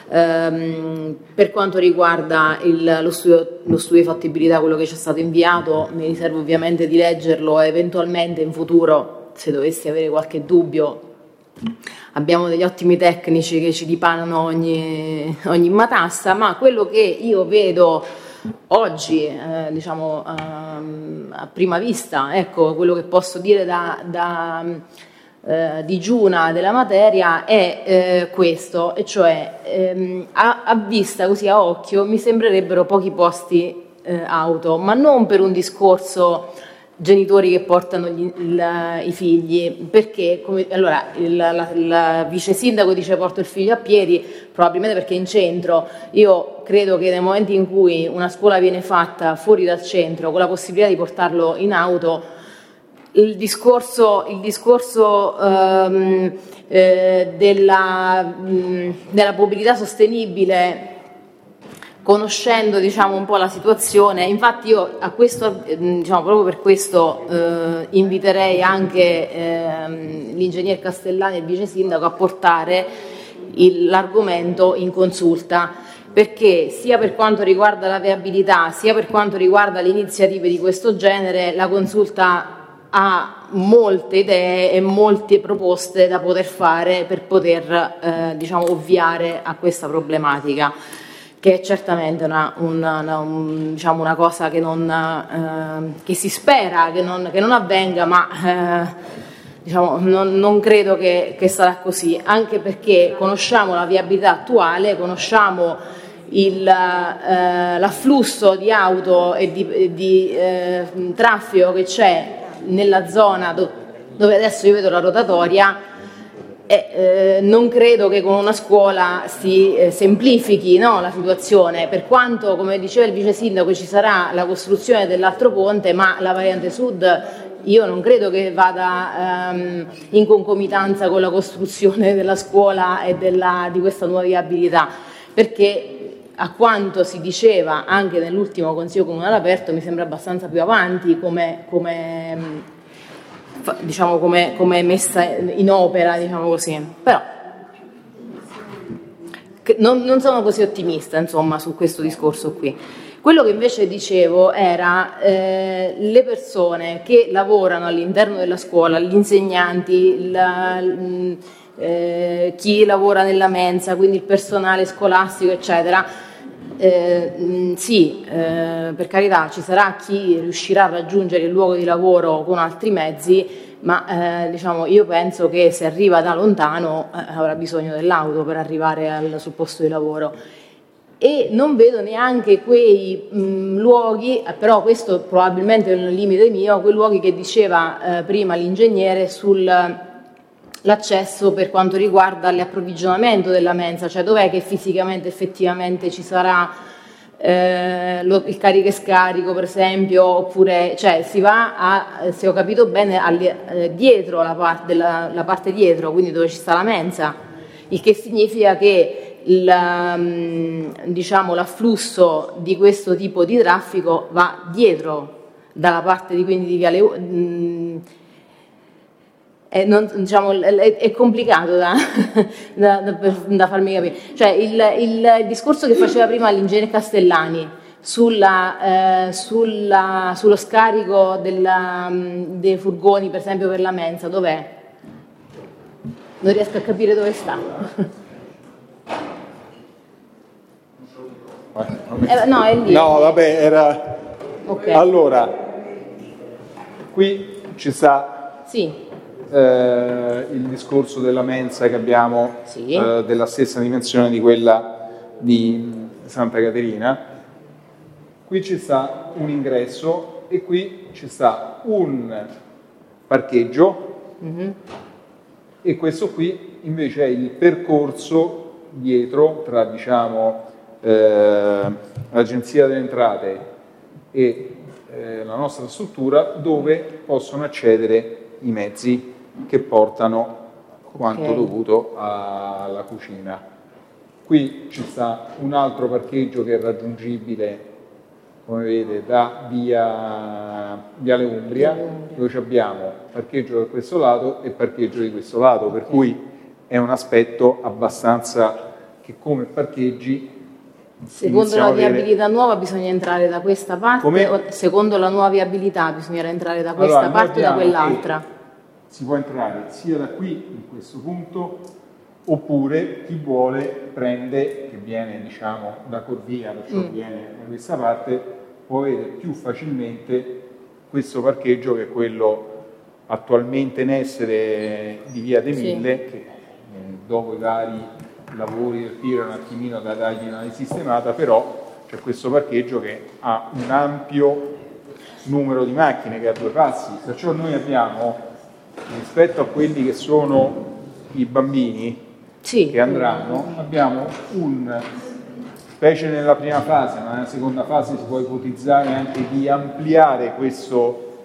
Um, per quanto riguarda il, lo, studio, lo studio di fattibilità, quello che ci è stato inviato, mi riservo ovviamente di leggerlo e eventualmente in futuro, se dovessi avere qualche dubbio, abbiamo degli ottimi tecnici che ci dipanano ogni, ogni matassa, ma quello che io vedo oggi, eh, diciamo um, a prima vista, ecco, quello che posso dire da, da eh, digiuna della materia è eh, questo, e cioè ehm, a, a vista, così a occhio, mi sembrerebbero pochi posti eh, auto, ma non per un discorso genitori che portano gli, il, i figli, perché come, allora il, la, il vice sindaco dice porto il figlio a piedi, probabilmente perché è in centro. Io credo che nel momento in cui una scuola viene fatta fuori dal centro con la possibilità di portarlo in auto, il discorso, il discorso ehm, eh, della, mh, della mobilità sostenibile, conoscendo diciamo un po' la situazione, infatti io a questo, diciamo, proprio per questo eh, inviterei anche eh, l'ingegner Castellani e il vice sindaco a portare il, l'argomento in consulta, perché sia per quanto riguarda la viabilità sia per quanto riguarda le iniziative di questo genere la consulta ha molte idee e molte proposte da poter fare per poter eh, diciamo ovviare a questa problematica, che è certamente una, una, una, un, diciamo una cosa che, non, eh, che si spera che non, che non avvenga, ma eh, diciamo, non, non credo che, che sarà così, anche perché conosciamo la viabilità attuale, conosciamo il, eh, l'afflusso di auto e di, di eh, traffico che c'è nella zona do, dove adesso io vedo la rotatoria. Eh, eh, non credo che con una scuola si eh, semplifichi, no, la situazione, per quanto, come diceva il vice sindaco, ci sarà la costruzione dell'altro ponte, ma la variante sud io non credo che vada ehm, in concomitanza con la costruzione della scuola e della, di questa nuova viabilità, perché a quanto si diceva anche nell'ultimo Consiglio Comunale aperto mi sembra abbastanza più avanti come, come diciamo come, come messa in opera, diciamo così, però non, non sono così ottimista insomma su questo discorso qui. Quello che invece dicevo era eh, le persone che lavorano all'interno della scuola, gli insegnanti, la, eh, chi lavora nella mensa, quindi il personale scolastico eccetera. Eh, mh, sì, eh, per carità ci sarà chi riuscirà a raggiungere il luogo di lavoro con altri mezzi, ma eh, diciamo, io penso che se arriva da lontano eh, avrà bisogno dell'auto per arrivare al, sul posto di lavoro, e non vedo neanche quei mh, luoghi, eh, però questo probabilmente è un limite mio, quei luoghi che diceva eh, prima l'ingegnere sul l'accesso per quanto riguarda l'approvvigionamento della mensa, cioè dov'è che fisicamente effettivamente ci sarà eh, lo, il carico e scarico per esempio, oppure cioè si va a, se ho capito bene, alle, eh, dietro la parte, della, la parte dietro, quindi dove ci sta la mensa, il che significa che il, diciamo, l'afflusso di questo tipo di traffico va dietro, dalla parte di, quindi di Viale mh, è, non, diciamo, è, è complicato da, da, da, da farmi capire. Cioè il, il, il discorso che faceva prima l'ingegnere Castellani sulla, eh, sulla, sullo scarico della, dei furgoni, per esempio per la mensa, dov'è? Non riesco a capire dove sta. Eh, no, è lì. No, vabbè, era... Okay. Allora, qui ci sta sì. eh, il discorso della mensa che abbiamo, sì. eh, della stessa dimensione di quella di Santa Caterina. Qui ci sta un ingresso e qui ci sta un parcheggio, mm-hmm. e questo qui invece è il percorso dietro tra, diciamo, eh, l'Agenzia delle Entrate e eh, la nostra struttura, dove possono accedere i mezzi che portano quanto okay. dovuto alla cucina. Qui ci sta un altro parcheggio che è raggiungibile, come vedete, da via Viale Umbria, dove abbiamo parcheggio da questo lato e parcheggio di questo lato, per cui è un aspetto abbastanza che come parcheggi... Secondo la viabilità avere... nuova bisogna entrare da questa parte, come... o secondo la nuova viabilità bisognerà entrare da questa allora, parte o da quell'altra? Si può entrare sia da qui, in questo punto, oppure chi vuole prende, che viene, diciamo, da Corvia, perciò mm. viene da questa parte, può avere più facilmente questo parcheggio, che è quello attualmente in essere di Via De Mille, sì. che eh, dopo i vari lavori del P I R è un attimino da dargli una risistemata, però c'è questo parcheggio che ha un ampio numero di macchine, che ha due passi, perciò noi abbiamo, rispetto a quelli che sono i bambini sì. che andranno, abbiamo un, specie nella prima fase, ma nella seconda fase si può ipotizzare anche di ampliare questo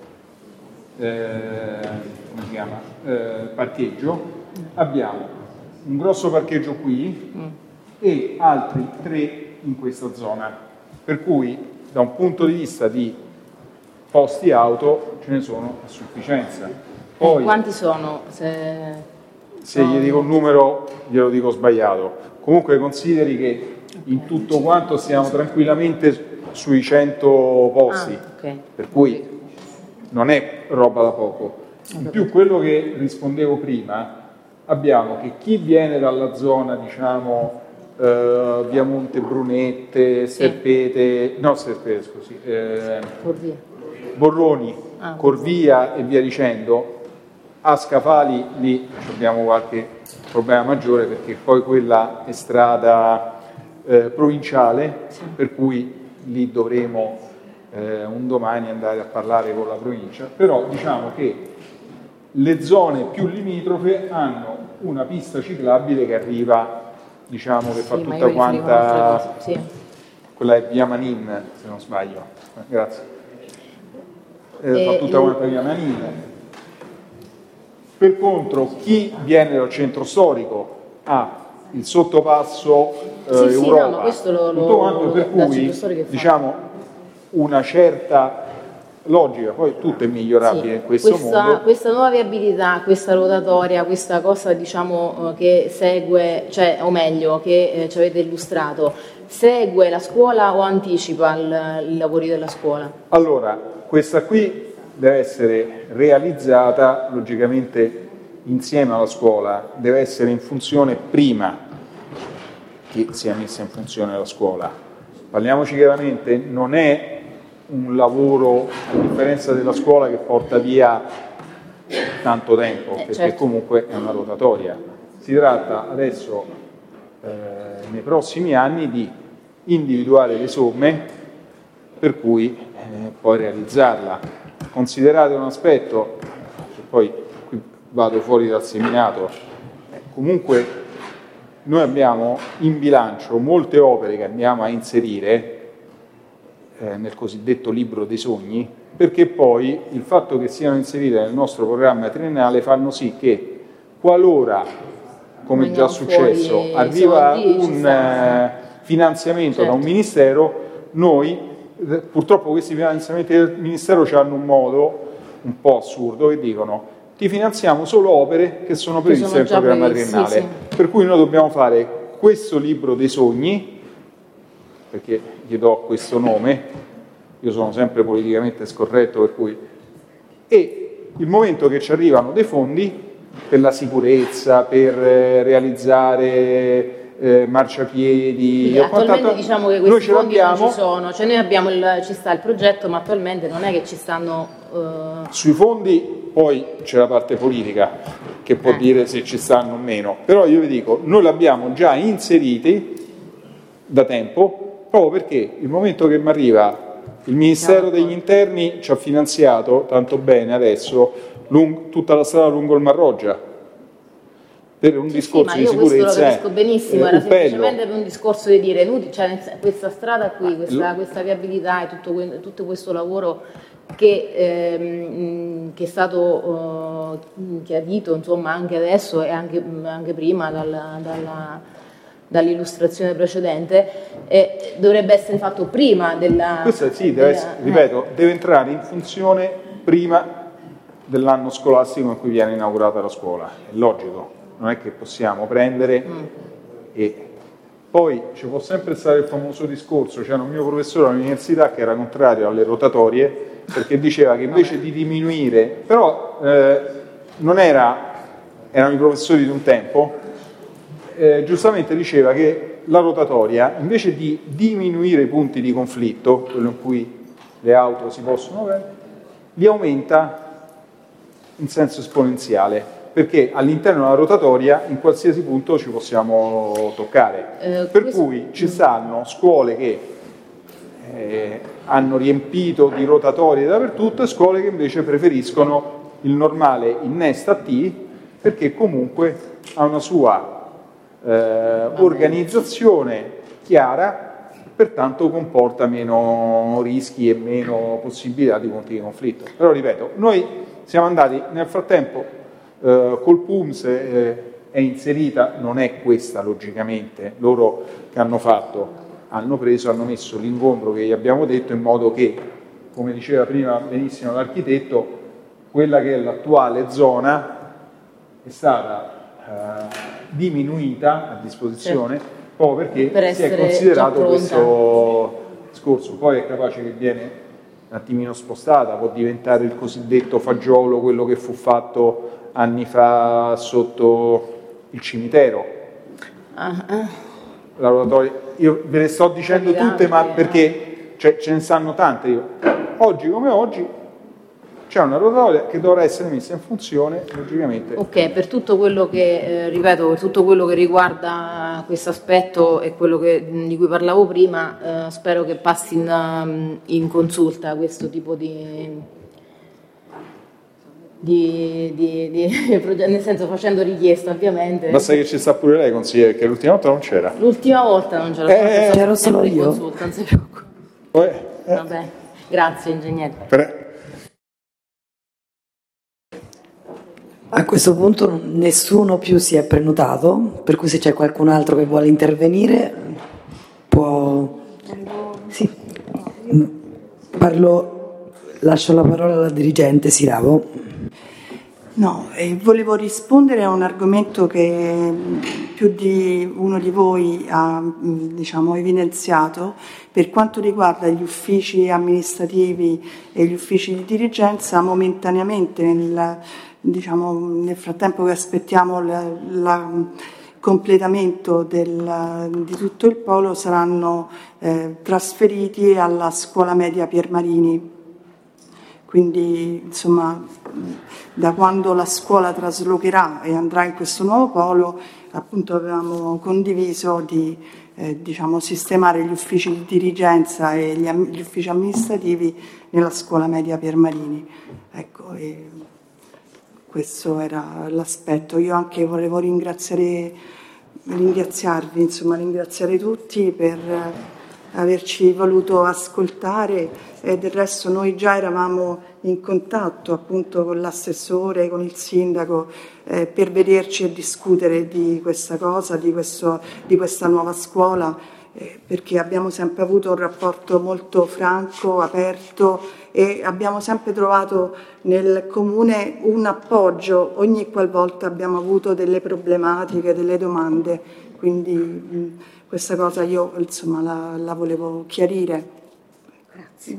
eh, come si chiama, eh, parcheggio. Abbiamo un grosso parcheggio qui mm. e altri tre in questa zona, per cui da un punto di vista di posti auto ce ne sono a sufficienza. Poi, quanti sono? Se, se gli dico un numero glielo dico sbagliato, comunque consideri che in tutto quanto stiamo tranquillamente sui cento posti, ah, okay. per cui non è roba da poco. In più quello che rispondevo prima, abbiamo che chi viene dalla zona, diciamo, eh, via Monte Brunette, Serpete, no Serpete scusi, eh, Corvia. Borroni, ah, Corvia e via dicendo, a Scafali lì abbiamo qualche problema maggiore, perché poi quella è strada eh, provinciale, sì. per cui lì dovremo eh, un domani andare a parlare con la provincia, però diciamo che le zone più limitrofe hanno una pista ciclabile che arriva, diciamo, che sì, fa tutta quanta, sì. quella è via Manin, se non sbaglio, grazie, eh, fa tutta quanta via Manin. Per contro, chi viene dal centro storico ha il sottopasso eh, sì, Europa, sì, no, questo lo, tutto quanto, per cui diciamo una certa logica, poi tutto è migliorabile sì, in questo questa, mondo. Questa nuova viabilità, questa rotatoria, questa cosa, diciamo, che segue, cioè, o meglio, che eh, ci avete illustrato, segue la scuola o anticipa il, i lavori della scuola? Allora, questa qui deve essere realizzata logicamente insieme alla scuola, deve essere in funzione prima che sia messa in funzione la scuola. Parliamoci chiaramente, non è un lavoro, a differenza della scuola, che porta via tanto tempo, eh, perché certo. comunque è una rotatoria. Si tratta adesso, eh, nei prossimi anni, di individuare le somme per cui eh, poi realizzarla. Considerate un aspetto, poi qui vado fuori dal seminato, eh, comunque noi abbiamo in bilancio molte opere che andiamo a inserire eh, nel cosiddetto libro dei sogni, perché poi il fatto che siano inserite nel nostro programma triennale fanno sì che qualora, come già successo, arriva un eh, finanziamento certo. da un ministero, noi purtroppo questi finanziamenti del ministero hanno un modo un po' assurdo che dicono ti finanziamo solo opere che sono previste sono nel programma previsti, triennale, sì. Per cui noi dobbiamo fare questo libro dei sogni, perché gli do questo nome, io sono sempre politicamente scorretto, per cui e il momento che ci arrivano dei fondi per la sicurezza, per eh, realizzare eh, marciapiedi, sì, attualmente quantato, diciamo che questi fondi non ci sono, cioè noi abbiamo il, ci sta il progetto, ma attualmente non è che ci stanno uh... sui fondi, poi c'è la parte politica che può eh. dire se ci stanno o meno, però io vi dico, noi l'abbiamo già inseriti da tempo, proprio perché il momento che mi arriva il Ministero degli Interni ci ha finanziato tanto bene adesso lung- tutta la strada lungo il Marroggia per un sì, discorso sì, di ma io sicurezza. Questo lo capisco benissimo, eh, era Uppello. semplicemente per un discorso di dire cioè, questa strada qui, questa, questa viabilità e tutto, que- tutto questo lavoro che, ehm, che è stato uh, chiarito insomma anche adesso e anche, anche prima dalla, dalla, dall'illustrazione precedente, eh, dovrebbe essere fatto prima della... Questo sì, deve della, essere, ripeto, deve entrare in funzione prima dell'anno scolastico in cui viene inaugurata la scuola, è logico, non è che possiamo prendere mm. e poi ci può sempre stare il famoso discorso, c'era un mio professore all'università che era contrario alle rotatorie perché diceva che invece di diminuire, però eh, non era, erano i professori di un tempo, eh, giustamente diceva che la rotatoria invece di diminuire i punti di conflitto, quello in cui le auto si possono prendere, li aumenta in senso esponenziale, perché all'interno della rotatoria in qualsiasi punto ci possiamo toccare. Eh, per questo... cui ci stanno scuole che eh, hanno riempito di rotatorie dappertutto e scuole che invece preferiscono il normale innesta T perché comunque ha una sua eh, organizzazione chiara, pertanto comporta meno rischi e meno possibilità di punti di conflitto. Però ripeto, noi siamo andati nel frattempo Uh, col P U M S eh, è inserita, non è questa logicamente, loro che hanno fatto, hanno preso, hanno messo l'incontro che gli abbiamo detto in modo che, come diceva prima benissimo l'architetto, quella che è l'attuale zona è stata uh, diminuita a disposizione sì. proprio perché per si è considerato questo discorso, poi è capace che viene un attimino spostata, può diventare il cosiddetto fagiolo, quello che fu fatto anni fa sotto il cimitero. Ah, ah. La rotatoria, io ve le sto dicendo tutte, ma perché cioè, ce ne stanno tante. Io. Oggi come oggi c'è una rotatoria che dovrà essere messa in funzione logicamente. Ok, per tutto quello che eh, ripeto, per tutto quello che riguarda questo aspetto e quello che, di cui parlavo prima, eh, spero che passi in, in consulta questo tipo di Di, di, di, nel senso facendo richiesta ovviamente. Basta che ci sta pure lei consigliere, perché l'ultima volta non c'era. L'ultima volta non c'era, eh, c'ero solo io. Consulta, non si preoccupi. Eh, eh. Vabbè, grazie ingegnere. Per... A questo punto nessuno più si è prenotato, per cui se c'è qualcun altro che vuole intervenire può... Sì. Parlo, lascio la parola alla dirigente Siravo. No, eh, volevo rispondere a un argomento che più di uno di voi ha diciamo, evidenziato per quanto riguarda gli uffici amministrativi e gli uffici di dirigenza. Momentaneamente nel, diciamo, nel frattempo che aspettiamo il completamento del, di tutto il polo saranno eh, trasferiti alla scuola media Piermarini. Quindi insomma da quando la scuola traslocherà e andrà in questo nuovo polo appunto avevamo condiviso di eh, diciamo, sistemare gli uffici di dirigenza e gli, gli uffici amministrativi nella scuola media Piermarini. Ecco, e questo era l'aspetto. Io anche volevo ringraziare, ringraziarvi, insomma ringraziare tutti per averci voluto ascoltare, e del resto noi già eravamo in contatto appunto con l'assessore, con il sindaco, eh, per vederci e discutere di questa cosa, di, questo, di questa nuova scuola, eh, perché abbiamo sempre avuto un rapporto molto franco, aperto, e abbiamo sempre trovato nel comune un appoggio ogni qualvolta abbiamo avuto delle problematiche, delle domande, quindi mh, questa cosa io insomma la, la volevo chiarire. Grazie.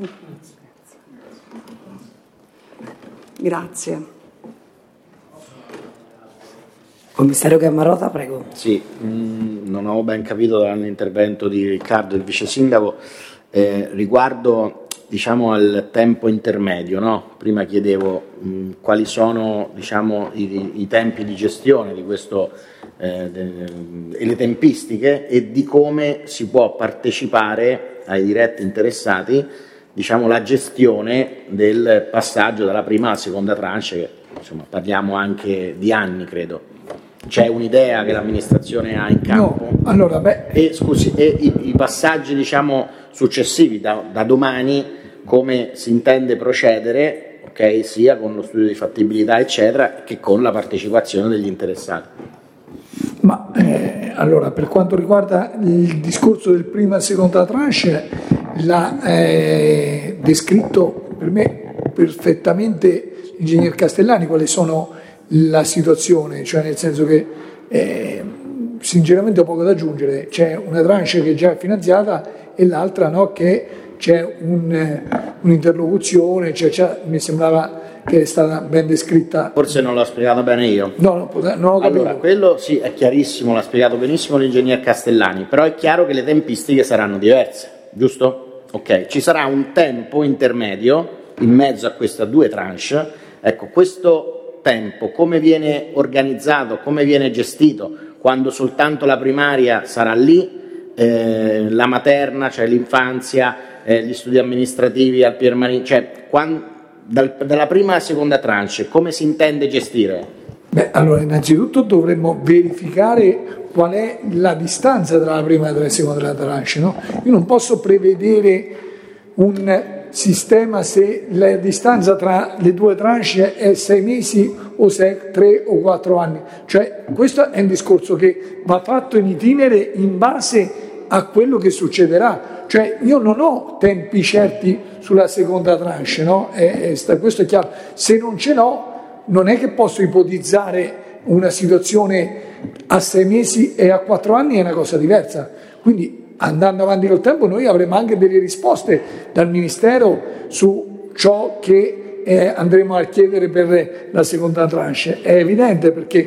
Grazie. Commissario Cammarota, prego. Sì, mh, non ho ben capito dall'intervento di Riccardo, il vice sindaco, eh, riguardo diciamo al tempo intermedio, no? Prima chiedevo mh, quali sono diciamo i, i tempi di gestione di questo eh, de, e le tempistiche, e di come si può partecipare ai diretti interessati diciamo la gestione del passaggio dalla prima alla seconda tranche, che insomma parliamo anche di anni, credo. C'è un'idea che l'amministrazione ha in campo? No, allora, beh. E, scusi, e i, i passaggi diciamo successivi da, da domani, come si intende procedere, ok, sia con lo studio di fattibilità eccetera, che con la partecipazione degli interessati? Ma eh, allora, per quanto riguarda il discorso del prima e seconda tranche, l'ha eh, descritto per me perfettamente l'ingegner Castellani quali sono la situazione, cioè nel senso che eh, sinceramente ho poco da aggiungere. C'è una tranche che è già finanziata e l'altra no, che c'è un, un'interlocuzione, cioè, cioè, mi sembrava che è stata ben descritta. Forse non l'ho spiegata bene io. No, no, non ho capito. Allora, quello sì, è chiarissimo, l'ha spiegato benissimo l'ingegner Castellani, però è chiaro che le tempistiche saranno diverse, giusto? Ok, ci sarà un tempo intermedio in mezzo a queste due tranche. Ecco, questo tempo come viene organizzato, come viene gestito, quando soltanto la primaria sarà lì, eh, la materna, cioè l'infanzia, eh, gli studi amministrativi al Piermarini, cioè quando, dal, dalla prima alla seconda tranche, come si intende gestire? Beh, allora innanzitutto dovremmo verificare qual è la distanza tra la prima e la seconda tranche, no? Io non posso prevedere un sistema se la distanza tra le due tranche è sei mesi o sei, tre o quattro anni, cioè questo è un discorso che va fatto in itinere in base a quello che succederà, cioè io non ho tempi certi sulla seconda tranche, no? E, e, questo è chiaro, se non ce l'ho non è che posso ipotizzare una situazione a sei mesi e a quattro anni, è una cosa diversa, quindi andando avanti col tempo noi avremo anche delle risposte dal Ministero su ciò che eh, andremo a chiedere per la seconda tranche. È evidente perché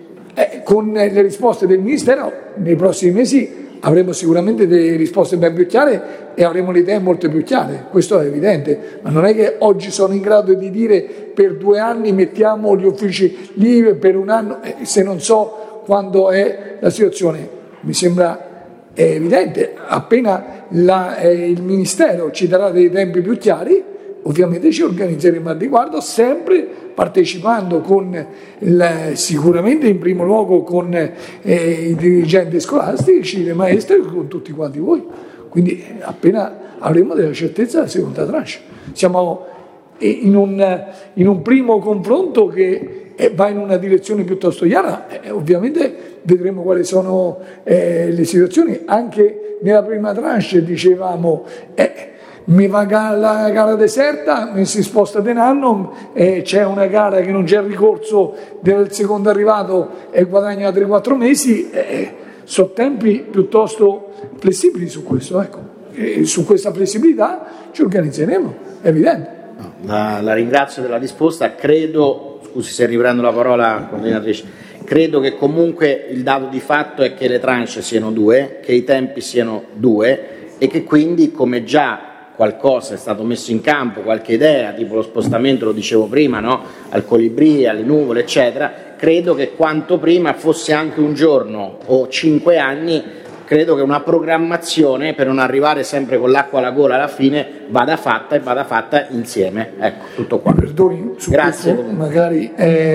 eh, con le risposte del Ministero nei prossimi mesi avremo sicuramente delle risposte ben più chiare e avremo le idee molto più chiare, questo è evidente, ma non è che oggi sono in grado di dire per due anni mettiamo gli uffici lì, per un anno, eh, se non so quando è la situazione. Mi sembra è evidente, appena la, eh, il Ministero ci darà dei tempi più chiari, ovviamente ci organizzeremo al riguardo, sempre partecipando con il, sicuramente in primo luogo con eh, i dirigenti scolastici, le maestre, con tutti quanti voi. Quindi appena avremo della certezza della seconda tranche. Siamo in un, in un primo confronto che va in una direzione piuttosto chiara, eh, ovviamente vedremo quali sono eh, le situazioni. Anche nella prima tranche dicevamo eh, mi va la gara deserta, mi si sposta di un anno, eh, c'è una gara che non c'è ricorso del secondo arrivato e guadagna altri quattro mesi, eh, sono tempi piuttosto flessibili su questo, ecco. E su questa flessibilità ci organizzeremo, è evidente. La, la ringrazio della risposta, credo, scusi se riprendo la parola, coordinatrice, credo che comunque il dato di fatto è che le tranche siano due, che i tempi siano due e che quindi, come già qualcosa è stato messo in campo, qualche idea, tipo lo spostamento, lo dicevo prima, no? Al colibrì, alle nuvole, eccetera, credo che quanto prima fosse anche un giorno o cinque anni, credo che una programmazione per non arrivare sempre con l'acqua alla gola alla fine vada fatta e vada fatta insieme. Ecco, tutto qua. Perdoni, su Grazie. Questo magari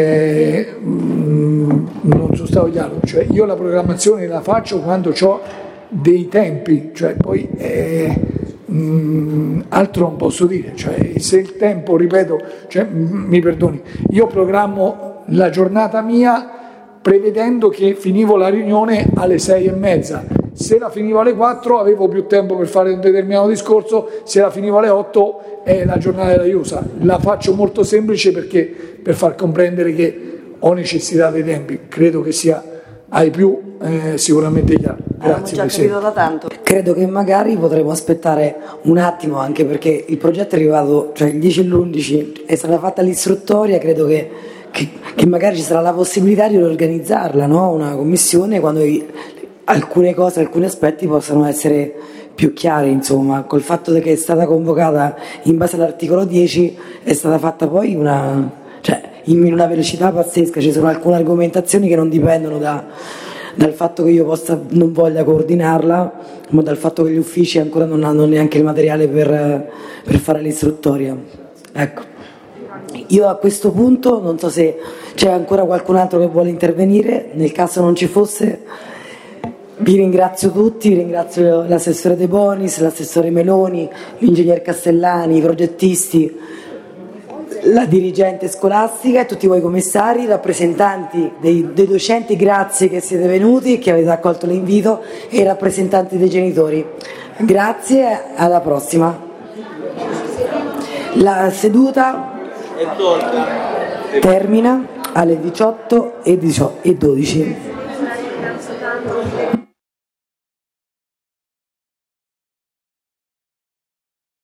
eh, mh, non sono stato chiaro, cioè io la programmazione la faccio quando ho dei tempi, cioè poi eh, mh, altro non posso dire, cioè, se il tempo, ripeto, cioè, m- mi perdoni, io programmo la giornata mia prevedendo che finivo la riunione alle sei e mezza, se la finivo alle quattro avevo più tempo per fare un determinato discorso, se la finivo alle otto è la giornata della chiusa. La faccio molto semplice perché per far comprendere che ho necessità dei tempi, credo che sia ai più eh, sicuramente chiaro. Grazie, già capito da tanto. Credo che magari potremmo aspettare un attimo, anche perché il progetto è arrivato, cioè il dieci e l'undici è stata fatta l'istruttoria, credo che, che, che magari ci sarà la possibilità di organizzarla, no? Una commissione quando i, alcune cose, alcuni aspetti possano essere più chiari, insomma, col fatto che è stata convocata in base all'articolo dieci è stata fatta poi una, cioè in una velocità pazzesca, ci sono alcune argomentazioni che non dipendono da, dal fatto che io possa non voglia coordinarla, ma dal fatto che gli uffici ancora non hanno neanche il materiale per, per fare l'istruttoria. Ecco. Io a questo punto non so se c'è ancora qualcun altro che vuole intervenire, nel caso non ci fosse vi ringrazio tutti, vi ringrazio l'assessore De Bonis, l'assessore Meloni, l'ingegner Castellani, i progettisti, la dirigente scolastica e tutti voi commissari, rappresentanti dei, dei docenti, grazie che siete venuti, che avete accolto l'invito, e i rappresentanti dei genitori. Grazie, alla prossima. La seduta termina alle diciotto e dodici.